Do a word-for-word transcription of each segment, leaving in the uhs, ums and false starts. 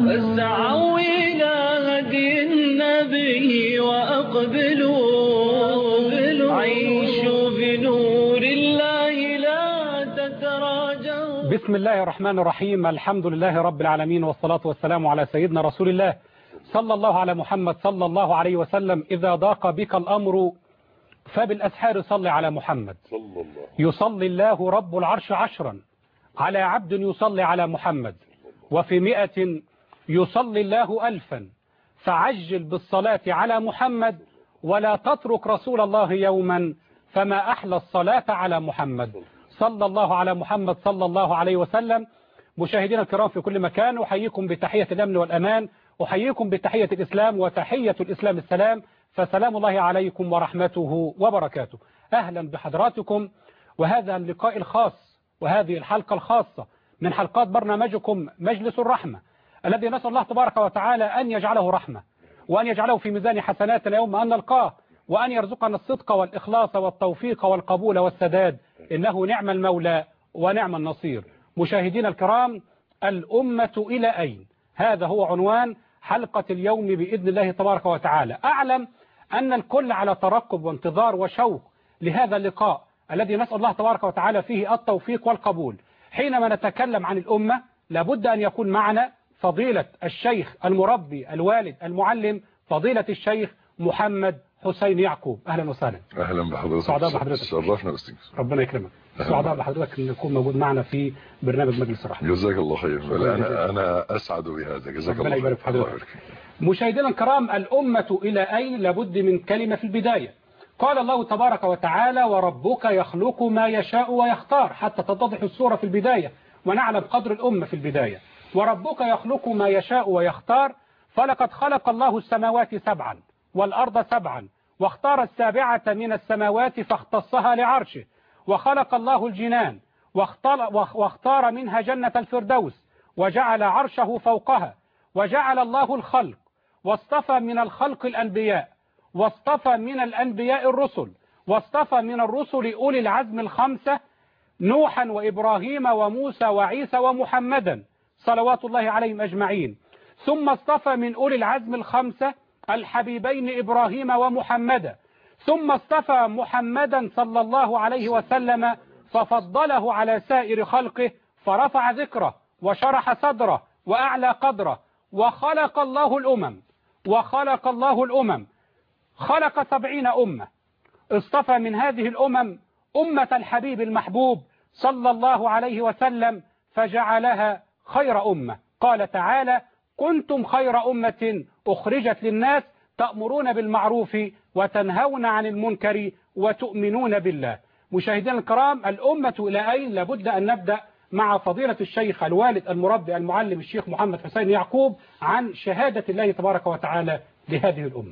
فاسعوا إلى هدي النبي وأقبلوا عيشوا بنور الله لا تتراجعوا. بسم الله الرحمن الرحيم. الحمد لله رب العالمين، والصلاة والسلام على سيدنا رسول الله صلى الله على محمد صلى الله عليه وسلم. إذا ضاق بك الأمر فبالأسحار صل على محمد. يصلي الله رب العرش عشرا على عبد يصلي على محمد، وفي مئة يصلي الله ألفا، فعجل بالصلاة على محمد ولا تترك رسول الله يوما، فما أحلى الصلاة على محمد صلى الله على محمد صلى الله عليه وسلم. مشاهدينا الكرام في كل مكان، أحييكم بتحية الأمن والأمان، أحييكم بتحية الإسلام، وتحية الإسلام السلام، فسلام الله عليكم ورحمته وبركاته. أهلا بحضراتكم، وهذا اللقاء الخاص وهذه الحلقة الخاصة من حلقات برنامجكم مجلس الرحمة، الذي نسأل الله تبارك وتعالى أن يجعله رحمة، وأن يجعله في ميزان حسناتنا يوم أن نلقاه، وأن يرزقنا الصدق والإخلاص والتوفيق والقبول والسداد، إنه نعم المولى ونعم النصير. مشاهدينا الكرام، الأمة إلى أين؟ هذا هو عنوان حلقة اليوم بإذن الله تبارك وتعالى. أعلم أن الكل على ترقب وانتظار وشوق لهذا اللقاء الذي نسأل الله تبارك وتعالى فيه التوفيق والقبول. حينما نتكلم عن الأمة لابد أن يكون معنا فضيلة الشيخ المربي الوالد المعلم فضيلة الشيخ محمد حسين يعقوب. أهلا وسهلا. أهلا بحضرتك. سعداء بحضرتك. شرفنا بس. ربنا يكرمك. سعداء بحضرتك أن يكون موجود معنا في برنامج مجلس الرحمة. جزاك الله خير. أنا أنا أسعد بهذا. جزاك الله. ربنا يبارك في حضرتك. مشاهدينا الكرام، الأمة إلى أين؟ لابد من كلمة في البداية. قال الله تبارك وتعالى: وربك يخلق ما يشاء ويختار، حتى تتضح الصورة في البداية ونعلم قدر الأمة في البداية. وربك يخلق ما يشاء ويختار، فلقد خلق الله السماوات سبعا والأرض سبعا، واختار السابعة من السماوات فاختصها لعرشه، وخلق الله الجنان واختار منها جنة الفردوس، وجعل عرشه فوقها، وجعل الله الخلق، واصطفى من الخلق الأنبياء، واصطفى من الأنبياء الرسل، واصطفى من الرسل أولي العزم الخمسة: نوحا وإبراهيم وموسى وعيسى ومحمدا صلوات الله عليهم أجمعين. ثم اصطفى من أولي العزم الخمسة الحبيبين إبراهيم ومحمدا. ثم اصطفى محمدا صلى الله عليه وسلم ففضله على سائر خلقه، فرفع ذكره وشرح صدره وأعلى قدره. وخلق الله الأمم وخلق الله الأمم خلق سبعين أمة، اصطفى من هذه الأمم أمة الحبيب المحبوب صلى الله عليه وسلم فجعلها خير أمة. قال تعالى: كنتم خير أمة أخرجت للناس تأمرون بالمعروف وتنهون عن المنكر وتؤمنون بالله. مشاهدينا الكرام، الأمة إلى أين؟ لابد أن نبدأ مع فضيلة الشيخ الوالد المربي المعلم الشيخ محمد حسين يعقوب عن شهادة الله تبارك وتعالى لهذه الأمة.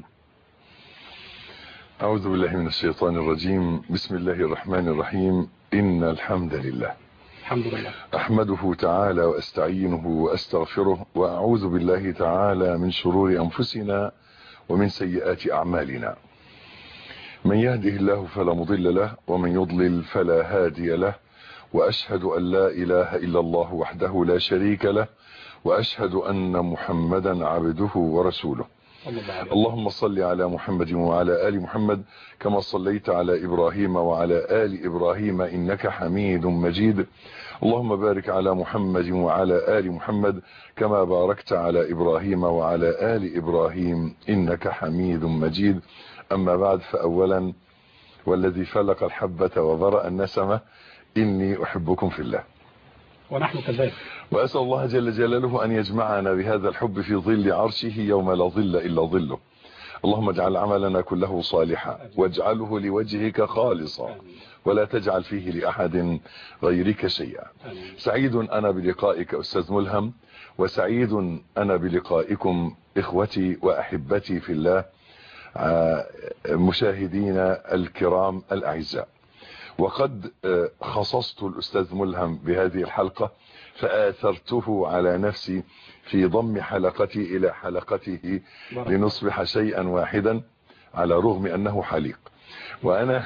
أعوذ بالله من الشيطان الرجيم. بسم الله الرحمن الرحيم. إن الحمد لله الحمد لله أحمده تعالى وأستعينه وأستغفره، وأعوذ بالله تعالى من شرور أنفسنا ومن سيئات أعمالنا. من يهده الله فلا مضل له، ومن يضلل فلا هادي له، وأشهد أن لا إله إلا الله وحده لا شريك له، وأشهد أن محمدا عبده ورسوله. اللهم صل على محمد وعلى آل محمد كما صليت على إبراهيم وعلى آل إبراهيم إنك حميد مجيد. اللهم بارك على محمد وعلى آل محمد كما باركت على إبراهيم وعلى آل إبراهيم إنك حميد مجيد. أما بعد، فأولا والذي فلق الحبة وبرأ النسمة، إني أحبكم في الله ونحن كذلك، وأسأل الله جل جلاله أن يجمعنا بهذا الحب في ظل عرشه يوم لا ظل إلا ظله. اللهم اجعل عملنا كله صالحا، واجعله لوجهك خالصا، ولا تجعل فيه لأحد غيرك شيئا. سعيد أنا بلقائك أستاذ ملهم، وسعيد أنا بلقائكم إخوتي وأحبتي في الله مشاهدينا الكرام الأعزاء. وقد خصصت الأستاذ ملهم بهذه الحلقة، فآثرته على نفسي في ضم حلقتي إلى حلقته لنصبح شيئا واحدا، على رغم أنه حليق. وأنا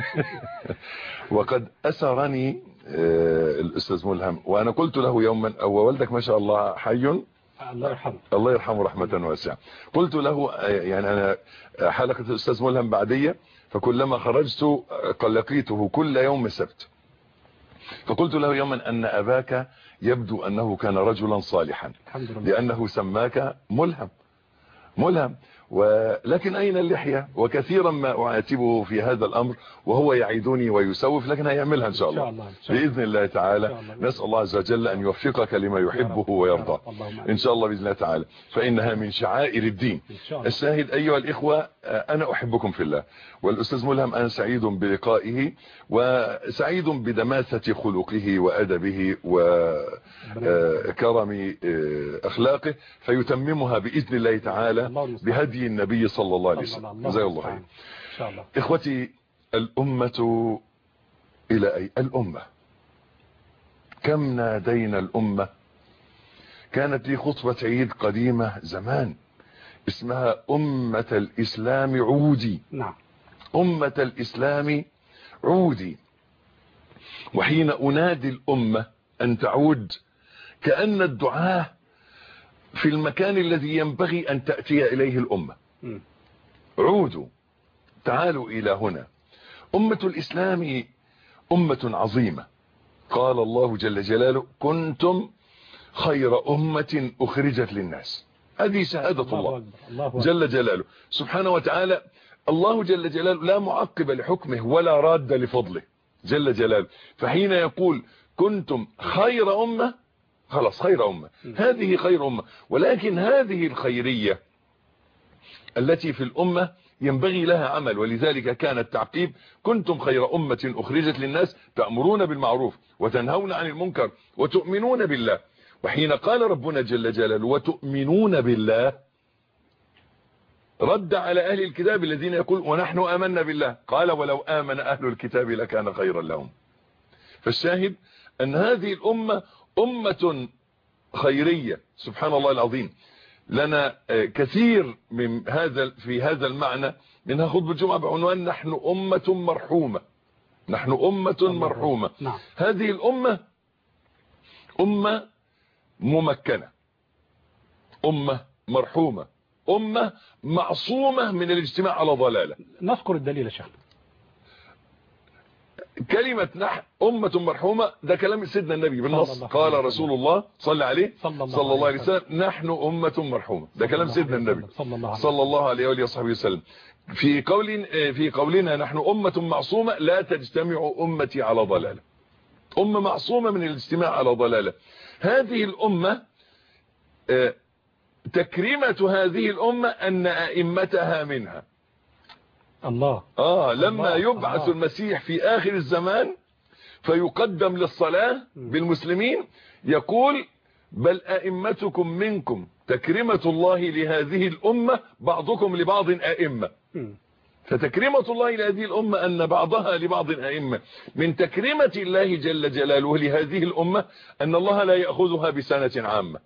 وقد أسرني الأستاذ ملهم، وأنا قلت له يوما: أو والدك ما شاء الله حي؟ الله يرحمه الله يرحمه رحمة واسعة. قلت له يعني أنا حلقة الأستاذ ملهم بعدية، فكلما خرجت لقيته كل يوم سبت، فقلت له يوما أن أباك يبدو أنه كان رجلا صالحا الحمد لله، لأنه سماك ملهم ملهم ولكن أين اللحية؟ وكثيرا ما أعاتبه في هذا الأمر وهو يعيدني ويسوف، لكن هيعملها إن شاء الله, إن شاء الله. بإذن الله تعالى. نسأل الله عز وجل أن يوفقك لما يحبه ويرضى إن شاء الله بإذن الله تعالى، فإنها من شعائر الدين. الشاهد أيها الإخوة، أنا أحبكم في الله، والأستاذ ملهم أنا سعيد بلقائه وسعيد بدماثة خلقه وأدبه وكرم أخلاقه، فيتممها بإذن الله تعالى بهدي النبي صلى الله عليه وسلم. جزاه الله خير. إخوتي، الأمة إلى أي الأمة، كم نادينا الأمة. كانت لي خطبة عيد قديمة زمان اسمها أمة الإسلام عودي. نعم. أمة الإسلام عودي. وحين أنادي الأمة أن تعود كأن الدعاء في المكان الذي ينبغي أن تأتي إليه الأمة. عودوا، تعالوا إلى هنا. أمة الإسلام أمة عظيمة. قال الله جل جلاله: كنتم خير أمة أخرجت للناس. هذه شهادة الله, الله جل جلاله سبحانه وتعالى. الله جل جلاله لا معقب لحكمه ولا راد لفضله جل جلاله، فحين يقول كنتم خير أمة، خلاص خير أمة، هذه خير أمة. ولكن هذه الخيرية التي في الأمة ينبغي لها عمل، ولذلك كان التعقيب: كنتم خير أمة أخرجت للناس تأمرون بالمعروف وتنهون عن المنكر وتؤمنون بالله. وحين قال ربنا جل جلاله وتؤمنون بالله، رد على أهل الكتاب الذين يقول ونحن آمنا بالله، قال ولو آمن أهل الكتاب لكان خيرا لهم. فالشاهد أن هذه الأمة أمة خيرية سبحان الله العظيم. لنا كثير من هذا في هذا المعنى، منها خطبة الجمعة بعنوان نحن أمة مرحومة. نحن أمة مرحومة. هذه الأمة أمة ممكنة، أمة مرحومة، أمة معصومة من الاجتماع على ضلالة. نذكر الدليل يا شيخ. كلمة نحن أمة مرحومة ده كلام سيدنا النبي بالنص، قال رسول الله صلى عليه صلى الله عليه وسلم نحن أمة مرحومة، ده كلام سيدنا النبي صلى الله عليه وآله وصحبه وسلم. في قول في قولنا نحن أمة معصومة لا تجتمع أمتي على ضلالة، أمة معصومة من الاجتماع على ضلالة. هذه الأمة تكريمة هذه الأمة أن أئمتها منها. الله آه لما الله يبعث الله. المسيح في آخر الزمان فيقدم للصلاة بالمسلمين، يقول بل أئمتكم منكم، تكريمة الله لهذه الأمة بعضكم لبعض أئمة. فتكريمة الله لهذه الأمة أن بعضها لبعض أئمة. من تكريمة الله جل جلاله لهذه الأمة أن الله لا يأخذها بسنة عامة،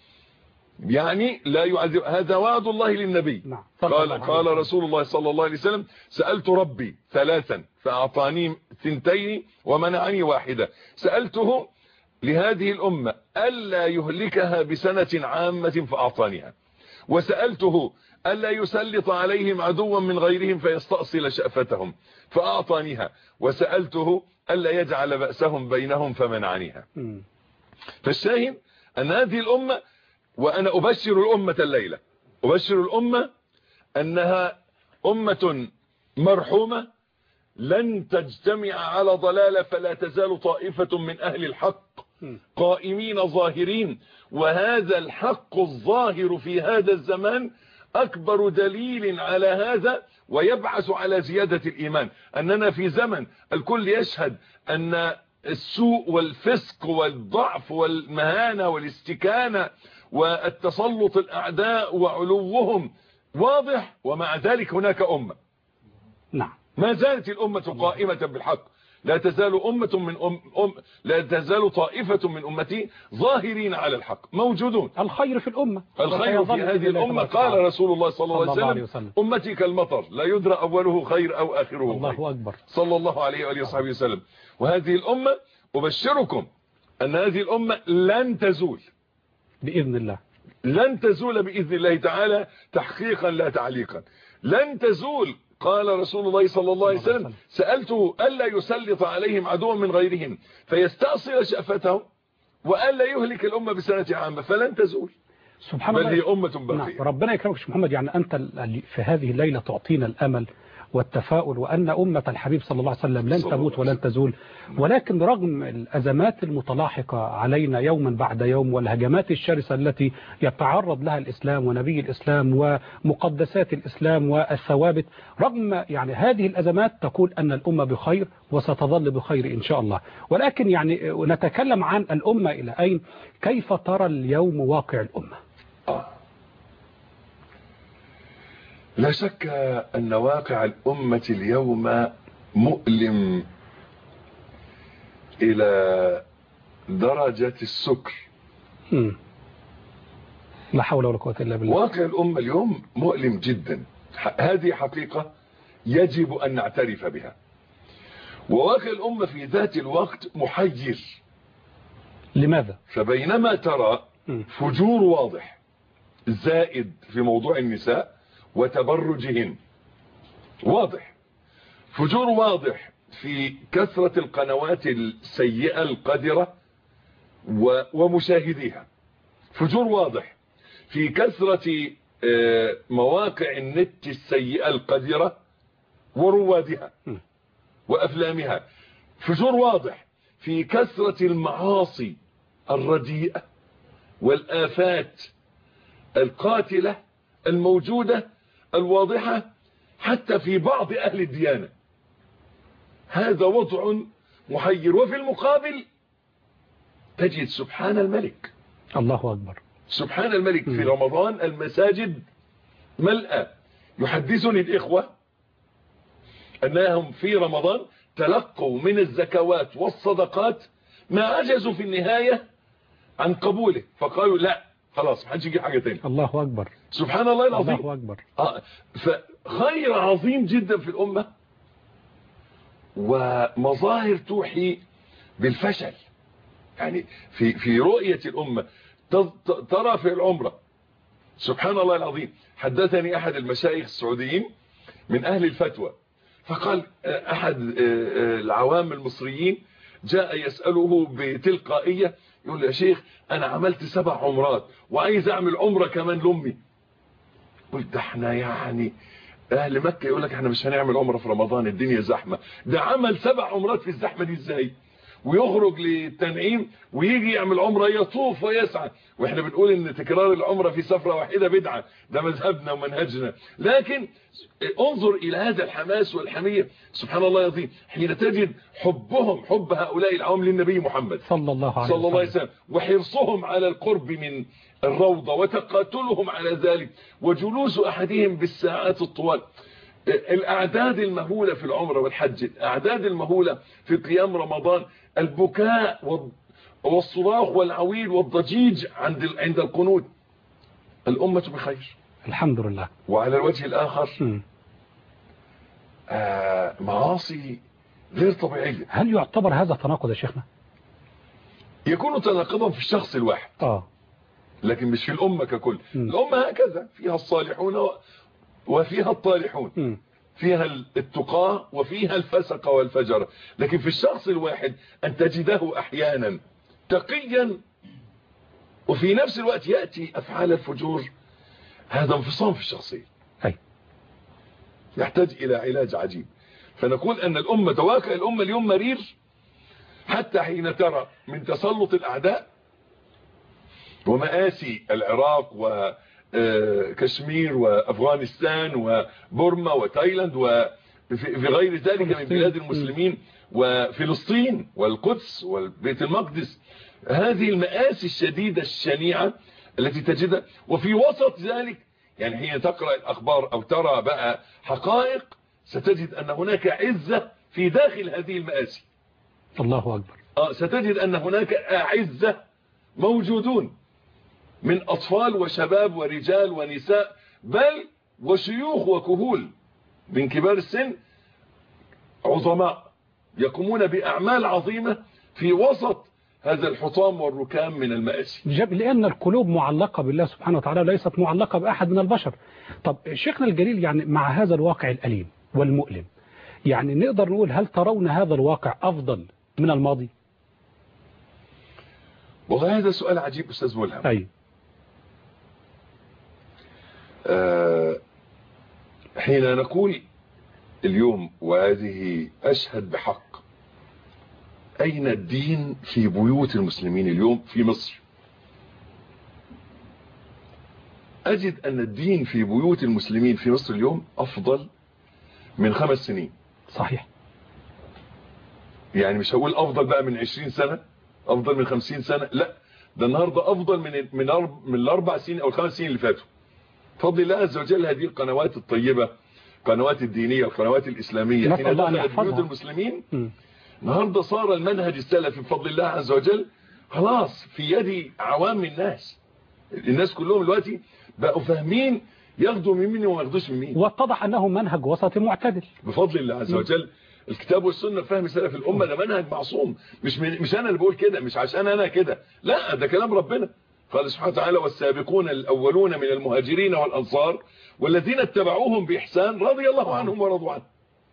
يعني لا يعذب. هذا وعد الله للنبي. قال قال رسول الله صلى الله عليه وسلم سألت ربي ثلاثا فأعطاني ثنتين ومنعني واحدة. سألته لهذه الأمة ألا يهلكها بسنة عامة فأعطانيها، وسألته ألا يسلط عليهم عدوا من غيرهم فيستأصل شأفتهم فأعطانيها، وسألته ألا يجعل بأسهم بينهم فمنعنيها. فالشاهد أن هذه الأمة، وأنا أبشر الأمة الليلة، أبشر الأمة أنها أمة مرحومة لن تجتمع على ضلالة، فلا تزال طائفة من أهل الحق قائمين ظاهرين. وهذا الحق الظاهر في هذا الزمان أكبر دليل على هذا ويبعث على زيادة الإيمان. أننا في زمن الكل يشهد أن السوء والفسق والضعف والمهانة والاستكانة والتسلط الأعداء وعلوهم واضح، ومع ذلك هناك أمة. نعم. ما زالت الأمة قائمة بالحق. لا تزال أمة من أم أم لا تزال طائفة من أمتي ظاهرين على الحق موجودون. الخير في الأمة، الخير في هذه الأمة. قال رسول الله صلى الله عليه وسلم أمتي كالمطر لا يدرى أوله خير أو آخره الله خير. أكبر. صلى الله عليه وآله وصحبه وسلم. وهذه الأمة أبشركم أن هذه الأمة لن تزول بإذن الله، لن تزول بإذن الله تعالى، تحقيقا لا تعليقا. لن تزول. قال رسول الله صلى الله عليه وسلم: سألته ألا يسلط عليهم عدوا من غيرهم فيستأصل شأفتهم وألا يهلك الأمة بسنة عامة، فلن تزول. سبحان بل الله. هي أمة باقية. نعم. ربنا يكرمك شيخ محمد، يعني أنت في هذه الليلة تعطينا الأمل والتفاؤل وأن أمة الحبيب صلى الله عليه وسلم لن تموت ولن تزول. ولكن رغم الأزمات المتلاحقة علينا يوما بعد يوم والهجمات الشرسة التي يتعرض لها الإسلام ونبي الإسلام ومقدسات الإسلام والثوابت، رغم يعني هذه الأزمات تقول أن الأمة بخير وستظل بخير إن شاء الله. ولكن يعني نتكلم عن الأمة إلى أين، كيف ترى اليوم واقع الأمة؟ آه. لا شك أن واقع الأمة اليوم مؤلم إلى درجة السكر. م. لا حول ولا قوة إلا بالله. واقع الأمة اليوم مؤلم جدا، هذه حقيقة يجب أن نعترف بها. وواقع الأمة في ذات الوقت محير. لماذا؟ فبينما ترى فجور واضح زائد في موضوع النساء وتبرجهن، واضح فجور واضح في كثرة القنوات السيئة القذرة ومشاهديها، فجور واضح في كثرة مواقع النت السيئة القذرة وروادها وأفلامها، فجور واضح في كثرة المعاصي الرديئة والآفات القاتلة الموجودة الواضحة حتى في بعض أهل الديانة. هذا وضع محير. وفي المقابل تجد سبحان الملك، الله أكبر، سبحان الملك في رمضان المساجد ملأى. يحدثني الإخوة أنهم في رمضان تلقوا من الزكوات والصدقات ما عجزوا في النهاية عن قبوله، فقالوا لا خلاص ما حدش يجي حاجة تاني. الله أكبر، سبحان الله العظيم. الله أكبر. آه فخير عظيم جدا في الأمة ومظاهر توحي بالفشل. يعني في في رؤية الأمة ترى في العمرة سبحان الله العظيم. حدثني أحد المشايخ السعوديين من أهل الفتوى فقال أحد العوام المصريين جاء يسأله بتلقائية، يقول له يا شيخ أنا عملت سبع عمرات وعايز أعمل عمرة كمان لأمي. قلت ده احنا يعني أهل مكة يقول لك احنا مش هنعمل عمرة في رمضان الدنيا زحمة، ده عمل سبع عمرات في الزحمة دي ازاي؟ ويخرج للتنعيم ويجي يعمل عمرة يطوف ويسعى. واحنا بنقول ان تكرار العمرة في سفرة واحدة بدعة، ده مذهبنا ومنهجنا. لكن انظر الى هذا الحماس والحمية سبحان الله العظيم حين تجد حبهم حب هؤلاء العوام للنبي محمد صلى الله عليه صلى الله عليه وسلم وحرصهم على القرب من الروضة وتقاتلهم على ذلك وجلوس احدهم بالساعات الطوال. الاعداد المهولة في العمرة والحج، الاعداد المهولة في قيام رمضان، البكاء والصراخ والعويل والضجيج عند عند القنوت. الأمة بخير الحمد لله. وعلى الوجه الآخر آه معاصي غير طبيعية. هل يعتبر هذا تناقض يا شيخنا؟ يكون تناقضا في الشخص الواحد آه. لكن مش في الأمة ككل. م. الأمة هكذا فيها الصالحون وفيها الطالحون، م. فيها التقى وفيها الفسق والفجر. لكن في الشخص الواحد أن تجده أحيانا تقيا وفي نفس الوقت يأتي أفعال الفجور. هذا انفصام في الشخصية أي. يحتاج إلى علاج عجيب. فنقول أن الأمة واقع الأمة اليوم مرير حتى حين ترى من تسلط الأعداء ومآسي العراق وكشمير وأفغانستان وبورما وتايلاند وفي غير ذلك من بلاد المسلمين وفلسطين والقدس والبيت المقدس. هذه المآسي الشديدة الشنيعة التي تجدها. وفي وسط ذلك يعني حين تقرأ الأخبار أو ترى بقى حقائق ستجد أن هناك عزة في داخل هذه المآسي. الله أكبر. آه ستجد أن هناك أعزة موجودون من أطفال وشباب ورجال ونساء بل وشيوخ وكهول من كبار السن عظماء يقومون بأعمال عظيمة في وسط هذا الحطام والركام من المآسي. لأن القلوب معلقة بالله سبحانه وتعالى وليست معلقة بأحد من البشر. طب شيخنا الجليل، يعني مع هذا الواقع الأليم والمؤلم، يعني نقدر نقول هل ترون هذا الواقع أفضل من الماضي؟ والله هذا سؤال عجيب أستاذ ملهم. أي آه حين نقول اليوم، وهذه أشهد بحق، أين الدين في بيوت المسلمين اليوم في مصر؟ أجد أن الدين في بيوت المسلمين في مصر اليوم أفضل من خمس سنين. صحيح. يعني مش هقول أفضل بقى من عشرين سنة، أفضل من خمسين سنة، لا، ده النهاردة أفضل من من من الأربع سنين أو الخمس سنين اللي فاتوا. فضل الله عز وجل هذه القنوات الطيبة، القنوات الدينية، القنوات الإسلامية، حين دخلت بيوت المسلمين م. النهاردة صار المنهج السلفي بفضل الله عز وجل خلاص في يد عوام الناس. الناس كلهم دلوقتي بقوا فاهمين ياخدوا من مين وما ياخدوش من مين، واتضح انه منهج وسطي معتدل بفضل الله عز وجل. الكتاب والسنه فهم سلف الامه، ده منهج معصوم، مش مش انا اللي بقول كده، مش عشان انا كده، لا، ده كلام ربنا. قال سبحانه وتعالى: والسابقون الاولون من المهاجرين والانصار والذين اتبعوهم باحسان رضي الله عنهم ورضوا عنه.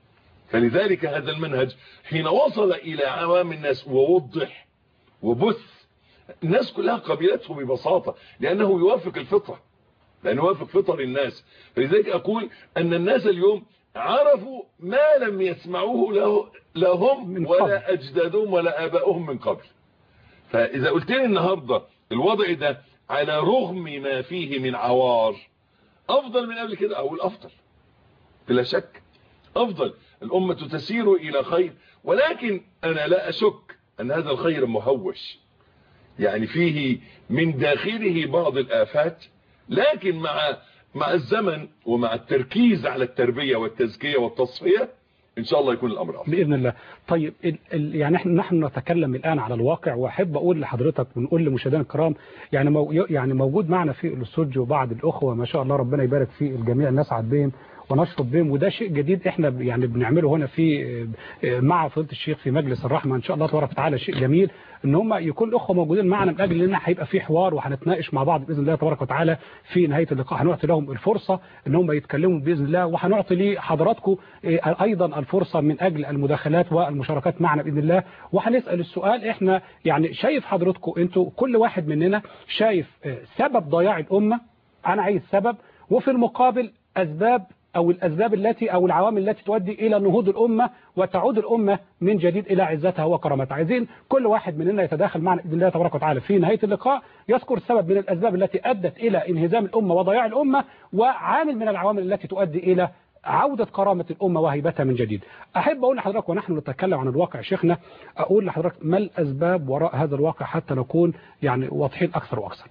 فلذلك هذا المنهج حين وصل الى عوام الناس ووضح وبث، الناس كلها قبلته ببساطه، لانه يوافق الفطره، لانه يوافق فطر الناس. فلذلك اقول ان الناس اليوم عرفوا ما لم يسمعوه له لهم ولا أجدادهم ولا آبائهم من قبل. فإذا قلت لي النهاردة الوضع ده على رغم ما فيه من عوار أفضل من قبل كده، أقول أفضل بلا شك، أفضل. الأمة تسير إلى خير، ولكن أنا لا أشك أن هذا الخير مهوش، يعني فيه من داخله بعض الآفات، لكن مع مع الزمن ومع التركيز على التربية والتزكية والتصفية إن شاء الله يكون الأمر أفضل بإذن الله. طيب ال ال يعني نحن نحن نتكلم الآن على الواقع، وأحب أقول لحضرتك ونقول لمشاهدينا الكرام، يعني مو يعني موجود معنا في الاستوديو بعض الأخوة ما شاء الله ربنا يبارك في الجميع، نسعد بهم ونشرب بهم، وده شيء جديد احنا يعني بنعمله هنا في مع فضيلة الشيخ في مجلس الرحمة ان شاء الله تبارك وتعالى. شيء جميل ان هم يكون الاخوه موجودين معنا من اجل ان هيبقى في حوار وهنتناقش مع بعض باذن الله تبارك وتعالى في نهايه اللقاء. هنعطي لهم الفرصه ان هم يتكلموا باذن الله، وهنعطي لحضراتكم ايضا الفرصه من اجل المداخلات والمشاركات معنا باذن الله. وهنسال السؤال، احنا يعني شايف حضراتكم انتوا كل واحد مننا شايف سبب ضياع الامه، انا عايز سبب، وفي المقابل اسباب أو الأسباب التي أو العوامل التي تؤدي إلى نهوض الأمة وتعود الأمة من جديد إلى عزتها وكرامتها. عايزين كل واحد مننا يتداخل معنا بإذن الله تبارك وتعالى في نهاية اللقاء يذكر سبب من الأسباب التي أدت إلى انهزام الأمة وضياع الأمة، وعامل من العوامل التي تؤدي إلى عودة كرامة الأمة وهيبتها من جديد. أحب أقول لحضرتك ونحن نتكلم عن الواقع شيخنا، أقول لحضرتك ما الأسباب وراء هذا الواقع حتى نكون يعني واضحين أكثر وأكثر.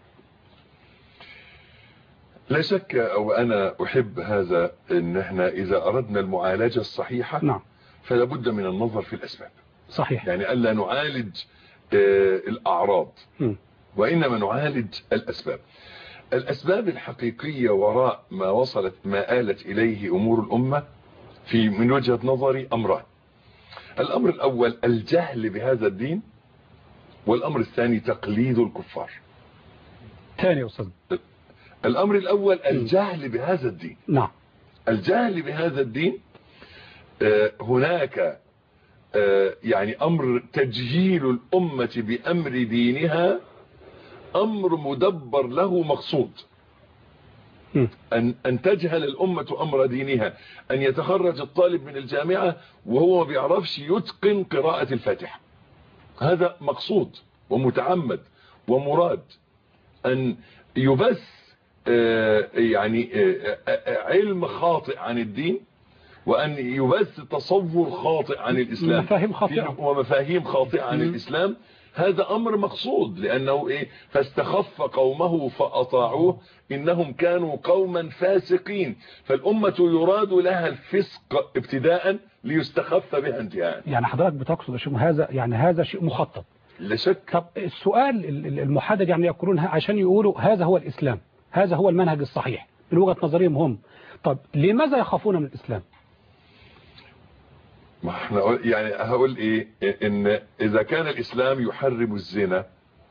لا شك، أو أنا أحب هذا، إن احنا إذا أردنا المعالجة الصحيحة نعم فلا بد من النظر في الأسباب. صحيح. يعني ألا نعالج آه الأعراض م. وإنما نعالج الأسباب. الأسباب الحقيقية وراء ما وصلت ما آلت إليه أمور الأمة في من وجهة نظري أمران. الأمر الأول الجهل بهذا الدين، والأمر الثاني تقليد الكفار. ثاني يا أستاذ. الأمر الأول الجهل بهذا الدين. نعم. الجهل بهذا الدين، آه هناك آه يعني أمر تجهيل الأمة بأمر دينها أمر مدبر له مقصود. أن, أن تجهل الأمة أمر دينها، أن يتخرج الطالب من الجامعة وهو ما بيعرفش يتقن قراءة الفاتحة، هذا مقصود ومتعمد ومراد. أن يبث يعني علم خاطئ عن الدين، وأن يبث تصور خاطئ عن الإسلام مفاهيم خاطئة ومفاهيم خاطئة عن الإسلام، هذا أمر مقصود. لأنه إيه؟ فاستخف قومه فأطاعوه إنهم كانوا قوما فاسقين. فالأمة يراد لها الفسق ابتداء ليستخف بها انتهاء. يعني حضرتك بتقصد شيء هذا، يعني هذا شيء مخطط. لا شك. طب السؤال المحدد، يعني يقولون عشان يقولوا هذا هو الإسلام، هذا هو المنهج الصحيح من وجهة نظرهم هم، طب لماذا يخافون من الإسلام؟ ما احنا يعني هقول ايه، ان اذا كان الاسلام يحرم الزنا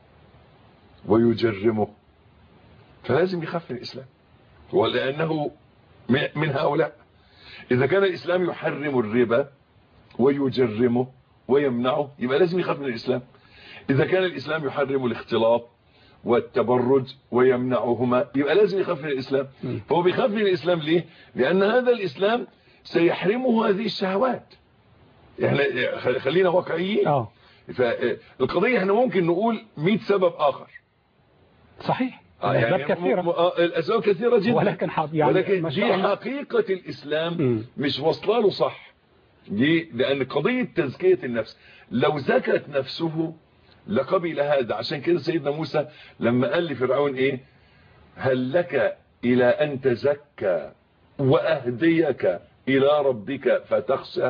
ويجرمه فلازم يخاف من الاسلام، ولانه من هؤلاء. اذا كان الاسلام يحرم الربا ويجرمه ويمنعه يبقى لازم يخاف من الاسلام. اذا كان الاسلام يحرم الاختلاط والتبرج ويمنعهما يبقى لازم يخاف من الاسلام. فهو بيخاف من الاسلام ليه؟ لان هذا الاسلام سيحرمه هذه الشهوات. احنا خلينا واقعيين. اه فالقضيه احنا ممكن نقول مئة سبب اخر. صحيح، الاسباب يعني كثيره، الاسباب كثيره جدا، ولكن يعني ولكن دي حقيقه الاسلام م. مش واصله له صح. دي لان قضيه تزكيه النفس، لو زكت نفسه لقبل هذا. عشان كده سيدنا موسى لما قال لفرعون ايه، هل لك الى ان تزكى واهديك الى ربك فتخشى.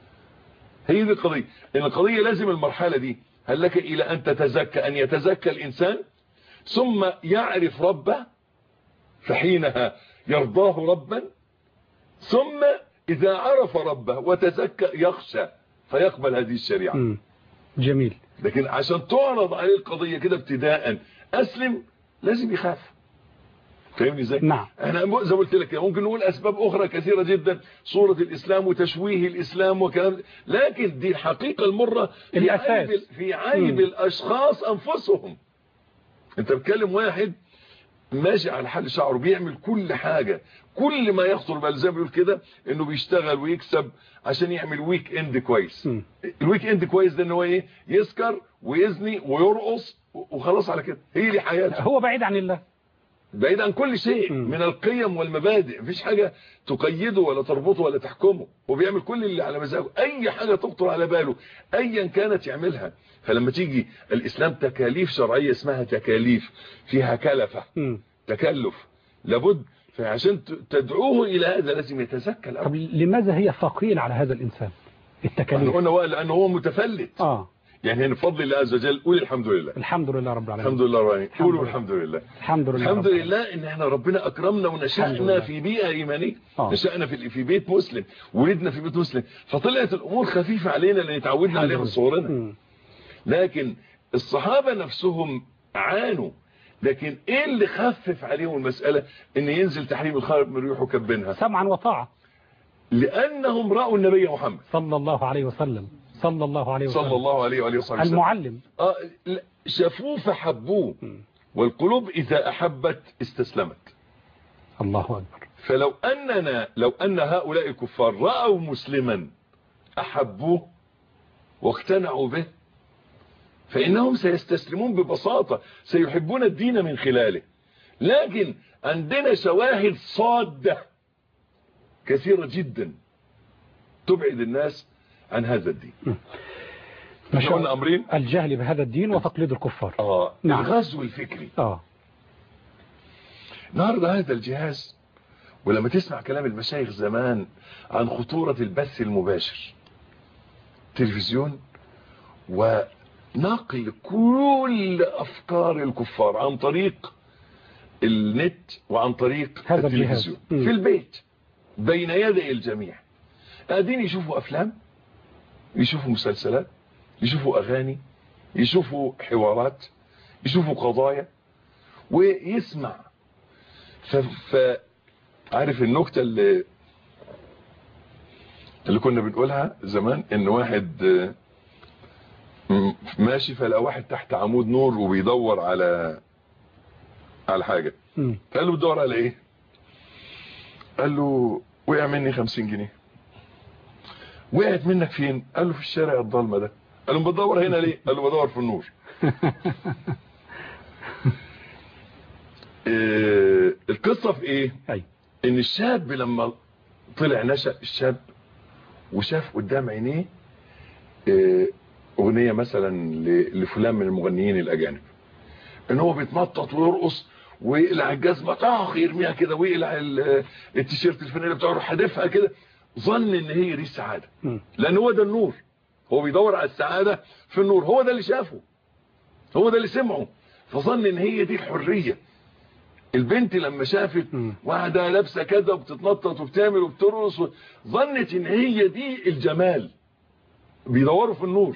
هي دي القضيه، ان القضيه لازم المرحله دي، هل لك الى ان تتزكى، ان يتزكى الانسان ثم يعرف ربه فحينها يرضاه ربا، ثم اذا عرف ربه وتزكى يخشى فيقبل هذه الشريعه. م. جميل. لكن عشان تعرض عليه القضيه كده ابتداء اسلم لازم يخاف. فاهمني ازاي؟ نعم. احنا زي ما قلت لك ممكن نقول اسباب اخرى كثيره جدا، صوره الاسلام وتشويه الاسلام وكلام، لكن دي الحقيقه المره في عيب في عيب الاشخاص انفسهم. انت بتكلم واحد ماشي على حل شعره بيعمل كل حاجه، كل ما يخطر بال زي ما بيقول كده انه بيشتغل ويكسب عشان يعمل ويك اند كويس. م. الويك اند كويس ده ان هو ايه، يسكر ويزني ويرقص وخلاص على كده، هي دي حياته. هو بعيد عن الله، بعيد عن كل شيء م. من القيم والمبادئ، مفيش حاجه تقيده ولا تربطه ولا تحكمه، وبيعمل كل اللي على مزاجه، اي حاجه تخطر على باله ايا كانت يعملها. فلما تيجي الاسلام تكاليف شرعيه اسمها تكاليف فيها كلفه م. تكلف لابد، فعشان تدعوه الى هذا لازم يتزكى الأمر. طب لماذا هي ثقيل على هذا الانسان التكاليف؟ قلنا لانه هو متفلت. اه يعني هنا بفضل الله عز وجل قول الحمد لله. الحمد لله رب العالمين. الحمد لله رب العالمين. قولوا الحمد لله. الحمد لله. الحمد لله ان احنا ربنا اكرمنا ونشأنا في بيئه ايمانيه. آه. نشأنا في في بيت مسلم، ولدنا في بيت مسلم، فطلعت الامور خفيفه علينا لان اتعودنا عليها من صغرنا. لكن الصحابه نفسهم عانوا، لكن ايه اللي خفف عليهم المساله؟ ان ينزل تحريم الخارج من ريحه كبنها سمعا وطاعه، لانهم راوا النبي محمد صلى الله عليه وسلم صلى الله عليه وسلم صلى الله عليه وآله وسلم المعلم. اه شافوه فحبوه، والقلوب اذا احبت استسلمت. الله اكبر. فلو اننا لو ان هؤلاء الكفار راوا مسلما احبوه واقتنعوا به فانهم سيستسلمون ببساطه، سيحبون الدين من خلاله. لكن عندنا شواهد صاده كثيره جدا تبعد الناس عن هذا الدين. مش قلنا امرين، الجهل بهذا الدين وتقليد الكفار. اه نعم. الغزو الفكري. اه النهارده هذا الجهاز، ولما تسمع كلام المشايخ زمان عن خطورة البث المباشر، تلفزيون ونقل كل افكار الكفار عن طريق النت وعن طريق هذا التلفزيون في البيت بين يدي الجميع، قاعدين يشوفوا افلام، يشوفوا مسلسلات، يشوفوا اغاني، يشوفوا حوارات، يشوفوا قضايا ويسمع. ف... ف... عارف النكتة اللي اللي كنا بنقولها زمان، ان واحد ماشي فلقى واحد تحت عمود نور وبيدور على على حاجة، قال له بتدور على ايه؟ قال له وقع مني خمسين جنيه. وقعت منك فين؟ قال له في الشارع الضلمة ده. قال له بدور هنا ليه؟ قال له بدور في النور. إيه القصة في ايه؟ أي. ان الشاب لما طلع نشأ الشاب وشاف قدام عينيه إيه اغنية مثلا لفلان من المغنيين الاجانب، ان هو بيتنطط ويرقص ويقلع الجزمة طاخ يرميها كده ويقلع التيشيرت الفانيلا بتاعه يروح حادفها كده، ظن ان هي دي السعادة، لان هو ده النور، هو بيدور على السعادة في النور، هو ده اللي شافه، هو ده اللي سمعه، فظن ان هي دي الحرية. البنت لما شافت واحدة لابسة كده وبتتنطط وبتعمل وبترقص ظنت ان هي دي الجمال، بيدوروا في النور،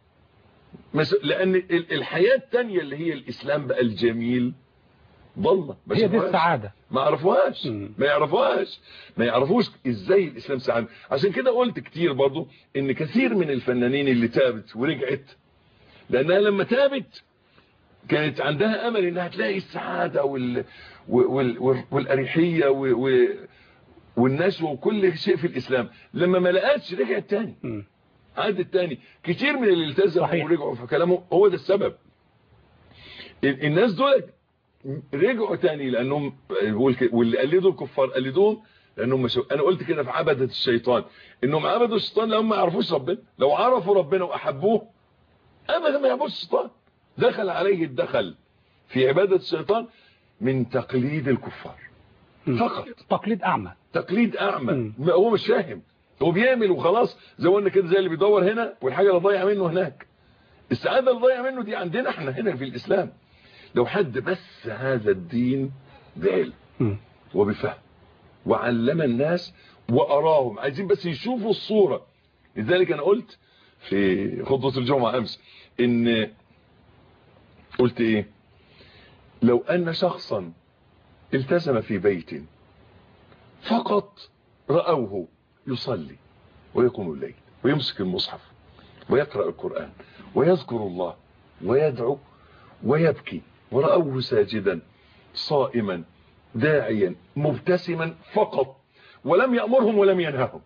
لان الحياة التانية اللي هي الاسلام بقى الجميل ضلة، هي دي السعادة، ما عرفوهاش، ما يعرفوهاش ما يعرفوش ازاي الاسلام سعادة. عشان كده قلت كتير برضو ان كثير من الفنانين اللي تابت ورجعت، لانها لما تابت كانت عندها امل انها تلاقي السعادة وال... وال... والاريحية و... والنشوة وكل شيء في الاسلام. لما ما لقاتش رجعت تاني، عادت تاني. كتير من اللي التزموا ورجعوا في كلامه هو ده السبب. الناس دول رجعوا تاني لانهم، واللي قلدوا الكفار قلدوهم لانهم مشو... انا قلت كده في عبدة الشيطان، انهم عبدوا الشيطان لو ما يعرفوش ربنا. لو عرفوا ربنا واحبوه ابدا ما يعبدوش الشيطان. دخل عليه الدخل في عبادة الشيطان من تقليد الكفار فقط، تقليد اعمى، تقليد اعمى. هو مش فاهم، هو بيعمل وخلاص، زي ما قلنا كده، زي اللي بيدور هنا والحاجه اللي ضايعه منه هناك. السعاده اللي ضايعه منه دي عندنا احنا هنا في الاسلام. لو حد بس هذا الدين بعلم وبفهم وعلم الناس واراهم، عايزين بس يشوفوا الصوره. لذلك انا قلت في خطبه الجمعه امس ان قلت ايه، لو ان شخصا التزم في بيت فقط رأوه يصلي ويقوم الليل ويمسك المصحف ويقرأ القرآن ويذكر الله ويدعو ويبكي، ورأوه ساجدا صائما داعيا مبتسما فقط، ولم يأمرهم ولم ينههم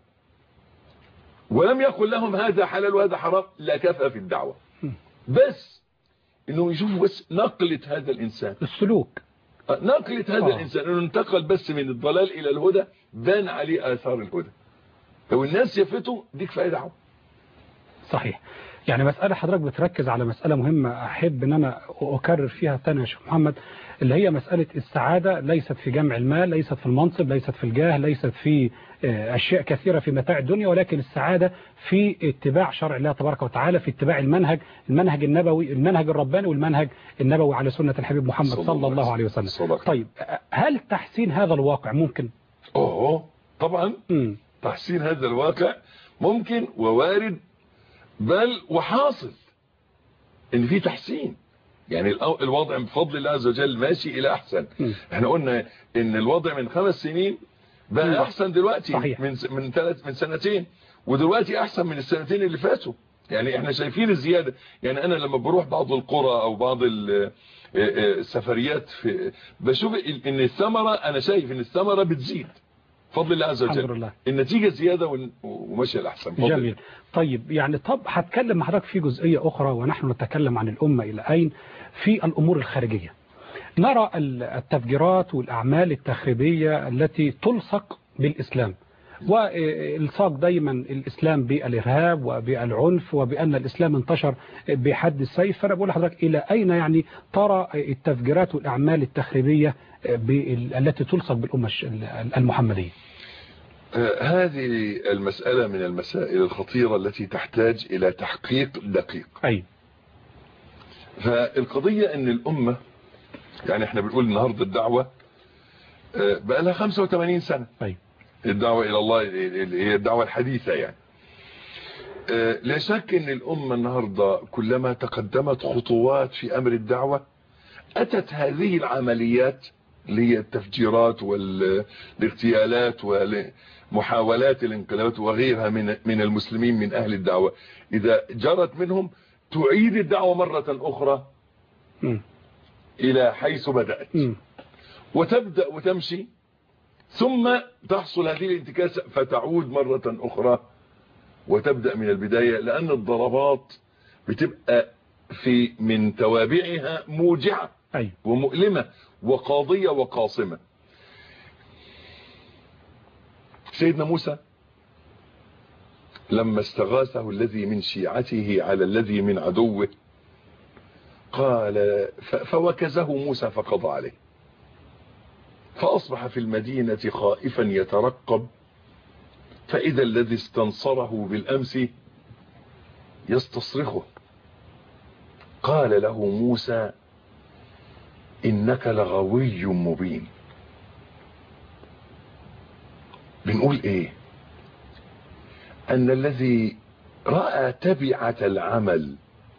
ولم يقل لهم هذا حلال وهذا حرام، لا كفى في الدعوة. بس انه يشوفوا بس نقلة هذا الانسان، السلوك، نقلة هذا آه. الانسان انه انتقل بس من الضلال الى الهدى، بان عليه اثار الهدى. لو الناس شافته دي كفايه دعوه. صحيح. يعني مسألة حضرتك بتركز على مسألة مهمة أحب أن أنا أكرر فيها ثاني يا شيخ محمد، اللي هي مسألة السعادة ليست في جمع المال، ليست في المنصب، ليست في الجاه، ليست في أشياء كثيرة في متاع الدنيا، ولكن السعادة في اتباع شرع الله تبارك وتعالى، في اتباع المنهج المنهج النبوي، المنهج الرباني والمنهج النبوي على سنة الحبيب محمد صلى, صلى الله عليه وسلم. صدق. طيب هل تحسين هذا الواقع ممكن؟ أوه طبعا. م. تحسين هذا الواقع ممكن ووارد، بل وحاصل ان في تحسين. يعني الوضع بفضل الله عز وجل ماشي الى احسن. م. احنا قلنا ان الوضع من خمس سنين بقى م. احسن دلوقتي. صحيح. من من ثلاث من سنتين، ودلوقتي احسن من السنتين اللي فاتوا. يعني احنا شايفين الزياده. يعني انا لما بروح بعض القرى او بعض السفريات في بشوف ان الثمره، انا شايف ان الثمره بتزيد بفضل الله عز وجل. الحمد لله. النتيجه زياده وماشيه الاحسن. جميل. طيب يعني طب هتكلم مع حضرتك في جزئيه اخرى، ونحن نتكلم عن الامه الى اين في الامور الخارجيه. نرى التفجيرات والاعمال التخريبيه التي تلصق بالاسلام، والصاق دايما الاسلام بالارهاب وبالعنف وبان الاسلام انتشر بحد السيف. فانا بقول لحضرتك الى اين يعني ترى التفجيرات والاعمال التخريبيه التي تلصق بالامه المحمديه؟ هذه المسألة من المسائل الخطيرة التي تحتاج إلى تحقيق دقيق. أي. فالقضية أن الأمة، يعني احنا بنقول النهاردة الدعوة بقى لها خمسة وثمانين سنة. أي. الدعوة إلى الله هي الدعوة الحديثة. يعني لا شك أن الأمة النهاردة كلما تقدمت خطوات في أمر الدعوة أتت هذه العمليات اللي هي التفجيرات والاغتيالات ومحاولات الانقلابات وغيرها من من المسلمين من أهل الدعوة، إذا جرت منهم تعيد الدعوة مرة أخرى م. إلى حيث بدأت م. وتبدأ وتمشي، ثم تحصل هذه الانتكاسة فتعود مرة أخرى وتبدأ من البداية، لأن الضربات بتبقى في من توابعها موجعة أي. ومؤلمة وقاضية وقاصمة. سيدنا موسى لما استغاثه الذي من شيعته على الذي من عدوه قال فوكزه موسى فقضى عليه، فأصبح في المدينة خائفا يترقب، فإذا الذي استنصره بالأمس يستصرخه. قال له موسى إنك لغوي مبين. بنقول إيه؟ أن الذي رأى تبعة العمل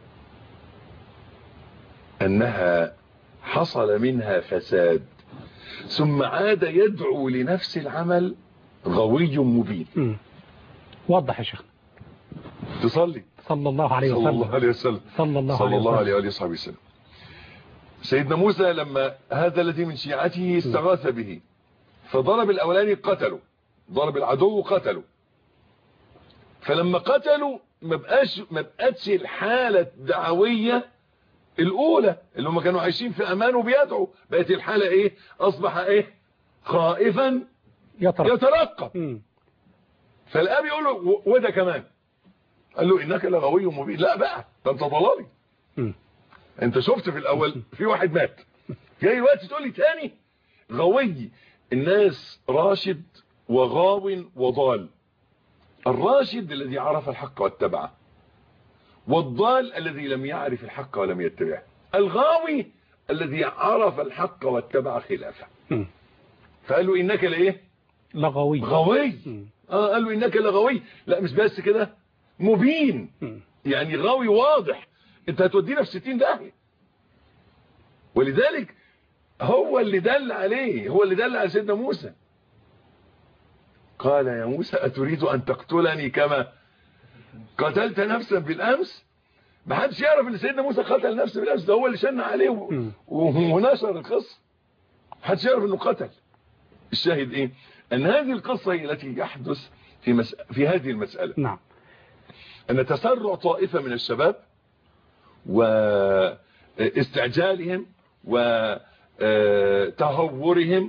أنها حصل منها فساد ثم عاد يدعو لنفس العمل، غوي مبين. مم. وضح يا شيخ. تصلي صلى الله عليه وسلم صلى الله عليه وسلم صلى الله, صلى الله عليه وسلم. وآله وسلم. سيدنا موسى لما هذا الذي من شيعته استغاث به فضرب الأولاني قتله، ضرب العدو قتله، فلما قتلوا ما بقاش ما بقتش الحالة الدعوية الأولى اللي هم كانوا عايشين في أمان وبيدعوا، بقت الحالة إيه؟ أصبح إيه؟ خائفا يترقب, يترقب. فالأب يقول له وده كمان، قال له إنك لغوي مبين. لا بقى ده أنت ضلالي، أنت شفت في الأول في واحد مات، جاي الوقت تقول لي تاني غوي. الناس راشد وغاو وضال. الراشد الذي عرف الحق واتبعه، والضال الذي لم يعرف الحق ولم يتبعه. الغاوي الذي عرف الحق واتبع خلافه. فقال له إنك لإيه؟ لغوي. غوي. آه قال له إنك لغوي. لا مش بس كده، مبين. يعني غاوي واضح، انت هتودينا في ستين داهية. ولذلك هو اللي دل عليه، هو اللي دل على سيدنا موسى. قال يا موسى أتريد أن تقتلني كما قتلت نفسا بالأمس؟ ما حدش يعرف ان سيدنا موسى قتل نفسه بالأمس، ده هو اللي شن عليه ونشر القصة. ما حدش يعرف انه قتل. الشاهد ايه؟ ان هذه القصة هي التي يحدث في, مس... في هذه المسألة. نعم. ان تسرع طائفة من الشباب واستعجالهم وتهورهم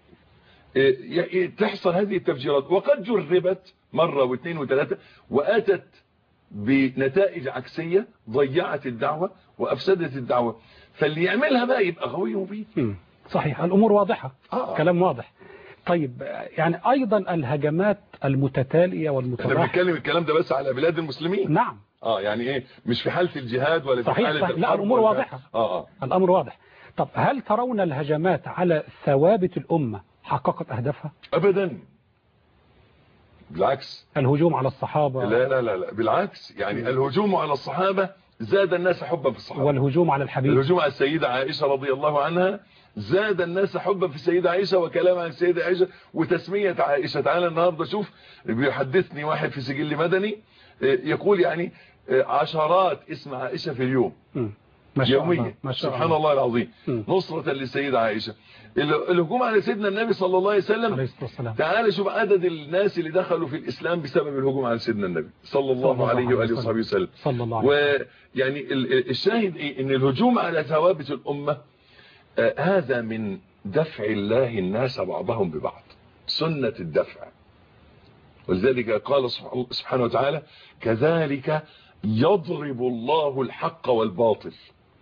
تحصل هذه التفجيرات، وقد جربت مرة واثنين وثلاثة وآتت بنتائج عكسية، ضيعت الدعوة وأفسدت الدعوة. فاللي يعملها بقى يبقى غوي مبين. صحيح، الأمور واضحة. آه. كلام واضح. طيب يعني أيضا الهجمات المتتالية والمتراحة، احنا بنتكلم الكلام ده بس على بلاد المسلمين. نعم. اه يعني ايه، مش في حالة الجهاد ولا في حالة الحرب. لا الأمور واضحة. اه اه الأمر واضح. طب هل ترون الهجمات على ثوابت الأمة حققت أهدافها؟ أبدا، بالعكس. الهجوم على الصحابة. لا لا لا, لا. بالعكس، يعني الهجوم على الصحابة زاد الناس حبا في الصحابة. والهجوم على الحبيب، الهجوم على السيدة عائشة رضي الله عنها زاد الناس حبا في السيدة عائشة وكلام عن السيدة عائشة وتسمية عائشة. تعالى النهاردة شوف، بيحدثني واحد في سجل مدني يقول يعني عشرات اسم عائشة في اليوم يوميا. سبحان الله, الله العظيم. م. نصرة للسيدة عائشة. الهجوم على سيدنا النبي صلى الله عليه وسلم، تعال شوف عدد الناس اللي دخلوا في الإسلام بسبب الهجوم على سيدنا النبي صلى الله, الله عليه وآله وصحبه وسلم. ويعني الشاهد إيه؟ إن الهجوم على ثوابت الأمة آه هذا من دفع الله الناس بعضهم ببعض، سنة الدفع. ولذلك قال سبحانه وتعالى كذلك يضرب الله الحق والباطل.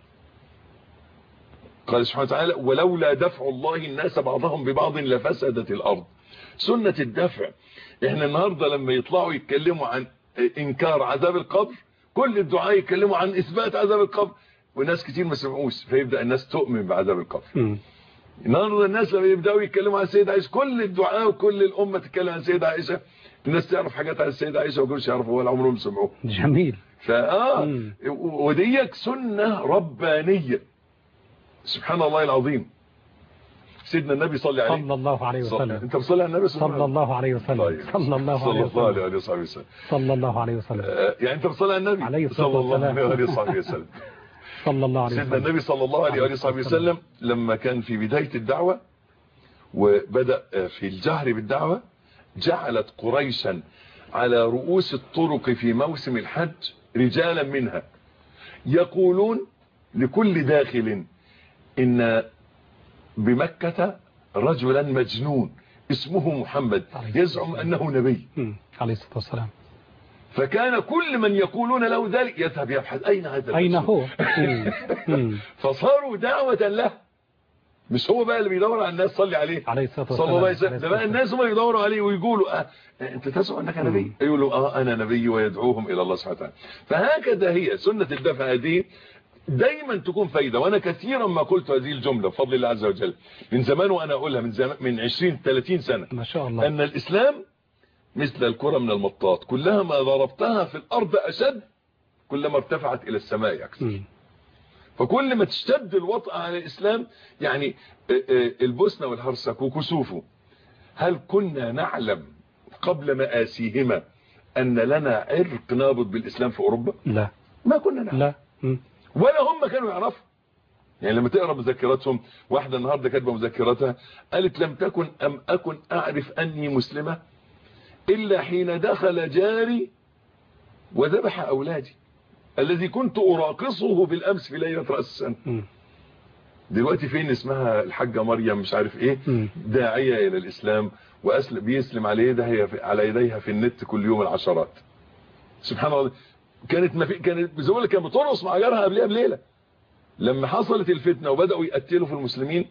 قال سبحانه وتعالى ولولا دفع الله الناس بعضهم ببعض لفسدت الأرض. سنة الدفع. احنا النهاردة لما يطلعوا يتكلموا عن انكار عذاب القبر، كل الدعاء يتكلموا عن اثبات عذاب القبر، وناس كتير ما سمعوش، فيبدأ الناس تؤمن بعذاب القبر. النهاردة الناس لما يبدأوا يتكلموا عن السيدة عائشة، كل الدعاء وكل الأمة تتكلم عن السيدة عائشة، الناس تعرف حاجات عن السيدة عائشة وكلش يعرفوا ولا عمرهم سمعوه. جميل. فآه وديك سنة ربانية. سبحان الله العظيم. سيدنا النبي صلى عليه صلى الله عليه وسلم. انت بتصلي على النبي صلى الله عليه وسلم. طيب. صلى الله صلى عليه الله عليه وسلم. وسلم. صلى الله عليه وسلم. يعني انت بتصلي على النبي عليه صلى الله عليه وسلم. صلى الله عليه وسلم. سيدنا النبي صلى الله عليه وسلم لما كان في بداية الدعوة وبدأ في الجهر بالدعوة، جعلت قريشا على رؤوس الطرق في موسم الحج رجالا منها يقولون لكل داخل إن بمكة رجلا مجنون اسمه محمد يزعم أنه نبي عليه الصلاة والسلام. فكان كل من يقولون له ذلك يذهب يبحث أين هذا أين هو. فصاروا دعوة له، مش هو بقى اللي بيدور على الناس صلي عليه عليه الصلاة والسلام. صلى الله عليه وسلم. ده بقى الناس هم يدوروا عليه ويقولوا آه انت تزعم انك نبي، يقولوا اه انا نبي ويدعوهم الى الله سبحانه وتعالى. فهكذا هي سنة الدفع هذه دايما تكون فايدة. وانا كثيرا ما قلت هذه الجملة بفضل الله عز وجل من زمان، وانا اقولها من زمان من عشرين ثلاثين سنة ما شاء الله، ان الاسلام مثل الكرة من المطاط، كلما ضربتها في الأرض أشد كلما ارتفعت إلى السماء أكثر. م. فكل ما تشتد الوطأ على الإسلام، يعني البوسنة والهرسك وكسوفه، هل كنا نعلم قبل مآسيهما أن لنا عرق نابض بالإسلام في أوروبا؟ لا، ما كنا نعلم. لا. م. ولا هم كانوا يعرفوا. يعني لما تقرأ مذكراتهم، واحدة النهاردة كاتبة مذكراتها قالت لم تكن أم أكن أعرف أني مسلمة إلا حين دخل جاري وذبح أولادي الذي كنت أراقصه بالأمس في ليلة رأس السنة. دلوقتي فين اسمها الحاجة مريم مش عارف ايه، داعية إلى الإسلام وأسلم بيسلم على يدها على يديها في النت كل يوم العشرات. سبحان الله. كانت ما في كانت بزول كانت بترقص مع جارها قبلها بليلة. لما حصلت الفتنة وبدأوا يقتلوا في المسلمين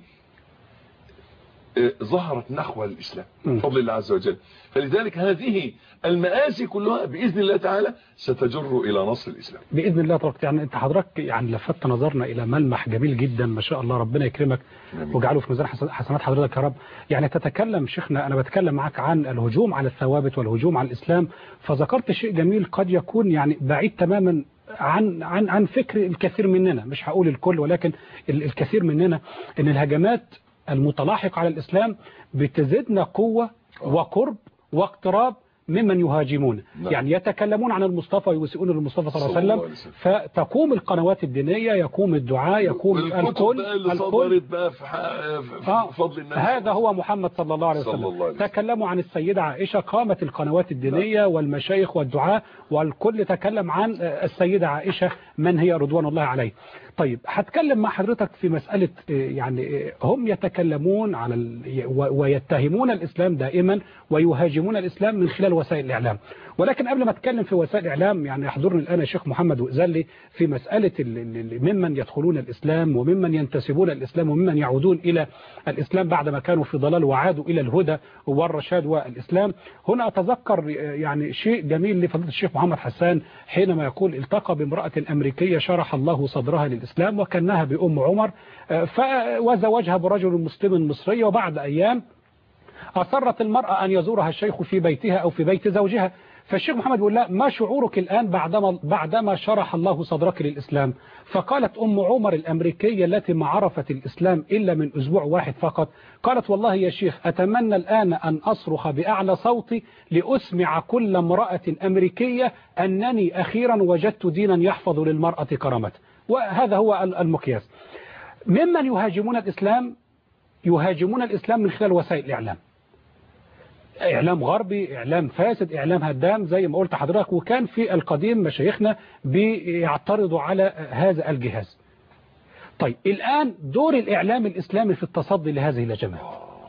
ظهرت نخوة الإسلام بفضل الله عز وجل. فلذلك هذه المآسي كلها بإذن الله تعالى ستجر إلى نصر الإسلام بإذن الله تبارك. يعني أنت حضرتك يعني لفت نظرنا إلى ملمح جميل جدا ما شاء الله، ربنا يكرمك وجعله في ميزان حسنات حضرتك يا رب. يعني تتكلم شيخنا، أنا بتكلم معك عن الهجوم على الثوابت والهجوم على الإسلام، فذكرت شيء جميل قد يكون يعني بعيد تماما عن عن عن فكر الكثير مننا، مش هقول الكل ولكن الكثير مننا، إن الهجمات المتلاحق على الإسلام بتزيدنا قوة وقرب واقتراب ممن يهاجمون. نعم. يعني يتكلمون عن المصطفى ويسيئون للمصطفى صلى الله عليه وسلم، فتقوم القنوات الدينية، يقوم الدعاء، يقوم الكل الكل بقى في فضل النبي. هذا هو محمد صلى الله عليه وسلم. الله عليه وسلم. تكلموا عن السيدة عائشة، قامت القنوات الدينية. نعم. والمشايخ والدعاء والكل تكلم عن السيدة عائشة من هي رضوان الله عليه. طيب هتكلم مع حضرتك في مسألة، يعني هم يتكلمون على ويتهمون الإسلام دائما ويهاجمون الإسلام من خلال وسائل الإعلام، ولكن قبل ما اتكلم في وسائل الإعلام يعني يحضرني الآن الشيخ محمد وئزلي في مسألة ممن يدخلون الإسلام وممن ينتسبون الإسلام وممن يعودون إلى الإسلام بعدما كانوا في ضلال وعادوا إلى الهدى والرشاد والإسلام. هنا أتذكر يعني شيء جميل لفضيلة الشيخ محمد حسان حينما يقول التقى بامرأة أمريكية شرح الله صدرها للإسلام وكانها بأم عمر، وزوجها برجل مسلم مصري، وبعد أيام أصرت المرأة أن يزورها الشيخ في بيتها أو في بيت زوجها. فالشيخ محمد بيقول لا، ما شعورك الآن بعدما بعدما شرح الله صدرك للإسلام؟ فقالت أم عمر الأمريكية التي ما عرفت الإسلام إلا من أسبوع واحد فقط، قالت والله يا شيخ أتمنى الآن أن أصرخ بأعلى صوتي لأسمع كل امرأة أمريكية أنني أخيرا وجدت دينا يحفظ للمرأة كرامته. وهذا هو المقياس. ممن يهاجمون الإسلام يهاجمون الإسلام من خلال وسائل الإعلام، إعلام غربي، إعلام فاسد، إعلام هدام زي ما قلت حضرتك. وكان في القديم مشايخنا بيعترضوا على هذا الجهاز. طيب الآن دور الإعلام الإسلامي في التصدي لهذه الهجمات.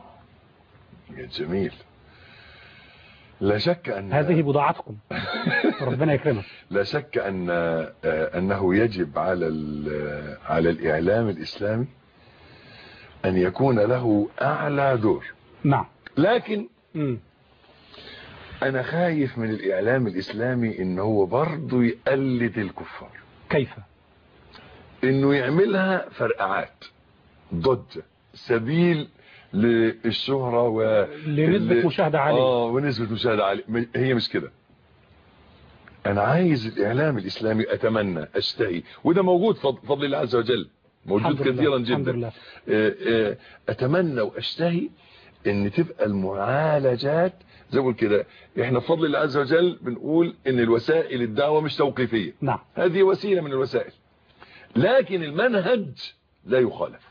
جميل. لا شك أن هذه بضاعتكم ربنا يكرمك. لا شك أن أنه يجب على على الإعلام الإسلامي أن يكون له أعلى دور. نعم. لكن م. أنا خايف من الإعلام الإسلامي إن هو برضه يقلد الكفار. كيف؟ إنه يعملها فرقعات ضد سبيل للشهرة و لنسبة مشاهدة عالية. آه ونسبة مشاهدة عالية. هي مش كده. أنا عايز الإعلام الإسلامي، أتمنى أشتهي، وده موجود فضل الله عز وجل، موجود كثيرا جدا. أتمنى وأشتهي ان تبقى المعالجات زي ما كده. احنا بفضل الله عز وجل بنقول ان الوسائل الدعوة مش توقيفية. نعم. هذه وسيلة من الوسائل، لكن المنهج لا يخالف.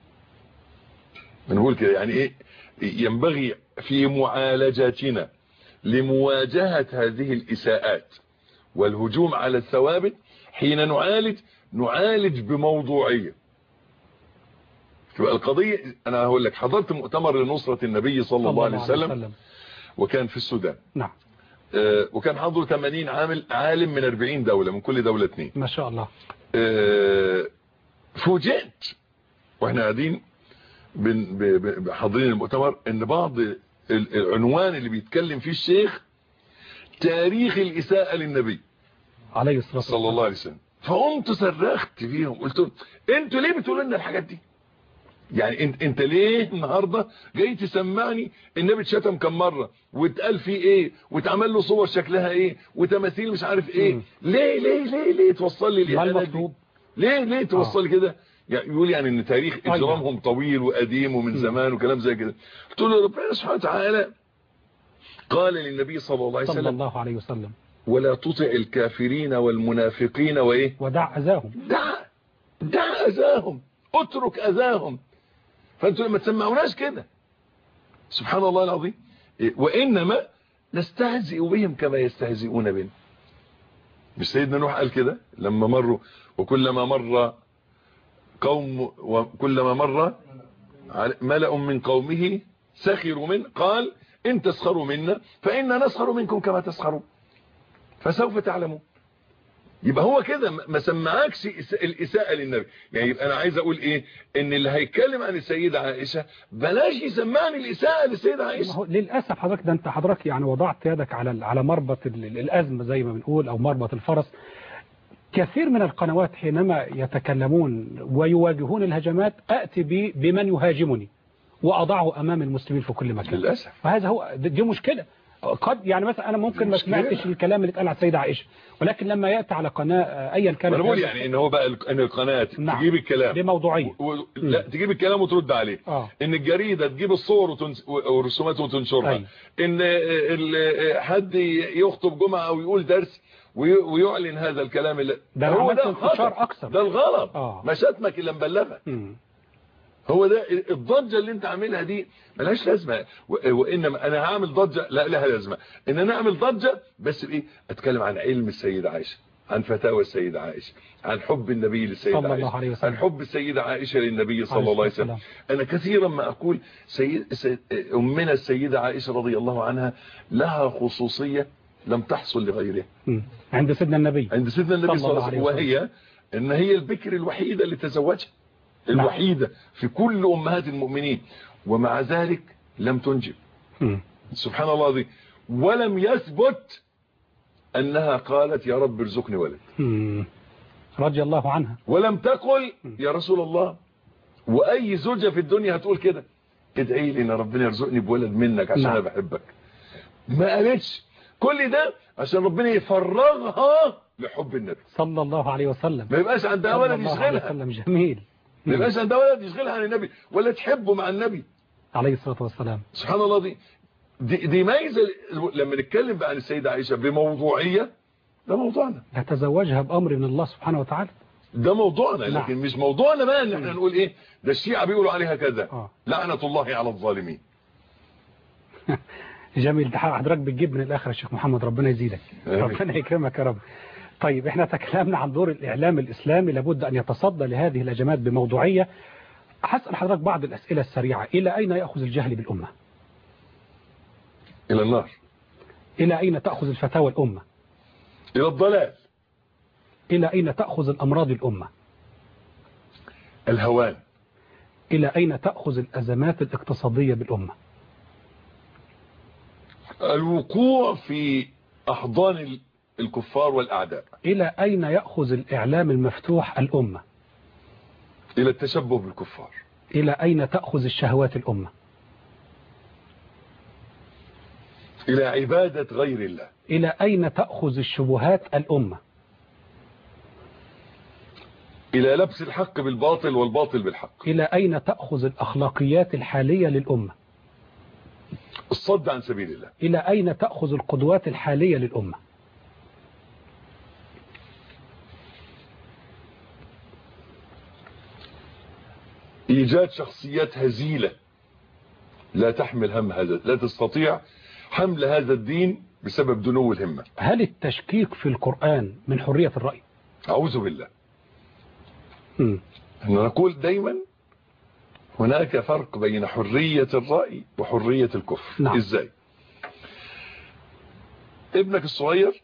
بنقول كده يعني ايه، ينبغي في معالجاتنا لمواجهة هذه الإساءات والهجوم على الثوابت، حين نعالج نعالج بموضوعية. تبقى القضية، أنا هقول لك حضرت مؤتمر لنصرة النبي صلى الله عليه وسلم وكان في السودان. نعم. آه وكان حضره ثمانين عامل عالم من أربعين دولة، من كل دولة اثنين. ما شاء الله. آه فوجئت واحنا قاعدين حاضرين المؤتمر ان بعض العنوان اللي بيتكلم فيه الشيخ تاريخ الإساءة للنبي عليه الصلاة والسلام صلى الله عليه وسلم. فقمت صرخت فيهم قلت لهم انتوا ليه بتقولوا لنا الحاجات دي؟ يعني انت انت ليه النهارده جاي تسمعني النبي اتشتم كم مره واتقال فيه ايه واتعمل له صور شكلها ايه وتماثيل مش عارف ايه؟ مم. ليه ليه ليه ليه توصل لي ما الاهانه دي؟ المطلوب؟ ليه ليه توصل لي كده؟ يعني يقول يعني ان تاريخ اجرامهم طويل وقديم ومن زمان وكلام زي كده. قلت له ربنا سبحانه وتعالى قال للنبي صلى الله عليه وسلم صلى الله عليه وسلم ولا تطع الكافرين والمنافقين وايه ودع اذاهم. دع دع اذاهم، اترك اذاهم. فانتوا ما تسمعوناش كده. سبحان الله العظيم. وانما نستهزئ بهم كما يستهزئون بنا. مش سيدنا نوح قال كده لما مروا وكلما مر قوم وكلما مر ملأ من قومه سخروا منه قال ان تسخروا منا فإنا نسخر منكم كما تسخرون فسوف تعلمون. يبقى هو كده ما سمعكش الإساءة للنبي. يعني يبقى أنا عايز أقول إيه؟ إن اللي هيتكلم عن السيدة عائشة بلاش يسمعني الإساءة للسيدة عائشة. للأسف حضرتك ده أنت حضرتك يعني وضعت يدك على على مربط الأزمة زي ما بنقول أو مربط الفرس. كثير من القنوات حينما يتكلمون ويواجهون الهجمات أأتي بمن يهاجمني وأضعه أمام المسلمين في كل مكان. للأسف. فهذا هو دي مشكلة. قد يعني مثلا انا ممكن ما سمعتش الكلام اللي اتقال على السيده عائشه ولكن لما ياتي على قناه ايا كان انا بقول يعني ان هو بقى ان القناه نعم. تجيب الكلام بموضوعيه و... لا تجيب الكلام وترد عليه. آه. ان الجريده تجيب الصور وتنس... والرسومات وتنشرها. أي. ان ال... حد يخطب جمعه او يقول درس وي... ويعلن هذا الكلام اللي ده هو ده انتشار اكثر. ده الغلط. آه. ما شتمك الا مبلغك. هو ده الضجه اللي انت عاملها دي ملهاش لازمه. وانما انا هعمل ضجه لا لها لازمه ان انا اعمل ضجه بس بايه؟ اتكلم عن علم السيده عائشه، عن فتاوى السيده عائشه، عن حب النبي للسيده صلى الله عليه عائشه، وسلم. عن حب السيده عائشه للنبي صلى الله عليه وسلم. انا كثيرا ما اقول سيد سيد امنا السيده عائشه رضي الله عنها لها خصوصيه لم تحصل لغيرها عند سيدنا النبي عند سيدنا النبي صلى الله عليه وسلم، وهي ان هي البكر الوحيده اللي تزوجها، الوحيدة في كل أمهات المؤمنين، ومع ذلك لم تنجب. سبحان الله دي. ولم يثبت أنها قالت يا رب ارزقني ولد رضي الله عنها. ولم تقل يا رسول الله. وأي زوجة في الدنيا هتقول كده ادعي لي ان ربنا يرزقني بولد منك عشان انا بحبك. ما قالتش. كل ده عشان ربنا يفرغها لحب النبي صلى الله عليه وسلم. ما يبقاش عندها ولد يشغلها. جميل. ما يبقاش عندها ولد يشغلها عن النبي ولا تحبه مع النبي عليه الصلاة والسلام. سبحان الله. دي دي, دي ميزة لما نتكلم بقى عن السيدة عائشة بموضوعية. ده موضوعنا. هتزوجها بأمر من الله سبحانه وتعالى. ده موضوعنا. نعم. لكن مش موضوعنا بقى ان احنا نقول ايه ده الشيعة بيقولوا عليها كذا. آه. لعنة الله على الظالمين. جميل. ده حضرتك بتجيب من الاخر يا شيخ محمد، ربنا يزيدك. ربنا يكرمك يا رب. طيب احنا تكلمنا عن دور الاعلام الاسلامي، لابد ان يتصدى لهذه الهجمات بموضوعية. هسأل حضرتك بعض الاسئلة السريعة. الى اين يأخذ الجهل بالامة؟ الى النار. الى اين تأخذ الفتاوى الامة؟ الى الضلال. الى اين تأخذ الامراض الامة؟ الهوان. الى اين تأخذ الازمات الاقتصادية بالامة؟ الوقوع في احضان الكفار والاعداء. الى اين يأخذ الاعلام المفتوح الامة؟ الى التشبه بالكفار. الى اين تأخذ الشهوات الامة؟ الى عبادة غير الله. الى اين تأخذ الشبهات الامة؟ الى لبس الحق بالباطل والباطل بالحق. الى اين تأخذ الاخلاقيات الحالية للامة؟ الصد عن سبيل الله. الى اين تأخذ القدوات الحالية للامة؟ ايجاد شخصيات هزيلة لا تحمل هم هذا، لا تستطيع حمل هذا الدين بسبب دنو الهمة. هل التشكيك في القرآن من حرية الرأي؟ اعوذ بالله. م. احنا نقول دايما هناك فرق بين حرية الرأي وحرية الكفر. نعم. ازاي؟ ابنك الصغير،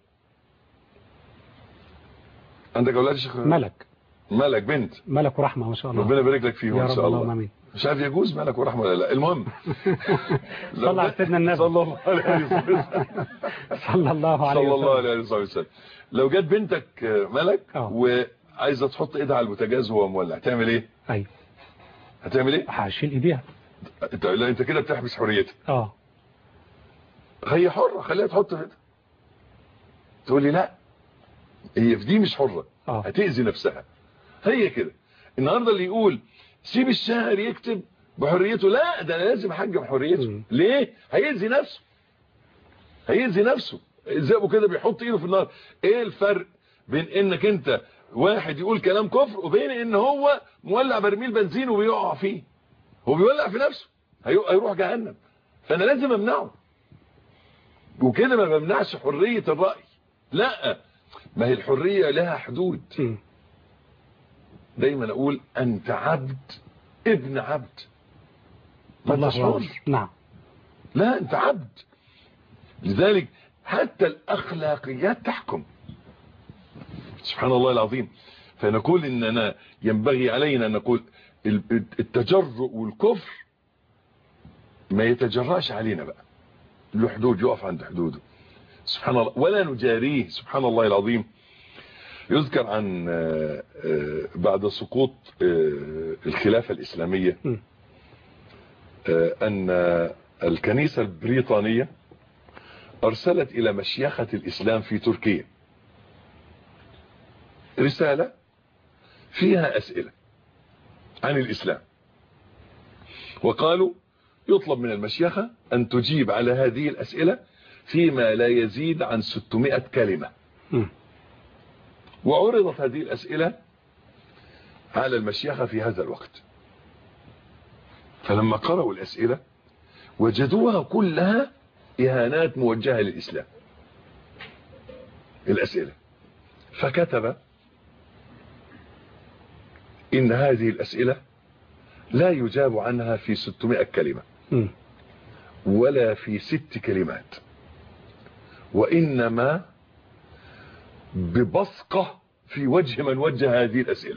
عندك اولاد شيخ؟ ملك. ملك بنت. ملك ورحمة ما شاء الله. ربنا يبارك لك فيهم ان شاء الله. امين. مش عارف يجوز ملك ورحمة ولا لا. المهم صلى على سيدنا النبي صلى الله عليه وسلم. صلى الله عليه وسلم. صلى الله عليه وسلم. لو جت بنتك ملك أوه. وعايزه تحط ايدها على البوتاجاز وهو مولع تعمل ايه؟ ايوه هتعمل ايه؟ هشيل ايديها. انت لا انت كده بتحبس حريتها. اه هي حرة، خليها تحط في ايدها. تقول لي لا هي في دي مش حرة، اه هتأذي نفسها. هي كده. النهارده اللي يقول سيب الشاعر يكتب بحريته، لا ده انا لازم احجم حريته. م. ليه؟ هيأذي نفسه، هيأذي نفسه. زي كده بيحط ايده في النار. ايه الفرق بين انك انت واحد يقول كلام كفر وبين ان هو مولع برميل بنزين وبيقع فيه؟ هو بيولع في نفسه، هيروح جهنم. فانا لازم امنعه. وكده ما بمنعش حرية الرأي، لا، ما هي الحرية لها حدود. م. دايما اقول انت عبد ابن عبد، ما انتش حر. نعم. لا انت عبد. لذلك حتى الاخلاقيات تحكم. سبحان الله العظيم. فنقول اننا ينبغي علينا ان نقول التجرؤ والكفر ما يتجرأش علينا بقى، له حدود، يقف عند حدوده. سبحان الله. ولا نجاريه. سبحان الله العظيم. يذكر عن بعد سقوط الخلافة الإسلامية أن الكنيسة البريطانية أرسلت إلى مشيخة الإسلام في تركيا رسالة فيها أسئلة عن الإسلام، وقالوا يطلب من المشيخة أن تجيب على هذه الأسئلة فيما لا يزيد عن ستمائة كلمة. وعرضت هذه الأسئلة على المشيخة في هذا الوقت، فلما قرأوا الأسئلة وجدوها كلها إهانات موجهة للإسلام الأسئلة. فكتب إن هذه الأسئلة لا يجاب عنها في ستمائة كلمة ولا في ست كلمات، وإنما ببصقة في وجه من وجه هذه الأسئلة.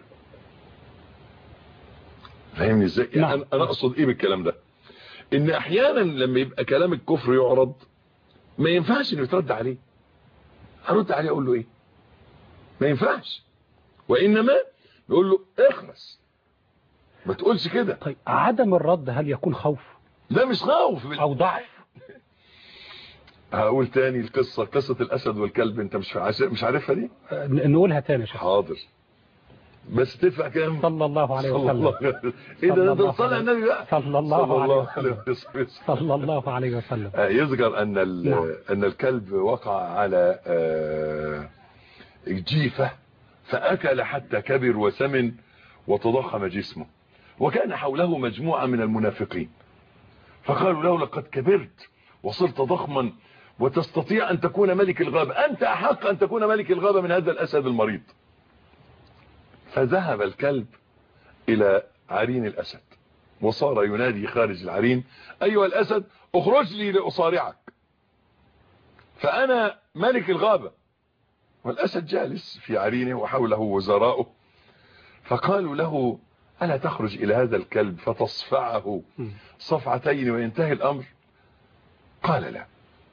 فهمني ازاي؟ يعني انا اقصد ايه بالكلام ده؟ ان احيانا لما يبقى كلام الكفر يعرض ما ينفعش انه يترد عليه. هرد عليه اقول له ايه؟ ما ينفعش. وانما يقول له اخرس، ما تقولش كده. طيب عدم الرد هل يكون خوف؟ لا مش خوف او ضعف. هقول تاني القصة، قصة الاسد والكلب. انت مش مش عارفها دي؟ نقولها تاني. حاضر، بس تدفع كام؟ صلى الله عليه وسلم. ايه ده؟ انت تصلي على النبي بقى. صلى الله عليه وسلم. صلى الله عليه وسلم. يذكر ان ان الكلب وقع على جيفة فاكل حتى كبر وسمن وتضخم جسمه، وكان حوله مجموعة من المنافقين، فقالوا له لقد كبرت وصرت ضخما وتستطيع ان تكون ملك الغابة، انت احق ان تكون ملك الغابة من هذا الاسد المريض. فذهب الكلب إلى عرين الأسد وصار ينادي خارج العرين أيها الأسد اخرج لي لأصارعك فأنا ملك الغابة. والأسد جالس في عرينه وحوله وزراؤه، فقالوا له ألا تخرج إلى هذا الكلب فتصفعه صفعتين وينتهي الأمر؟ قال لا.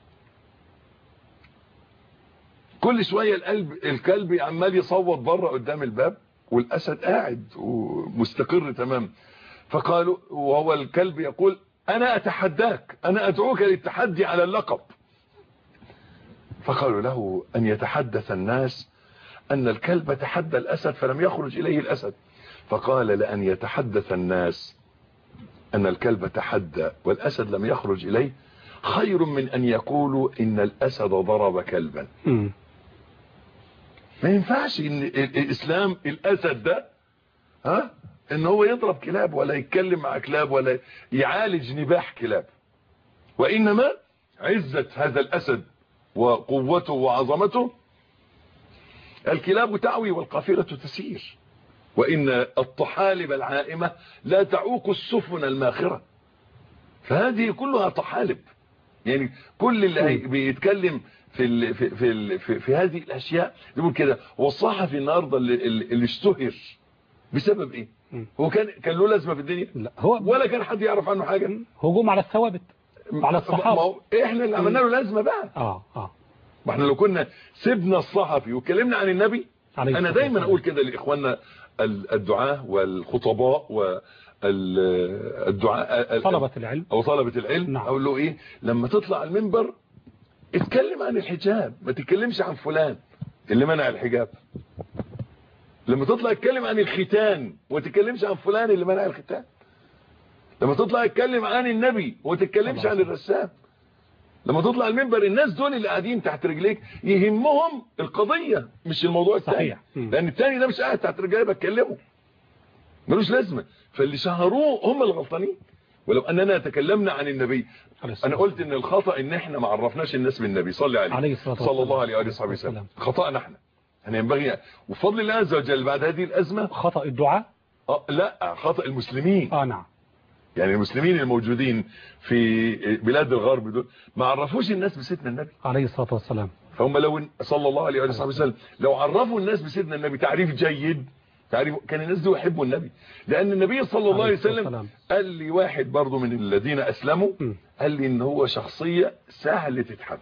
كل شوية الكلب الكلب عمال يصوت بره قدام الباب والأسد قاعد ومستقر تمام. فقالوا وهو الكلب يقول أنا أتحداك، أنا أدعوك للتحدي على اللقب. فقالوا له أن يتحدث الناس أن الكلب تحدى الأسد فلم يخرج إليه الأسد. فقال لأن يتحدث الناس أن الكلب تحدى والأسد لم يخرج إليه خير من أن يقولوا إن الأسد ضرب كلبا. م. ما ينفعش ان الاسلام الاسد ده ها ان هو يضرب كلاب ولا يتكلم مع كلاب ولا يعالج نباح كلاب، وانما عزة هذا الاسد وقوته وعظمته الكلاب تعوي والقافلة تسير، وان الطحالب العائمة لا تعوق السفن الماخرة. فهذه كلها طحالب. يعني كل اللي بيتكلم في ال في في, ال في في هذه الاشياء يقول كده. هو الصحفي النهارده اللي, اللي اشتهر بسبب ايه؟ هو كان كان له لازمه في الدنيا؟ لا هو ولا كان حد يعرف عنه حاجه. هجوم على الثوابت على الصحابه. احنا اللي عملنا له لازمه بقى. اه اه ما احنا لو كنا سيبنا الصحفي واتكلمنا عن النبي. انا دايما اقول كده لاخواننا الدعاة والخطباء الدعاء طلبة العلم او طلبة العلم نعم. اقول له ايه لما تطلع المنبر اتكلم عن الحجاب، ما تتكلمش عن فلان اللي منع الحجاب. لما تطلع اتكلم عن الختان وما تتكلمش عن فلان اللي منع الختان. لما تطلع اتكلم عن النبي وما تتكلمش عن الرسام. لما تطلع المنبر الناس دول اللي قاعدين تحت رجليك يهمهم القضية مش الموضوع الثاني، لان الثاني ده مش قاعد تحت رجلي بتكلمه ملوش لازمه. فاللي شهروه هم الغلطانين. ولو اننا تكلمنا عن النبي، انا قلت ان الخطأ ان احنا ما عرفناش الناس بالنبي صلى عليه عليه صلى الله عليه واله وصحبه وسلم. خطأنا احنا احنا ينبغي وفضل الله عز وجل بعد هذه الازمه. خطأ الدعاء اه لا خطأ المسلمين. اه نعم. يعني المسلمين الموجودين في بلاد الغرب دول ما عرفوش الناس بسيدنا النبي عليه الصلاة والسلام. فهم لو صلى الله عليه وصحبه وسلم لو عرفوا الناس بسيدنا النبي تعريف جيد، تعريف كان الناس دول يحبوا النبي. لان النبي صلى الله عليه وسلم قال لي واحد برضو من الذين اسلموا قال لي ان هو شخصية سهل تتحب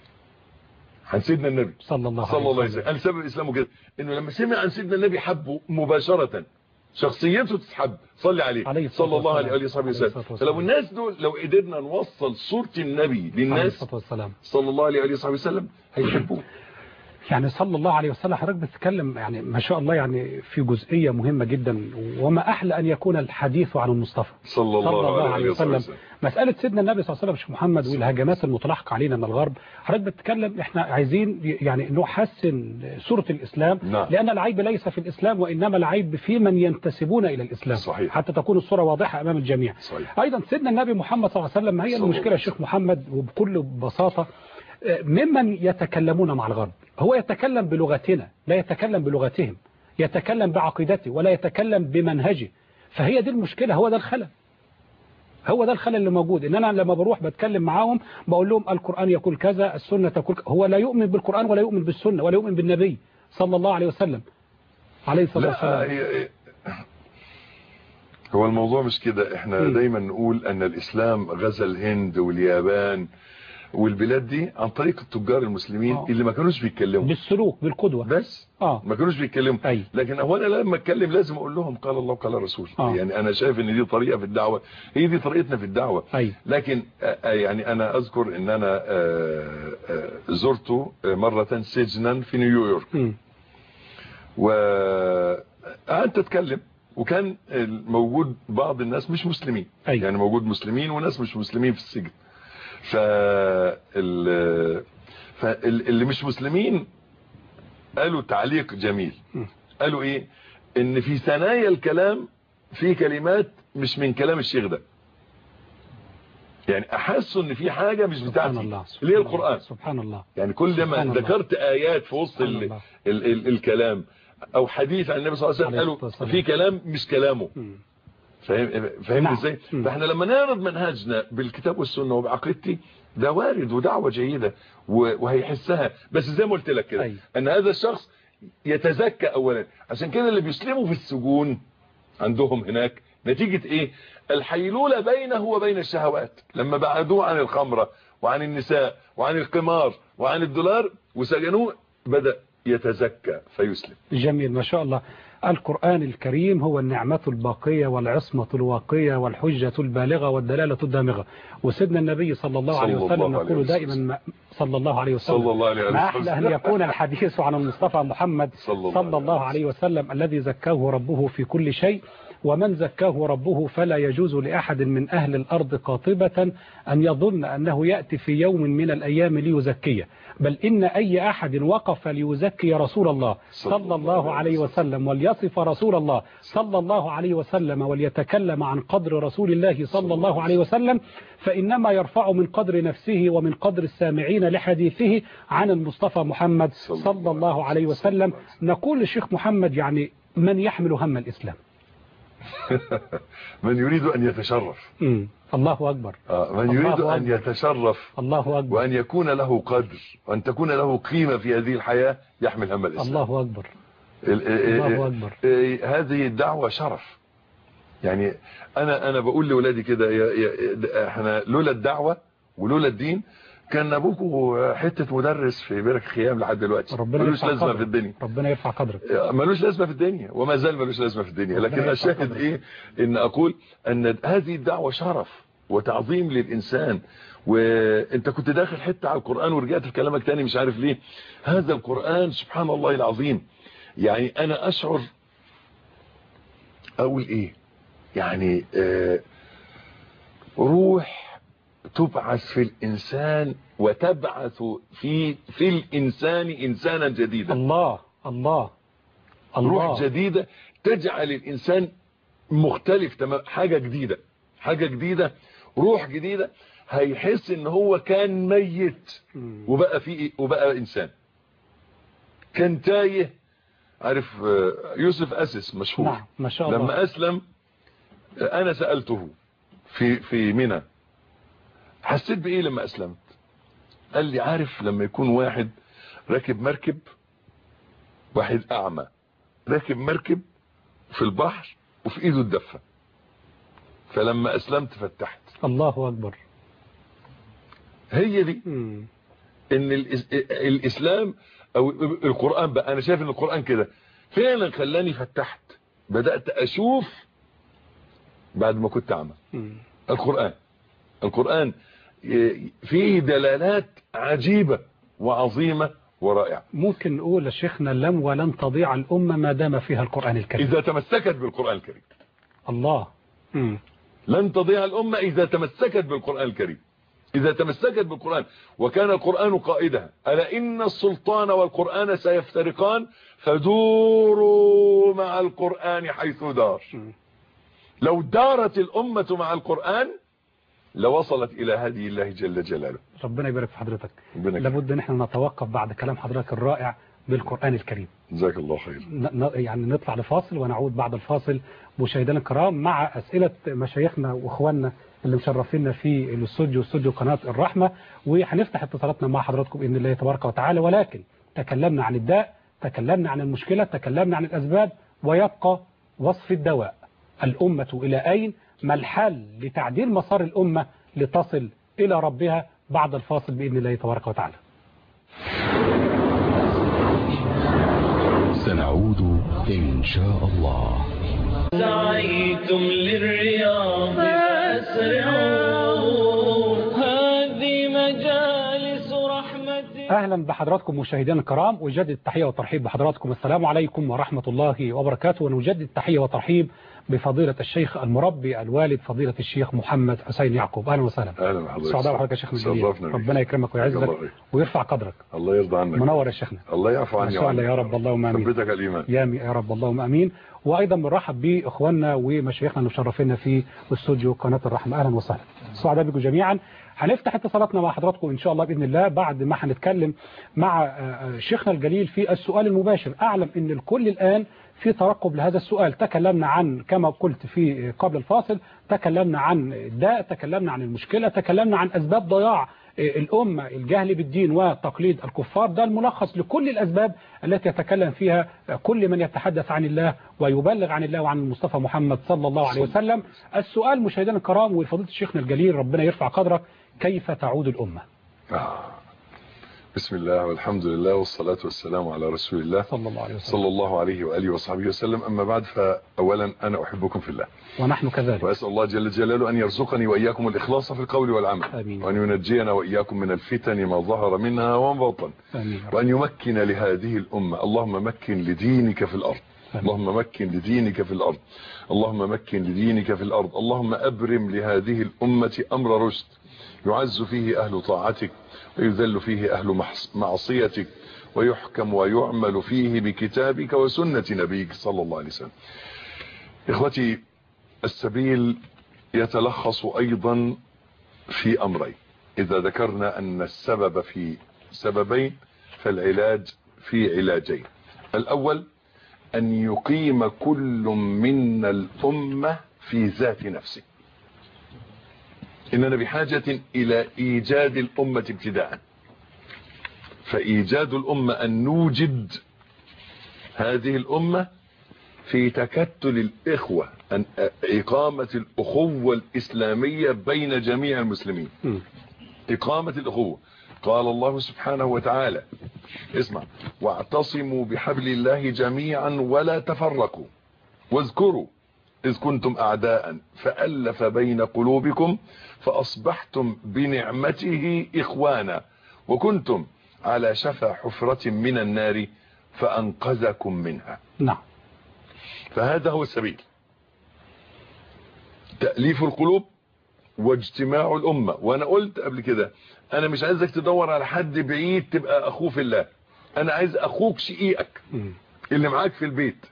عن سيدنا النبي صلى الله صلى الله عليه وسلم. قال سبب اسلامه كده انه لما سمع عن سيدنا النبي حبه مباشرة، شخصيته تتحب. صلي عليه, عليه صلى الله عليه وصحبه وسلم. فلو الناس دول لو قدرنا نوصل صورة النبي للناس صلى الله عليه وصحبه وسلم هيحبوه. يعني صلى الله عليه وسلم حضرتك بتتكلم يعني ما شاء الله يعني في جزئية مهمة جدا، وما أحلى أن يكون الحديث عن المصطفى صلى الله, صلى الله عليه وسلم. وسلم. مسألة سيدنا النبي صلى الله عليه وسلم شيخ محمد والهجمات المتلاحقة علينا من الغرب، حضرتك بتتكلم احنا عايزين يعني نحسن صورة الإسلام. نعم. لأن العيب ليس في الإسلام وإنما العيب في من ينتسبون إلى الإسلام. صحيح. حتى تكون الصورة واضحة أمام الجميع. صحيح. أيضا سيدنا النبي محمد صلى الله عليه وسلم هي المشكلة يا شيخ محمد وبكل بساطة ممن يتكلمون مع الغرب. هو يتكلم بلغتنا لا يتكلم بلغتهم، يتكلم بعقيدته ولا يتكلم بمنهجه. فهي دي المشكلة، هو ده الخلل، هو ده الخلل اللي موجود. ان انا لما بروح بتكلم معاهم بقول لهم القرآن يقول كذا، السنة تقول كذا. هو لا يؤمن بالقرآن ولا يؤمن بالسنة ولا يؤمن بالنبي صلى الله عليه وسلم عليه الصلاة والسلام. هو الموضوع مش كده. احنا م. دايما نقول ان الاسلام غزا الهند واليابان والبلاد دي عن طريق التجار المسلمين أوه. اللي ما كانوش بيتكلموا بالسلوك بالقدوة بس اه ما كانوش بيتكلموا. أي. لكن هو انا لما اتكلم لازم اقول لهم قال الله قال الرسول. أوه. يعني انا شايف ان دي طريقة في الدعوة، هي دي طريقتنا في الدعوة. أي. لكن آه يعني انا اذكر ان انا آه آه زرت مرة سجنا في نيويورك م. وقعدت اتكلم وكان موجود بعض الناس مش مسلمين. أي. يعني موجود مسلمين وناس مش مسلمين في السجن. فال فاللي مش مسلمين قالوا تعليق جميل. قالوا ايه؟ ان في ثنايا الكلام في كلمات مش من كلام الشيخ ده. يعني احسوا ان في حاجة مش بتاعتي اللي هي القرآن. سبحان الله. يعني كل ما ذكرت ايات في وسط ال ال ال الكلام او حديث عن النبي صلى الله عليه وسلم قالوا في كلام مش كلامه. فاهم فاهم ازاي؟ فاحنا لما نعرض منهجنا بالكتاب والسنه وبعقيدتي ده وارد ودعوه جيده وهيحسها، بس زي ما قلت لك كده ان هذا الشخص يتزكى اولا. عشان كده اللي بيسلموا في السجون عندهم هناك نتيجه ايه؟ الحيلوله بينه وبين الشهوات. لما بعدوه عن الخمره وعن النساء وعن القمار وعن الدولار وسجنوه بدأ يتزكى فيسلم. جميل ما شاء الله. القرآن الكريم هو النعمة الباقية والعصمة الواقية والحجة البالغة والدلالة الدامغة. وسيدنا النبي صلى الله عليه وسلم يقول دائما صلى الله عليه وسلم صلى الله عليه وسلم ما أحلى أن يكون الحديث عن المصطفى محمد صلى الله عليه وسلم الذي زكاه ربه في كل شيء، ومن زكاه ربه فلا يجوز لأحد من أهل الأرض قاطبة أن يظن أنه يأتي في يوم من الأيام ليزكيه، بل إن أي أحد وقف ليزكي رسول الله صلى الله عليه وسلم وليصف رسول الله صلى الله عليه وسلم وليتكلم عن قدر رسول الله صلى الله عليه وسلم فإنما يرفع من قدر نفسه ومن قدر السامعين لحديثه عن المصطفى محمد صلى الله عليه وسلم. نقول للشيخ محمد يعني من يحمل هم الإسلام؟ من يريد أن يتشرف. مم. الله أكبر. آه من يريد أكبر. أن يتشرف الله أكبر. وأن يكون له قدر وأن تكون له قيمة في هذه الحياة يحمل هم الإسلام. الله أكبر. الله أكبر. هذه الدعوة شرف. يعني أنا أنا بقول لأولادي كده احنا لولا الدعوة ولولا الدين كان ابوكوا حته مدرس في برك خيام لحد دلوقتي ملوش لازمه في الدنيا. ربنا يرفع قدرك. ملوش لازمه في الدنيا وما زال ملوش لازمه في الدنيا. لكن الشاهد ايه ان اقول ان هذه الدعوه شرف وتعظيم للانسان. وانت كنت داخل حته على القران ورجعت في كلامك تاني مش عارف ليه. هذا القران سبحان الله العظيم. يعني انا اشعر اقول ايه يعني آه روح تبعث في الإنسان وتبعث في في الإنسان إنسانا جديدا. الله الله الله. روح جديدة تجعل الإنسان مختلف تمام. حاجة جديدة حاجة جديدة روح جديدة. هيحس ان هو كان ميت وبقى فيه وبقى إنسان. كان تايه. عارف يوسف أسس مشهور. نعم ما شاء الله. لما أسلم أنا سألته في في منى حسيت بايه لما اسلمت؟ قال لي عارف لما يكون واحد راكب مركب واحد اعمى راكب مركب في البحر وفي ايده الدفه فلما اسلمت فتحت. الله اكبر. هي دي مم. ان الاسلام او القران بقى انا شايف ان القران كده فعلا خلاني فتحت. بدات اشوف بعد ما كنت اعمى. القران القرآن فيه دلالات عجيبة وعظيمة ورائعة. ممكن نقول لشيخنا لم ولن تضيع الأمة ما دام فيها القرآن الكريم إذا تمسكت بالقرآن الكريم. الله. مم. لن تضيع الأمة إذا تمسكت بالقرآن الكريم. إذا تمسكت بالقرآن وكان القرآن قائدها. ألا إن السلطان والقرآن سيفترقان فدوروا مع القرآن حيث دار. مم. لو دارت الأمة مع القرآن لوصلت إلى هدي الله جل جلاله. ربنا يبارك في حضرتك. لابد ان احنا نتوقف بعد كلام حضرتك الرائع بالقرآن الكريم. جزاك الله خير. يعني نطلع لفاصل ونعود بعد الفاصل مشاهدينا الكرام مع أسئلة مشايخنا واخواننا اللي مشرفينا في الاستوديو استوديو قناة الرحمة. وهنفتح اتصالاتنا مع حضراتكم بإذن الله تبارك وتعالى. ولكن تكلمنا عن الداء تكلمنا عن المشكلة تكلمنا عن الأسباب ويبقى وصف الدواء. الأمة إلى أين؟ ما الحل لتعديل مسار الأمة لتصل إلى ربها؟ بعد الفاصل بإذن الله تبارك وتعالى. سنعود إن شاء الله. سعيتم للرياض فأسرعوا هذه مجالس رحمة. أهلا بحضراتكم مشاهدينا الكرام. أجدد التحية والترحيب بحضراتكم. السلام عليكم ورحمة الله وبركاته. ونجدد التحية والترحيب بفضيلة الشيخ المربي الوالد فضيلة الشيخ محمد حسين يعقوب. أهلا وسهلا. أهلا بحضرتك. سعداء بحضرتك يا شيخنا الجليل. ربنا يكرمك ويعزك ويرفع قدرك. الله يرضى عنك. منور يا شيخنا. الله يعفو عني. ما شاء الله يا رب اللهم امين. ثبتك الايمان. يا رب اللهم امين. وايضا بنرحب باخواننا ومشايخنا اللي مشرفينا في استوديو قناة الرحمة. اهلا وسهلا. سعداء بكم جميعا. هنفتح اتصالاتنا مع حضراتكم ان شاء الله باذن الله بعد ما هنتكلم مع شيخنا الجليل في السؤال المباشر. اعلم ان الكل الان في ترقب لهذا السؤال. تكلمنا عن كما قلت في قبل الفاصل تكلمنا عن الداء تكلمنا عن المشكلة تكلمنا عن أسباب ضياع الأمة الجهل بالدين وتقليد الكفار. ده الملخص لكل الأسباب التي يتكلم فيها كل من يتحدث عن الله ويبلغ عن الله وعن المصطفى محمد صلى الله عليه وسلم. السؤال مشاهدينا الكرام وفضيلة الشيخنا الجليل ربنا يرفع قدرك كيف تعود الأمة؟ آه. بسم الله والحمد لله والصلاة والسلام على رسول الله صلى الله عليه وسلم صلى الله عليه وآله وصحبه وسلم. أما بعد فأولا أنا أحبكم في الله ونحن كذلك. وأسأل الله جل جلاله أن يرزقني وإياكم الإخلاص في القول والعمل. آمين. وأن ينجينا وإياكم من الفتن ما ظهر منها وما بطن. آمين. وأن يمكن لهذه الأمة. اللهم مكن لدينك في الأرض. آمين. اللهم مكن لدينك في الأرض. اللهم مكن لدينك في الأرض. اللهم أبرم لهذه الأمة أمر رشد يعز فيه أهل طاعتك ويذل فيه أهل معصيتك ويحكم ويعمل فيه بكتابك وسنة نبيك صلى الله عليه وسلم. إخوتي السبيل يتلخص أيضا في أمرين. إذا ذكرنا أن السبب في سببين فالعلاج في علاجين. الأول أن يقيم كل منا الأمة في ذات نفسه. إننا بحاجة إلى إيجاد الأمة ابتداء. فإيجاد الأمة أن نوجد هذه الأمة في تكتل الإخوة أن إقامة الأخوة الإسلامية بين جميع المسلمين. إقامة الأخوة. قال الله سبحانه وتعالى اسمع: واعتصموا بحبل الله جميعا ولا تفرقوا واذكروا إذ كنتم أعداء فألف بين قلوبكم فأصبحتم بنعمته إخوانا وكنتم على شفا حفرة من النار فأنقذكم منها. نعم. فهذا هو السبيل: تأليف القلوب واجتماع الأمة. وأنا قلت قبل كده أنا مش عايزك تدور على حد بعيد تبقى أخوه في الله، أنا عايز أخوك شقيقك اللي معاك في البيت.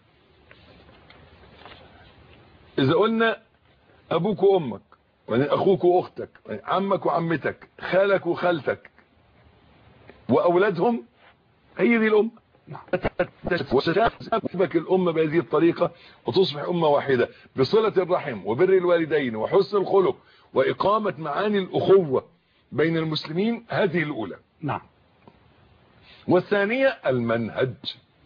إذا قلنا أبوك وأمك أخوك وأختك عمك وعمتك خالك وخالتك وأولادهم، هي دي الأمة. وتشبك الأمة بهذه الطريقة وتصبح أمة واحدة بصلة الرحم وبر الوالدين وحسن الخلق وإقامة معاني الأخوة بين المسلمين. هذه الأولى. نعم. والثانية المنهج.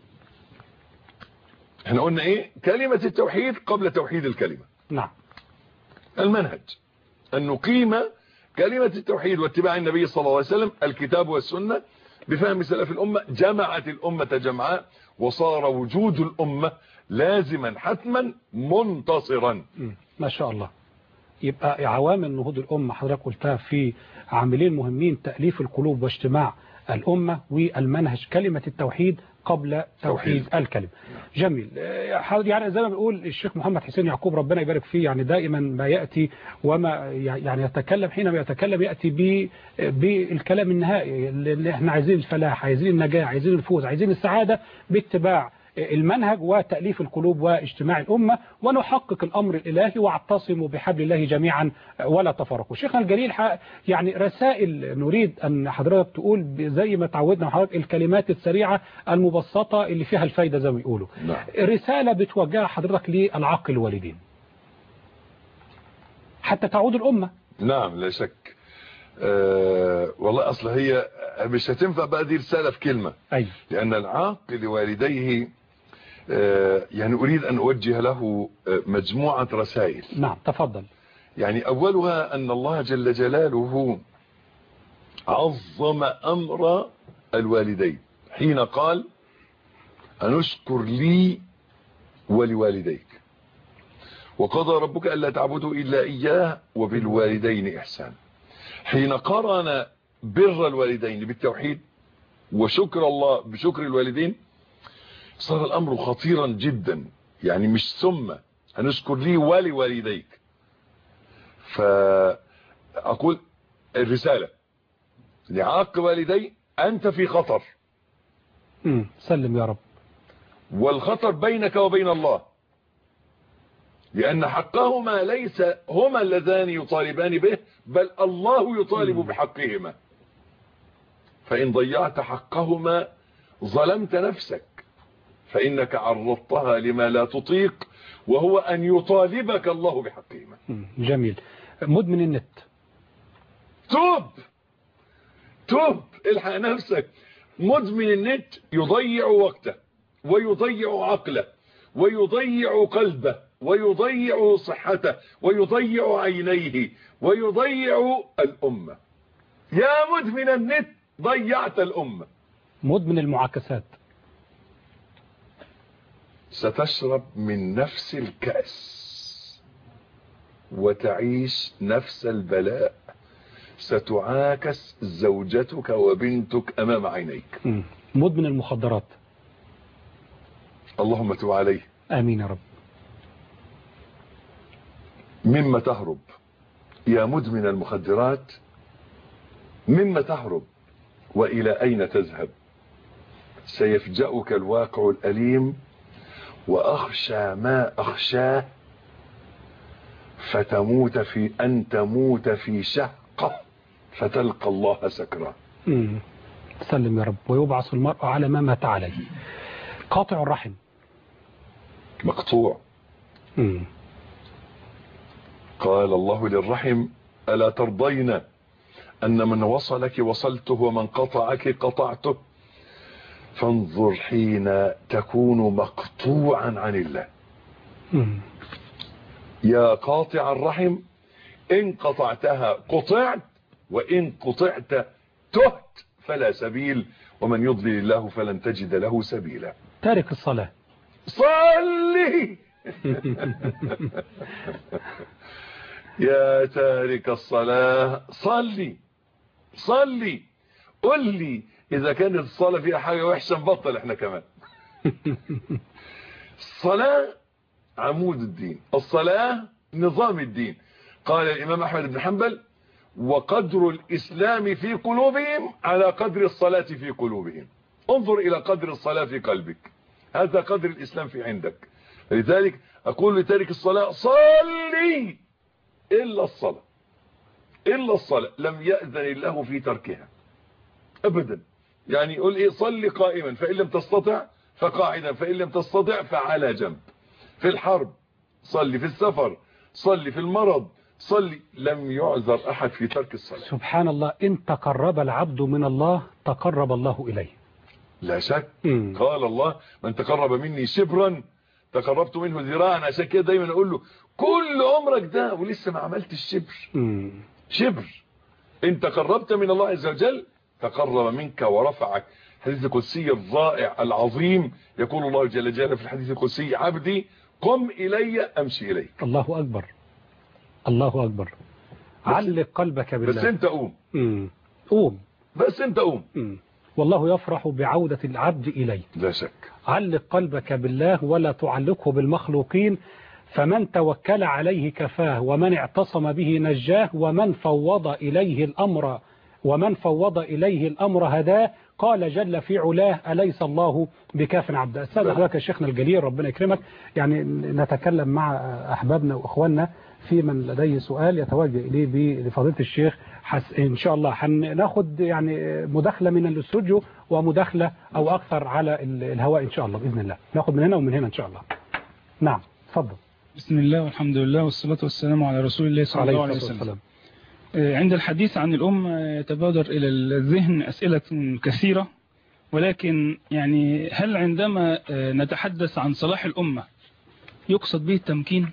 احنا قلنا ايه؟ كلمة التوحيد قبل توحيد الكلمة. نعم. المنهج أن نقيم كلمة التوحيد واتباع النبي صلى الله عليه وسلم، الكتاب والسنة بفهم سلف الأمة، جمعت الأمة جمعاء وصار وجود الأمة لازما حتما منتصرا. ما شاء الله. يبقى عوامل نهوض الأمة حضرتك قلتها في عاملين مهمين: تأليف القلوب واجتماع الأمة، والمنهج كلمة التوحيد قبل توحيد توحيد. الكلمة. جميل. يعني زي ما بنقول الشيخ محمد حسين يعقوب ربنا يبارك فيه، يعني دائما ما يأتي وما يعني يتكلم، حينما يتكلم يأتي بالكلام النهائي اللي احنا عايزين: الفلاح، عايزين النجاة، عايزين الفوز، عايزين السعادة باتباع المنهج وتأليف القلوب واجتماع الأمة، ونحقق الأمر الإلهي: واعتصموا بحبل الله جميعا ولا تفرقوا. شيخنا الجليل، يعني رسائل نريد أن حضرتك تقول زي ما تعودنا مع حضرتك، الكلمات السريعة المبسطة اللي فيها الفايدة زي ما بيقولوا. نعم. رسالة بتوجهها حضرتك للعاقل الوالدين حتى تعود الأمة. نعم لا شك. أه والله أصلا هي مش هتنفع بقى دي رسالة في كلمة. أيوة. لأن العاقل لوالديه يعني أريد أن أوجه له مجموعة رسائل. نعم تفضل. يعني أولها أن الله جل جلاله عظم أمر الوالدين حين قال: أنشكر لي ولوالديك، وقضى ربك ألا تعبدوا إلا إياه وبالوالدين إحسان. حين قرن بر الوالدين بالتوحيد وشكر الله بشكر الوالدين صار الأمر خطيرا جدا. يعني مش ثم هنشكر لي ولوالديك. فأقول الرسالة لعاق والدي: أنت في خطر. امم سلم يا رب. والخطر بينك وبين الله، لأن حقهما ليس هما اللذان يطالبان به، بل الله يطالب مم. بحقهما. فإن ضيعت حقهما ظلمت نفسك، فإنك عرضتها لما لا تطيق، وهو أن يطالبك الله بحقهما. جميل. مدمن النت، توب توب الحق نفسك. مدمن النت يضيع وقته ويضيع عقله ويضيع قلبه ويضيع صحته ويضيع عينيه ويضيع الأمة. يا مدمن النت ضيعت الأمة. مدمن المعاكسات، ستشرب من نفس الكأس وتعيش نفس البلاء. ستعاكس زوجتك وبنتك أمام عينيك. مدمن المخدرات، اللهم تب عليه. آمين يا رب. مما تهرب يا مدمن المخدرات؟ مما تهرب وإلى أين تذهب؟ سيفجأك الواقع الأليم، وأخشى ما أخشاه فتموت في أن تموت في شهقة فتلقى الله سكرا. امم سلم يا رب. ويبعث المرء على ما مات عليه. قاطع الرحم، مقطوع. امم قال الله للرحم: ألا ترضين أن من وصلك وصلته ومن قطعك قطعته؟ فانظر حين تكون مقطوعا عن الله. امم يا قاطع الرحم، إن قطعتها قطعت وإن قطعت تهت فلا سبيل، ومن يضلل الله فلن تجد له سبيلا. تارك الصلاة صلي يا تارك الصلاة صلي صلي. قل لي إذا كانت الصلاة فيها حاجة وحشة نبطل احنا كمان. الصلاة عمود الدين، الصلاة نظام الدين. قال الإمام أحمد بن حنبل: وقدر الإسلام في قلوبهم على قدر الصلاة في قلوبهم. انظر إلى قدر الصلاة في قلبك، هذا قدر الإسلام في عندك. لذلك أقول لتارك الصلاة: صلي، إلا الصلاة، إلا الصلاة لم يأذن الله في تركها أبدا. يعني يقول إيه؟ صلي قائما، فإن لم تستطع فقاعدا، فإن لم تستطع فعلى جنب. في الحرب صلي، في السفر صلي، في المرض صلي، لم يعذر أحد في ترك الصلاة. سبحان الله. إن تقرب العبد من الله تقرب الله إليه، لا شك. مم. قال الله: من تقرب مني شبرا تقربت منه ذراعا. عشان كده دايما أقول له: كل عمرك ده ولسه ما عملت الشبر. مم. شبر. إن تقربت من الله عز وجل تقرب منك ورفعك. الحديث القدسي الرائع العظيم يقول الله جل جلاله في الحديث القدسي: عبدي قم إلي أمشي إليك. الله أكبر، الله أكبر. علق قلبك بالله. بس انت قوم. مم. قوم بس انت قوم. مم. والله يفرح بعودة العبد إليه. لا شك. علق قلبك بالله ولا تعلقه بالمخلوقين، فمن توكل عليه كفاه، ومن اعتصم به نجاه، ومن فوض إليه الأمر ومن فوض إليه الأمر هداه. قال جل في علاه: أليس الله بكاف عبده. أستاذ حضرتك يا شيخنا الجليل ربنا يكرمك، يعني نتكلم مع أحبابنا وأخواننا في من لديه سؤال يتوجه إليه لفضيلة الشيخ. إن شاء الله هناخد يعني مداخلة من الاستوديو ومداخلة أو أكثر على الهواء إن شاء الله بإذن الله، ناخد من هنا ومن هنا إن شاء الله. نعم تفضل. بسم الله والحمد لله والصلاة والسلام على رسول الله صلى الله عليه وسلم. عند الحديث عن الأم يتبادر إلى الذهن أسئلة كثيرة، ولكن يعني هل عندما نتحدث عن صلاح الأمة يقصد به التمكين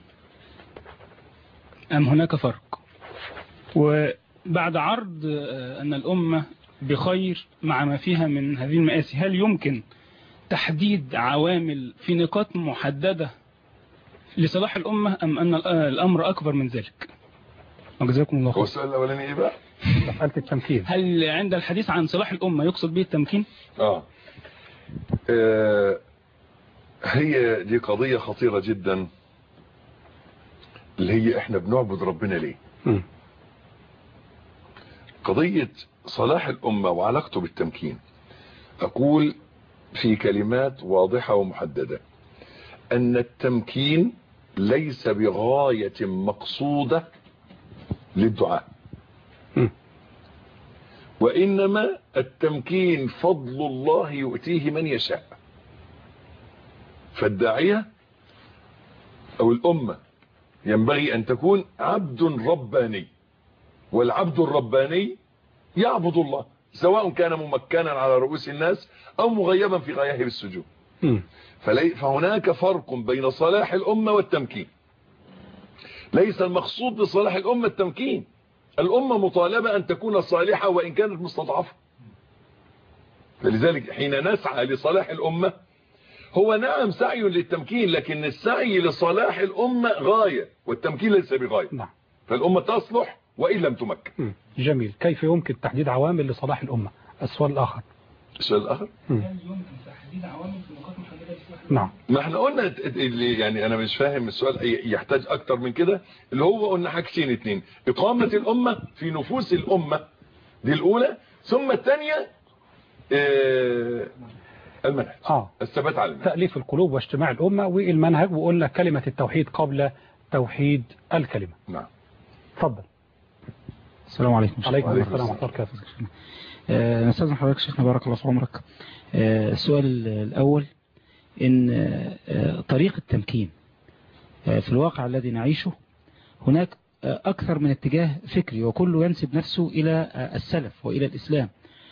أم هناك فرق؟ وبعد عرض أن الأمة بخير مع ما فيها من هذه المآسي، هل يمكن تحديد عوامل في نقاط محددة لصلاح الأمة أم أن الأمر أكبر من ذلك؟ جزاكم الله خير. والسؤال الأولاني إيه بقى؟ مسألة التمكين. هل عند الحديث عن صلاح الأمة يقصد به التمكين؟ آه. آه هي دي قضية خطيرة جدا، اللي هي احنا بنعبد ربنا ليه؟ م. قضية صلاح الأمة وعلاقته بالتمكين. أقول في كلمات واضحة ومحددة أن التمكين ليس بغاية مقصودة للدعاء، م. وإنما التمكين فضل الله يؤتيه من يشاء. فالداعية أو الأمة ينبغي أن تكون عبد رباني، والعبد الرباني يعبد الله سواء كان ممكنا على رؤوس الناس أو مغيبا في غياهب السجود. م. فهناك فرق بين صلاح الأمة والتمكين. ليس المقصود بصلاح الأمة التمكين. الأمة مطالبة أن تكون صالحة وإن كانت مستضعفة. فلذلك حين نسعى لصلاح الأمة هو نعم سعي للتمكين، لكن السعي لصلاح الأمة غاية والتمكين ليس بغاية. نعم. فالأمة تصلح وإن لم تمكن. م. جميل. كيف يمكن تحديد عوامل لصلاح الأمة؟ السؤال الآخر. السؤال الآخر؟ م. هل يمكن تحديد عوامل في نقاط محددة لصلاح الأمة؟ نعم. ما احنا قلنا اللي يعني انا مش فاهم السؤال، يحتاج اكتر من كده. اللي هو قلنا حاجتين اتنين: اقامة الامة في نفوس الامة، دي الاولى، ثم الثانية اه المنهج، آه. الثبات على المنهج، تأليف القلوب واجتماع الأمة والمنهج، وقلنا كلمة التوحيد قبل توحيد الكلمة. نعم. تفضل. السلام عليكم. عليكم السلام ورحمة الله وبركاته. نستاذن حضرتك شيخنا بارك الله في عمرك. السؤال الأول: إن طريق التمكين في الواقع الذي نعيشه هناك أكثر من اتجاه فكري، وكله ينسب نفسه إلى السلف وإلى الإسلام،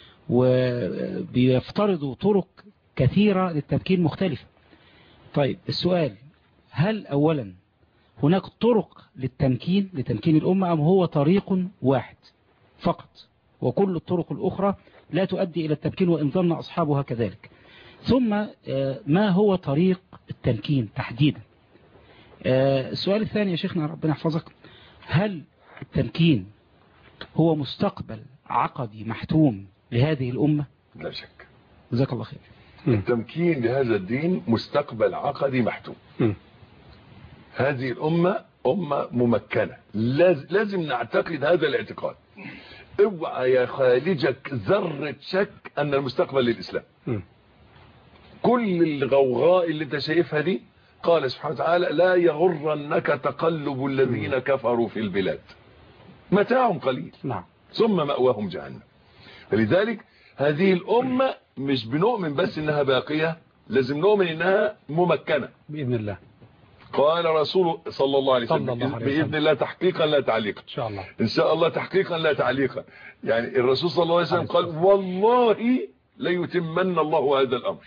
وبيفترضوا طرق كثيرة للتمكين مختلفة. طيب السؤال: هل أولا هناك طرق للتمكين لتمكين الأمة أم هو طريق واحد؟ فقط، وكل الطرق الأخرى لا تؤدي إلى التمكين وإن ظن أصحابها كذلك. ثم ما هو طريق التمكين تحديدا؟ السؤال الثاني يا شيخنا ربنا يحفظك، هل التمكين هو مستقبل عقدي محتوم لهذه الأمة؟ لا شك. جزاك الله خير. التمكين لهذا الدين مستقبل عقدي محتوم. م. هذه الأمة أمة ممكنة، لازم نعتقد هذا الاعتقاد. اوعى يا خالجك ذرة شك أن المستقبل للإسلام. م. كل الغوغاء اللي انت شايفها دي قال سبحانه وتعالى لا يغرنك تقلب الذين كفروا في البلاد متاع قليل نعم ثم مأواهم جهنم. فلذلك هذه الأمة مش بنؤمن بس انها باقية، لازم نؤمن انها ممكنة بإذن الله. قال رسول صلى الله عليه وسلم بإذن الله تحقيقا لا تعليقا. إن شاء الله إن شاء الله تحقيقا لا تعليقا. يعني الرسول صلى الله عليه وسلم قال والله ليتمن الله هذا الأمر.